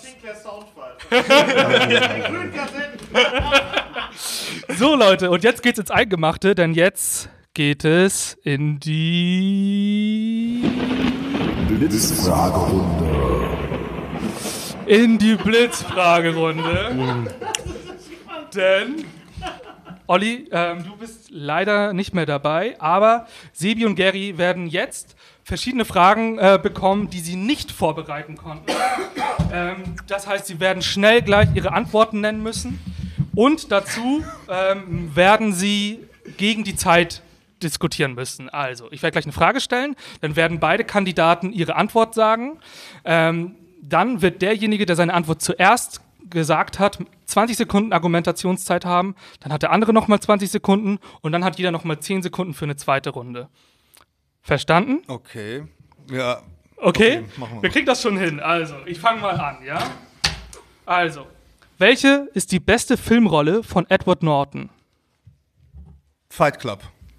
So Leute, und jetzt geht's ins Eingemachte, denn jetzt geht es in die Blitzfragerunde. In die Blitzfragerunde. Denn, Olli, du bist leider nicht mehr dabei, aber Sebi und Gary werden jetzt verschiedene Fragen bekommen, die sie nicht vorbereiten konnten. Das heißt, sie werden schnell gleich ihre Antworten nennen müssen und dazu werden sie gegen die Zeit diskutieren müssen. Also, ich werde gleich eine Frage stellen, dann werden beide Kandidaten ihre Antwort sagen. Dann wird derjenige, der seine Antwort zuerst gesagt hat, 20 Sekunden Argumentationszeit haben, dann hat der andere nochmal 20 Sekunden und dann hat jeder nochmal 10 Sekunden für eine zweite Runde. Verstanden? Okay. Ja. Okay? Machen wir. Wir kriegen das schon hin. Also, ich fange mal an, ja? Also, welche ist die beste Filmrolle von Edward Norton? Fight Club.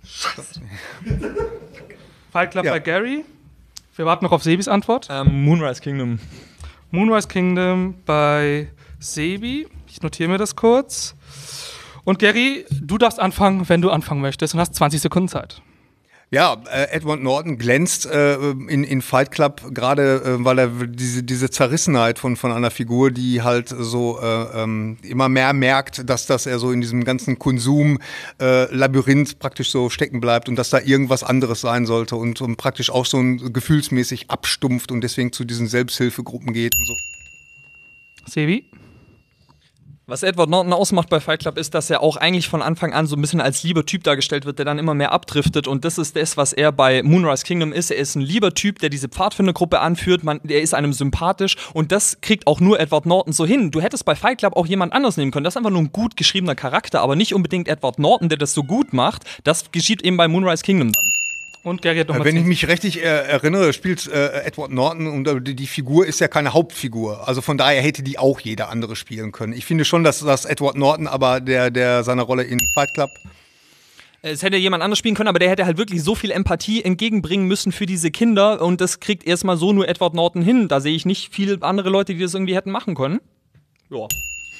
Fight Club Ja. bei Gary. Wir warten noch auf Sebis Antwort. Moonrise Kingdom. Moonrise Kingdom bei Sebi. Ich notiere mir das kurz. Und Gary, du darfst anfangen, wenn du anfangen möchtest und hast 20 Sekunden Zeit. Ja, Edward Norton glänzt in Fight Club, gerade weil er diese Zerrissenheit von einer Figur, die halt so immer mehr merkt, dass er so in diesem ganzen Konsum-Labyrinth praktisch so stecken bleibt und dass da irgendwas anderes sein sollte und praktisch auch so gefühlsmäßig abstumpft und deswegen zu diesen Selbsthilfegruppen geht und so. Sebi? Was Edward Norton ausmacht bei Fight Club ist, dass er auch eigentlich von Anfang an so ein bisschen als lieber Typ dargestellt wird, der dann immer mehr abdriftet und das ist das, was er bei Moonrise Kingdom ist. Er ist ein lieber Typ, der diese Pfadfindergruppe anführt, der ist einem sympathisch und das kriegt auch nur Edward Norton so hin. Du hättest bei Fight Club auch jemand anders nehmen können. Das ist einfach nur ein gut geschriebener Charakter, aber nicht unbedingt Edward Norton, der das so gut macht. Das geschieht eben bei Moonrise Kingdom dann. Und Gary hat noch mal Wenn ich 10. mich richtig erinnere, spielt Edward Norton und die Figur ist ja keine Hauptfigur. Also von daher hätte die auch jeder andere spielen können. Ich finde schon, dass Edward Norton aber der seine Rolle in Fight Club. Es hätte jemand anders spielen können, aber der hätte halt wirklich so viel Empathie entgegenbringen müssen für diese Kinder und das kriegt erstmal so nur Edward Norton hin. Da sehe ich nicht viele andere Leute, die das irgendwie hätten machen können. Ja.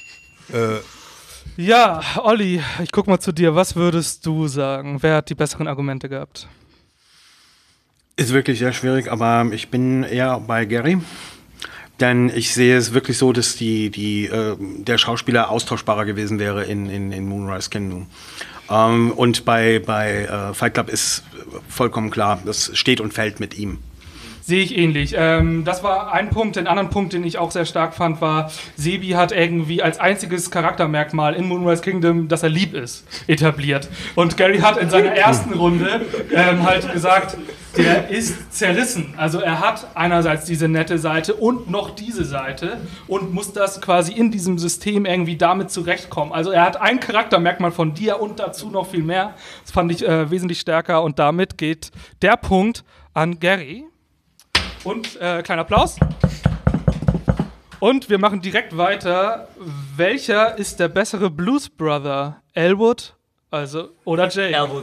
Ja, Olli, ich guck mal zu dir. Was würdest du sagen? Wer hat die besseren Argumente gehabt? Ist wirklich sehr schwierig, aber ich bin eher bei Gary. Denn ich sehe es wirklich so, dass der Schauspieler austauschbarer gewesen wäre in Moonrise Kingdom. Und bei Fight Club ist vollkommen klar, das steht und fällt mit ihm. Sehe ich ähnlich. Das war ein Punkt. Den anderen Punkt, den ich auch sehr stark fand, war, Sebi hat irgendwie als einziges Charaktermerkmal in Moonrise Kingdom, dass er lieb ist, etabliert. Und Gary hat in seiner ersten Runde halt gesagt, der ist zerrissen. Also er hat einerseits diese nette Seite und noch diese Seite und muss das quasi in diesem System irgendwie damit zurechtkommen. Also er hat ein Charaktermerkmal von dir und dazu noch viel mehr. Das fand ich wesentlich stärker und damit geht der Punkt an Gary. Und kleiner Applaus. Und wir machen direkt weiter. Welcher ist der bessere Blues Brother? Elwood oder Jake? Elwood.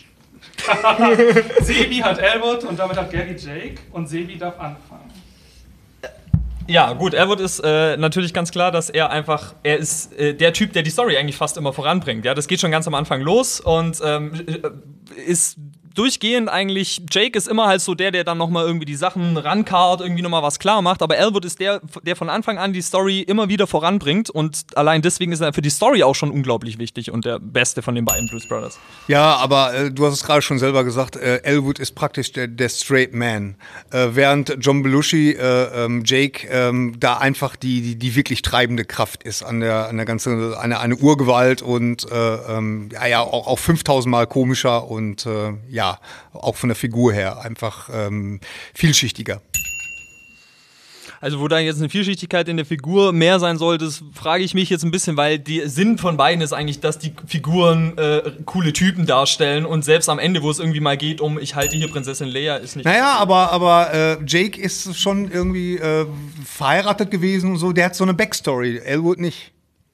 Sebi hat Elwood und damit hat Gary Jake. Und Sebi darf anfangen. Ja, gut, Elwood ist natürlich ganz klar, dass er ist der Typ, der die Story eigentlich fast immer voranbringt. Ja, das geht schon ganz am Anfang los und ist durchgehend eigentlich, Jake ist immer halt so der dann nochmal irgendwie die Sachen rankarrt, irgendwie nochmal was klar macht, aber Elwood ist der von Anfang an die Story immer wieder voranbringt und allein deswegen ist er für die Story auch schon unglaublich wichtig und der Beste von den beiden Blues Brothers. Ja, aber du hast es gerade schon selber gesagt, Elwood ist praktisch der Straight Man, während John Belushi, Jake, da einfach die wirklich treibende Kraft ist an der ganzen, eine Urgewalt und auch 5000 Mal komischer und auch von der Figur her einfach vielschichtiger. Also wo da jetzt eine Vielschichtigkeit in der Figur mehr sein soll, das frage ich mich jetzt ein bisschen, weil der Sinn von beiden ist eigentlich, dass die Figuren coole Typen darstellen und selbst am Ende, wo es irgendwie mal geht ich halte hier Prinzessin Leia, ist nicht... Naja, aber Jake ist schon irgendwie verheiratet gewesen und so, der hat so eine Backstory, Elwood nicht.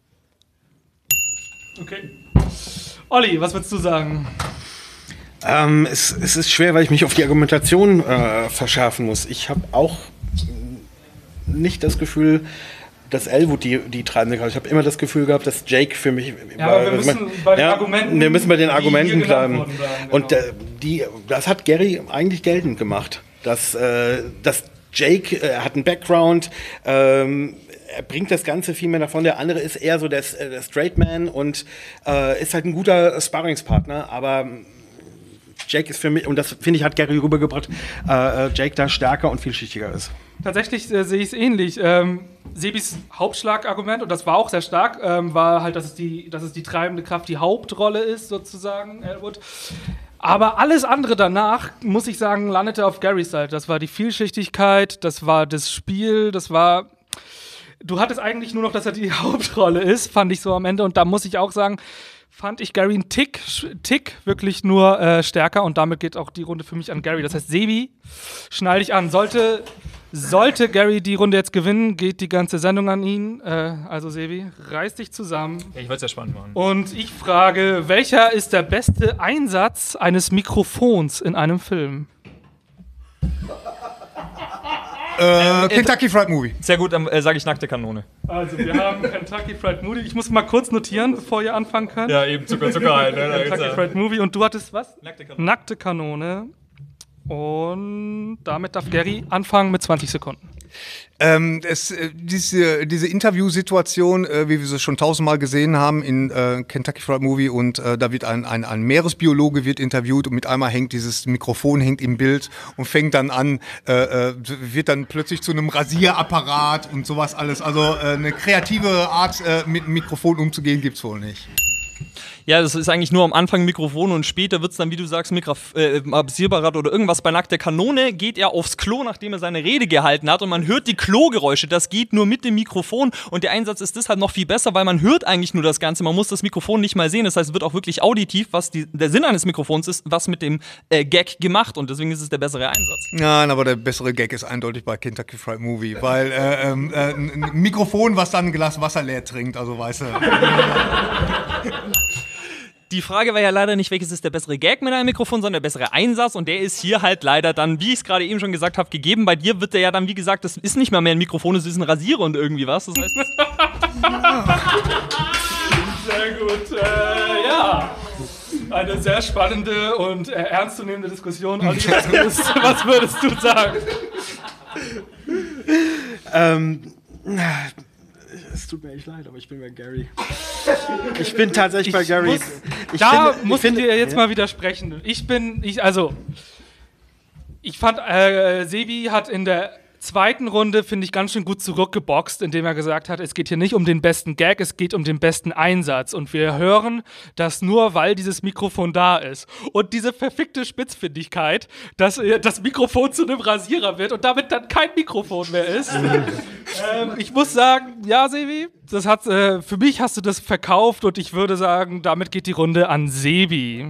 Okay. Olli, was würdest du sagen? Es ist schwer, weil ich mich auf die Argumentation verschärfen muss. Ich habe auch nicht das Gefühl, dass Elwood die treibende Kraft ist. Ich habe immer das Gefühl gehabt, dass Jake für mich... Ja, aber wir müssen bei den Argumenten... Wir müssen bei den Argumenten bleiben. Genau. Und das hat Gary eigentlich geltend gemacht. Dass Jake hat einen Background, er bringt das Ganze viel mehr davon. Der andere ist eher so der Straight Man und ist halt ein guter Sparringspartner, aber Jake ist für mich, und das finde ich, hat Gary rübergebracht, Jake da stärker und vielschichtiger ist. Tatsächlich sehe ich es ähnlich. Sebis Hauptschlagargument, und das war auch sehr stark, war halt, dass es die treibende Kraft, die Hauptrolle ist, sozusagen, Elwood. Aber alles andere danach, muss ich sagen, landete auf Garys Seite. Das war die Vielschichtigkeit, das war das Spiel, du hattest eigentlich nur noch, dass er die Hauptrolle ist, fand ich so am Ende. Und da muss ich auch sagen, fand ich Gary einen Tick wirklich nur stärker. Und damit geht auch die Runde für mich an Gary. Das heißt, Sebi, schnall dich an. Sollte Gary die Runde jetzt gewinnen, geht die ganze Sendung an ihn. Also Sebi, reiß dich zusammen. Ja, ich wollte es ja spannend machen. Und ich frage, welcher ist der beste Einsatz eines Mikrofons in einem Film? Kentucky Fried Movie. Sehr gut, dann sage ich nackte Kanone. Also, wir haben Kentucky Fried Movie. Ich muss mal kurz notieren, bevor ihr anfangen könnt. Ja, eben Zucker halt. Ne? Kentucky Fried Movie. Und du hattest was? Nackte Kanone. Nackte Kanone. Und damit darf Gary anfangen mit 20 Sekunden. Diese Interviewsituation, wie wir sie schon 1000-mal gesehen haben in Kentucky Fried Movie, und da wird ein Meeresbiologe wird interviewt und mit einmal hängt dieses Mikrofon im Bild und fängt dann an, wird dann plötzlich zu einem Rasierapparat und sowas alles. Also eine kreative Art, mit dem Mikrofon umzugehen, gibt's wohl nicht. Ja, das ist eigentlich nur am Anfang Mikrofon und später wird es dann, wie du sagst, Rasierapparat oder irgendwas. Bei nackter Kanone geht er aufs Klo, nachdem er seine Rede gehalten hat, und man hört die Klogeräusche. Das geht nur mit dem Mikrofon, und der Einsatz ist deshalb noch viel besser, weil man hört eigentlich nur das Ganze. Man muss das Mikrofon nicht mal sehen. Das heißt, es wird auch wirklich auditiv, was der Sinn eines Mikrofons ist, was mit dem Gag gemacht, und deswegen ist es der bessere Einsatz. Nein, aber der bessere Gag ist eindeutig bei Kentucky Fried Movie, weil ein Mikrofon, was dann ein Glas Wasser leer trinkt, also weißt du. Die Frage war ja leider nicht, welches ist der bessere Gag mit einem Mikrofon, sondern der bessere Einsatz, und der ist hier halt leider dann, wie ich es gerade eben schon gesagt habe, gegeben. Bei dir wird der ja dann, wie gesagt, das ist nicht mal mehr ein Mikrofon, es ist ein Rasierer und irgendwie was. Das heißt, sehr gut. Ja. Eine sehr spannende und ernstzunehmende Diskussion. Olli, was würdest du sagen? Es tut mir echt leid, aber ich bin bei Gary. Ich bin tatsächlich bei Gary. Muss ich dir jetzt mal widersprechen. Ich fand, Sebi hat in der zweiten Runde, finde ich, ganz schön gut zurückgeboxt, indem er gesagt hat, es geht hier nicht um den besten Gag, es geht um den besten Einsatz. Und wir hören das nur, weil dieses Mikrofon da ist. Und diese verfickte Spitzfindigkeit, dass das Mikrofon zu einem Rasierer wird und damit dann kein Mikrofon mehr ist. Ich muss sagen, ja, Sebi, das hat, für mich hast du das verkauft, und ich würde sagen, damit geht die Runde an Sebi.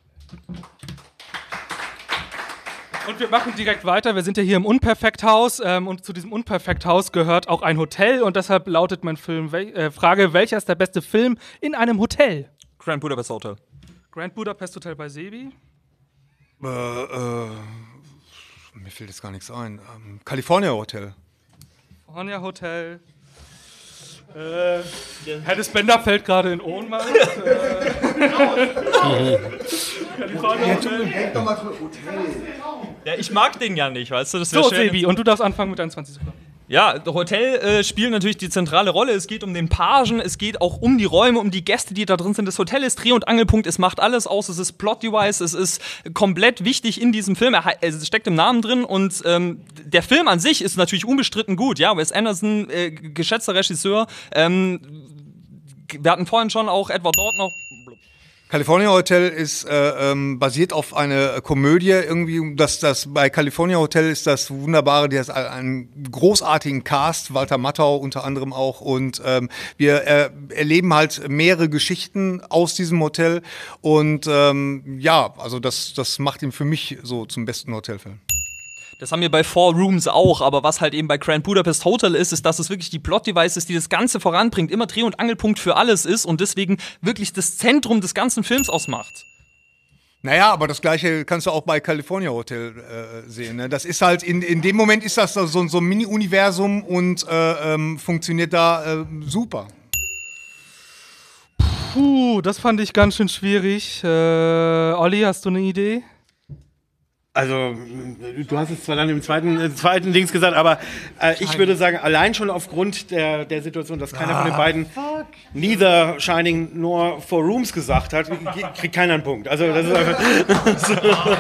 Und wir machen direkt weiter. Wir sind ja hier im Unperfekthaus, und zu diesem Unperfekthaus gehört auch ein Hotel, und deshalb lautet mein Frage, welcher ist der beste Film in einem Hotel? Grand Budapest Hotel. Grand Budapest Hotel bei Sebi? Mir fällt jetzt gar nichts ein. California Hotel. California Hotel. Herr Bender fällt gerade in Ohnmacht. Ja, ich mag den ja nicht, weißt du? Das So, Sebi, und du darfst anfangen mit deinen 20 Sekunden. Ja, Hotel spielt natürlich die zentrale Rolle. Es geht um den Pagen, es geht auch um die Räume, um die Gäste, die da drin sind. Das Hotel ist Dreh- und Angelpunkt, es macht alles aus, es ist Plot-Device, es ist komplett wichtig in diesem Film. Es steckt im Namen drin und der Film an sich ist natürlich unbestritten gut. Ja, Wes Anderson, geschätzter Regisseur. Wir hatten vorhin schon auch Edward Norton noch. California Hotel ist basiert auf einer Komödie irgendwie. Das bei California Hotel ist das Wunderbare, der hat einen großartigen Cast, Walter Matthau unter anderem auch, und wir erleben halt mehrere Geschichten aus diesem Hotel und ja, also das macht ihn für mich so zum besten Hotelfilm. Das haben wir bei Four Rooms auch, aber was halt eben bei Grand Budapest Hotel ist, dass es wirklich die Plot-Device ist, die das Ganze voranbringt, immer Dreh- und Angelpunkt für alles ist und deswegen wirklich das Zentrum des ganzen Films ausmacht. Naja, aber das Gleiche kannst du auch bei California Hotel sehen. Ne? Das ist halt, in dem Moment ist das so ein Mini-Universum und funktioniert da super. Puh, das fand ich ganz schön schwierig. Olli, hast du eine Idee? Also, du hast es zwar dann im zweiten Dings gesagt, aber ich würde sagen, allein schon aufgrund der Situation, dass keiner von den beiden neither Shining nor Four Rooms gesagt hat, kriegt keiner einen Punkt. Also, das ist einfach.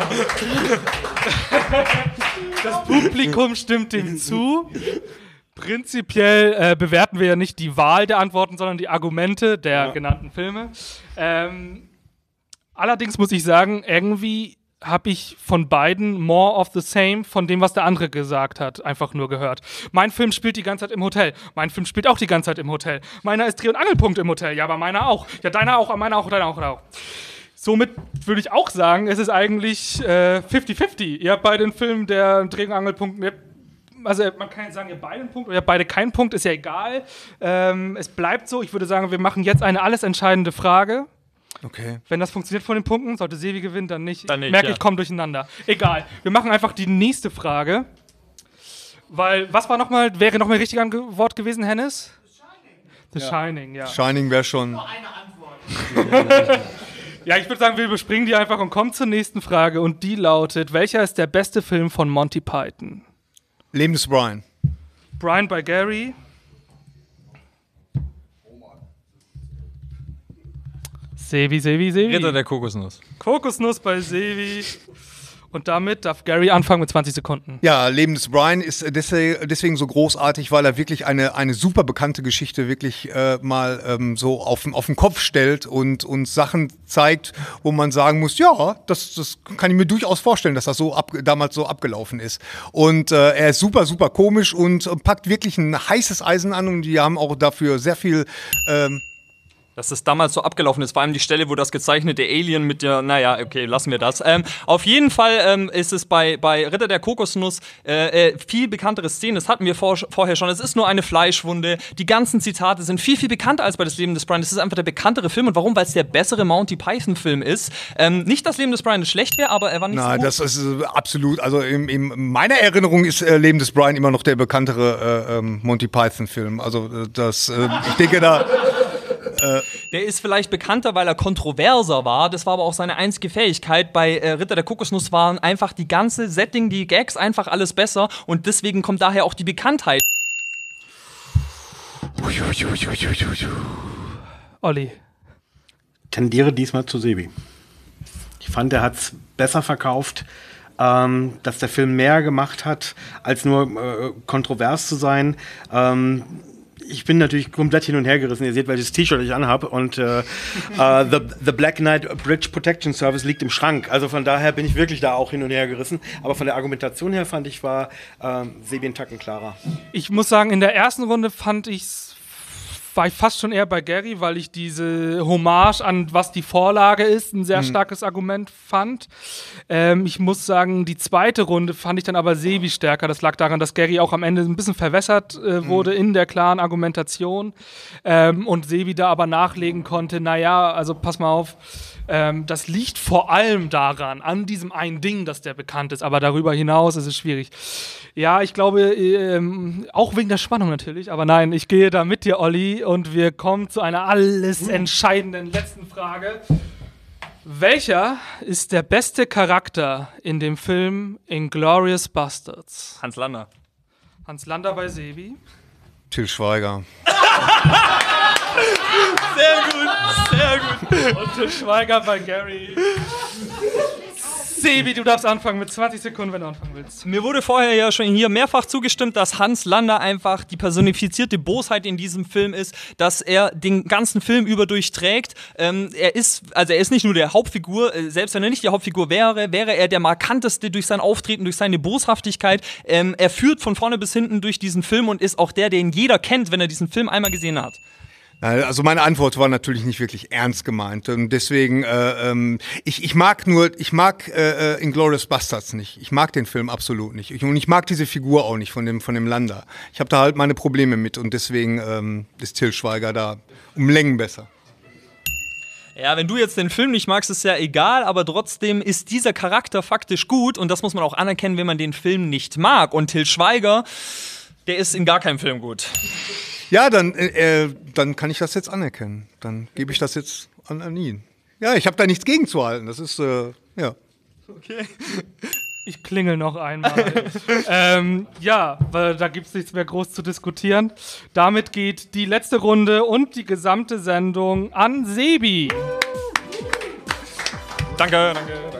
Das Publikum stimmt dem zu. Prinzipiell bewerten wir ja nicht die Wahl der Antworten, sondern die Argumente der genannten Filme. Allerdings muss ich sagen, irgendwie habe ich von beiden more of the same von dem, was der andere gesagt hat, einfach nur gehört. Mein Film spielt die ganze Zeit im Hotel. Mein Film spielt auch die ganze Zeit im Hotel. Meiner ist Dreh- und Angelpunkt im Hotel. Ja, aber meiner auch. Ja, deiner auch, meiner auch, deiner auch, deiner auch. Somit würde ich auch sagen, es ist eigentlich 50-50. Ihr habt beide einen Film, der Dreh- und Angelpunkt. Also man kann jetzt sagen, ihr habt beide einen Punkt oder ihr habt beide keinen Punkt, ist ja egal. Es bleibt so. Ich würde sagen, wir machen jetzt eine alles entscheidende Frage. Okay. Wenn das funktioniert von den Punkten, sollte Sevi gewinnen, dann nicht. Dann nicht, ich merke, ja. ich komme durcheinander. Egal. Wir machen einfach die nächste Frage. Weil, was war nochmal, wäre nochmal ein richtiges Wort gewesen, Hennes? The Shining, ja. Shining wäre schon. Ja, ich würde sagen, wir überspringen die einfach und kommen zur nächsten Frage. Und die lautet: Welcher ist der beste Film von Monty Python? Leben des Brian. Brian by Gary. Sevi. Ritter der Kokosnuss. Kokosnuss bei Sevi. Und damit darf Gary anfangen mit 20 Sekunden. Ja, Leben des Brian ist deswegen so großartig, weil er wirklich eine super bekannte Geschichte wirklich mal so auf den Kopf stellt und uns Sachen zeigt, wo man sagen muss, ja, das kann ich mir durchaus vorstellen, dass das so damals so abgelaufen ist. Und er ist super, super komisch und packt wirklich ein heißes Eisen an und die haben auch dafür sehr viel Dass das damals so abgelaufen ist, vor allem die Stelle, wo das gezeichnete Alien mit der, naja, okay, lassen wir das. Auf jeden Fall ist es bei Ritter der Kokosnuss viel bekanntere Szenen, das hatten wir vorher schon. Es ist nur eine Fleischwunde, die ganzen Zitate sind viel, viel bekannter als bei Das Leben des Brian. Das ist einfach der bekanntere Film und warum? Weil es der bessere Monty Python-Film ist. Nicht, dass Leben des Brian schlecht wäre, aber er war nicht so gut. das ist absolut, also in meiner Erinnerung ist Leben des Brian immer noch der bekanntere Monty Python-Film. Also ich denke da... Der ist vielleicht bekannter, weil er kontroverser war. Das war aber auch seine einzige Fähigkeit. Bei Ritter der Kokosnuss waren einfach die ganze Setting, die Gags, einfach alles besser. Und deswegen kommt daher auch die Bekanntheit. Olli. Tendiere diesmal zu Sebi. Ich fand, er hat es besser verkauft, dass der Film mehr gemacht hat, als nur kontrovers zu sein. Ich bin natürlich komplett hin und her gerissen. Ihr seht, welches T-Shirt ich anhabe. Und the Black Knight Bridge Protection Service liegt im Schrank. Also von daher bin ich wirklich da auch hin und her gerissen. Aber von der Argumentation her fand ich, war Sebi einen Tacken klarer. Ich muss sagen, in der ersten Runde war ich fast schon eher bei Gary, weil ich diese Hommage an was die Vorlage ist, ein sehr starkes Argument fand. Ich muss sagen, die zweite Runde fand ich dann aber Sebi stärker. Das lag daran, dass Gary auch am Ende ein bisschen verwässert wurde in der klaren Argumentation und Sebi da aber nachlegen konnte, naja, also pass mal auf, das liegt vor allem daran, an diesem einen Ding, dass der bekannt ist, aber darüber hinaus ist es schwierig. Ja, ich glaube, auch wegen der Spannung natürlich, aber nein, ich gehe da mit dir, Olli, und wir kommen zu einer alles entscheidenden letzten Frage. Welcher ist der beste Charakter in dem Film Inglourious Basterds? Hans Lander. Hans Lander bei Sebi. Til Schweiger. Sehr gut. Und Til Schweiger bei Gary. Sebi, du darfst anfangen mit 20 Sekunden, wenn du anfangen willst. Mir wurde vorher ja schon hier mehrfach zugestimmt, dass Hans Lander einfach die personifizierte Bosheit in diesem Film ist, dass er den ganzen Film über durchträgt. Er ist nicht nur der Hauptfigur, selbst wenn er nicht die Hauptfigur wäre er der markanteste durch sein Auftreten, durch seine Boshaftigkeit. Er führt von vorne bis hinten durch diesen Film und ist auch der, den jeder kennt, wenn er diesen Film einmal gesehen hat. Also meine Antwort war natürlich nicht wirklich ernst gemeint und deswegen ich mag Inglourious Basterds nicht. Ich mag den Film absolut nicht und ich mag diese Figur auch nicht von dem Lander. Ich habe da halt meine Probleme mit und deswegen ist Til Schweiger da um Längen besser. Ja, wenn du jetzt den Film nicht magst, ist ja egal, aber trotzdem ist dieser Charakter faktisch gut und das muss man auch anerkennen, wenn man den Film nicht mag. Und Til Schweiger, der ist in gar keinem Film gut. Ja, dann kann ich das jetzt anerkennen. Dann gebe ich das jetzt an ihn. Ja, ich habe da nichts gegenzuhalten. Das ist, ja. Okay. Ich klingel noch einmal. Ja, weil da gibt es nichts mehr groß zu diskutieren. Damit geht die letzte Runde und die gesamte Sendung an Sebi. Danke.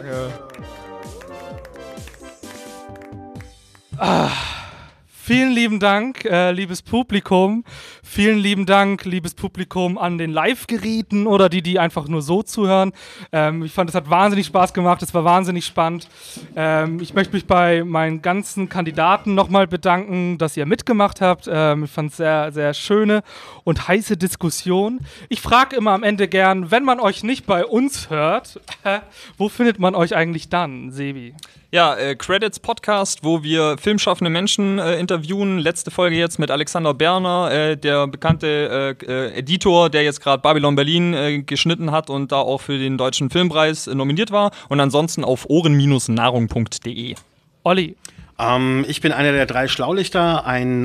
Vielen lieben Dank, liebes Publikum. Vielen lieben Dank, liebes Publikum, an den Live-Geräten oder die einfach nur so zuhören. Ich fand, es hat wahnsinnig Spaß gemacht, es war wahnsinnig spannend. Ich möchte mich bei meinen ganzen Kandidaten nochmal bedanken, dass ihr mitgemacht habt. Ich fand es sehr, sehr schöne und heiße Diskussion. Ich frage immer am Ende gern, wenn man euch nicht bei uns hört, wo findet man euch eigentlich dann, Sebi? Ja, Credits Podcast, wo wir filmschaffende Menschen interviewen. Letzte Folge jetzt mit Alexander Berner, der bekannte Editor, der jetzt gerade Babylon Berlin geschnitten hat und da auch für den Deutschen Filmpreis nominiert war. Und ansonsten auf ohren-nahrung.de. Olli. Ich bin einer der 3 Schlaulichter, ein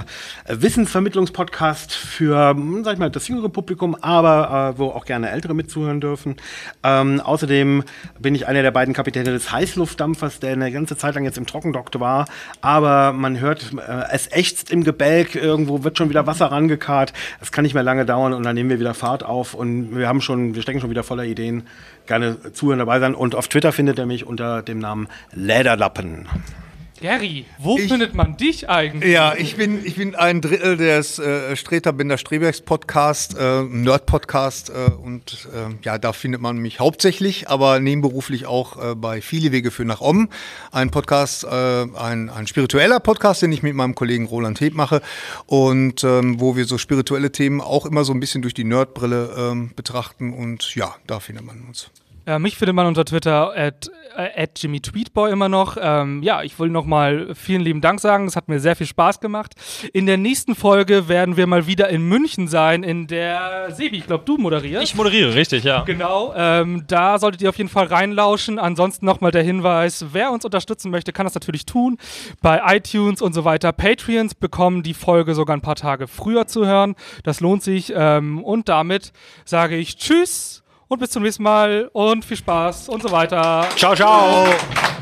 Wissensvermittlungspodcast für, sag ich mal, das jüngere Publikum, aber wo auch gerne Ältere mitzuhören dürfen. Außerdem bin ich einer der beiden Kapitäne des Heißluftdampfers, der eine ganze Zeit lang jetzt im Trockendock war, aber man hört, es ächzt im Gebälk, irgendwo wird schon wieder Wasser rangekarrt. Es kann nicht mehr lange dauern und dann nehmen wir wieder Fahrt auf und wir stecken schon wieder voller Ideen. Gerne zuhören, dabei sein und auf Twitter findet ihr mich unter dem Namen Lederlappen. Gary, wo findet man dich eigentlich? Ja, ich bin ein Drittel des Streter Binder Strebergs Podcast, Nerd-Podcast und ja, da findet man mich hauptsächlich, aber nebenberuflich auch bei Viele Wege führen nach Om. Ein Podcast, ein spiritueller Podcast, den ich mit meinem Kollegen Roland Heb mache und wo wir so spirituelle Themen auch immer so ein bisschen durch die Nerdbrille betrachten und ja, da findet man uns. Ja, mich findet man unter Twitter at Jimmy Tweetboy immer noch. Ja, ich will nochmal vielen lieben Dank sagen. Es hat mir sehr viel Spaß gemacht. In der nächsten Folge werden wir mal wieder in München sein, in der Sebi, ich glaube, du moderierst. Ich moderiere, richtig, ja. Genau, da solltet ihr auf jeden Fall reinlauschen. Ansonsten nochmal der Hinweis, wer uns unterstützen möchte, kann das natürlich tun. Bei iTunes und so weiter. Patreons bekommen die Folge sogar ein paar Tage früher zu hören. Das lohnt sich. Und damit sage ich Tschüss. Und bis zum nächsten Mal und viel Spaß und so weiter. Ciao, ciao.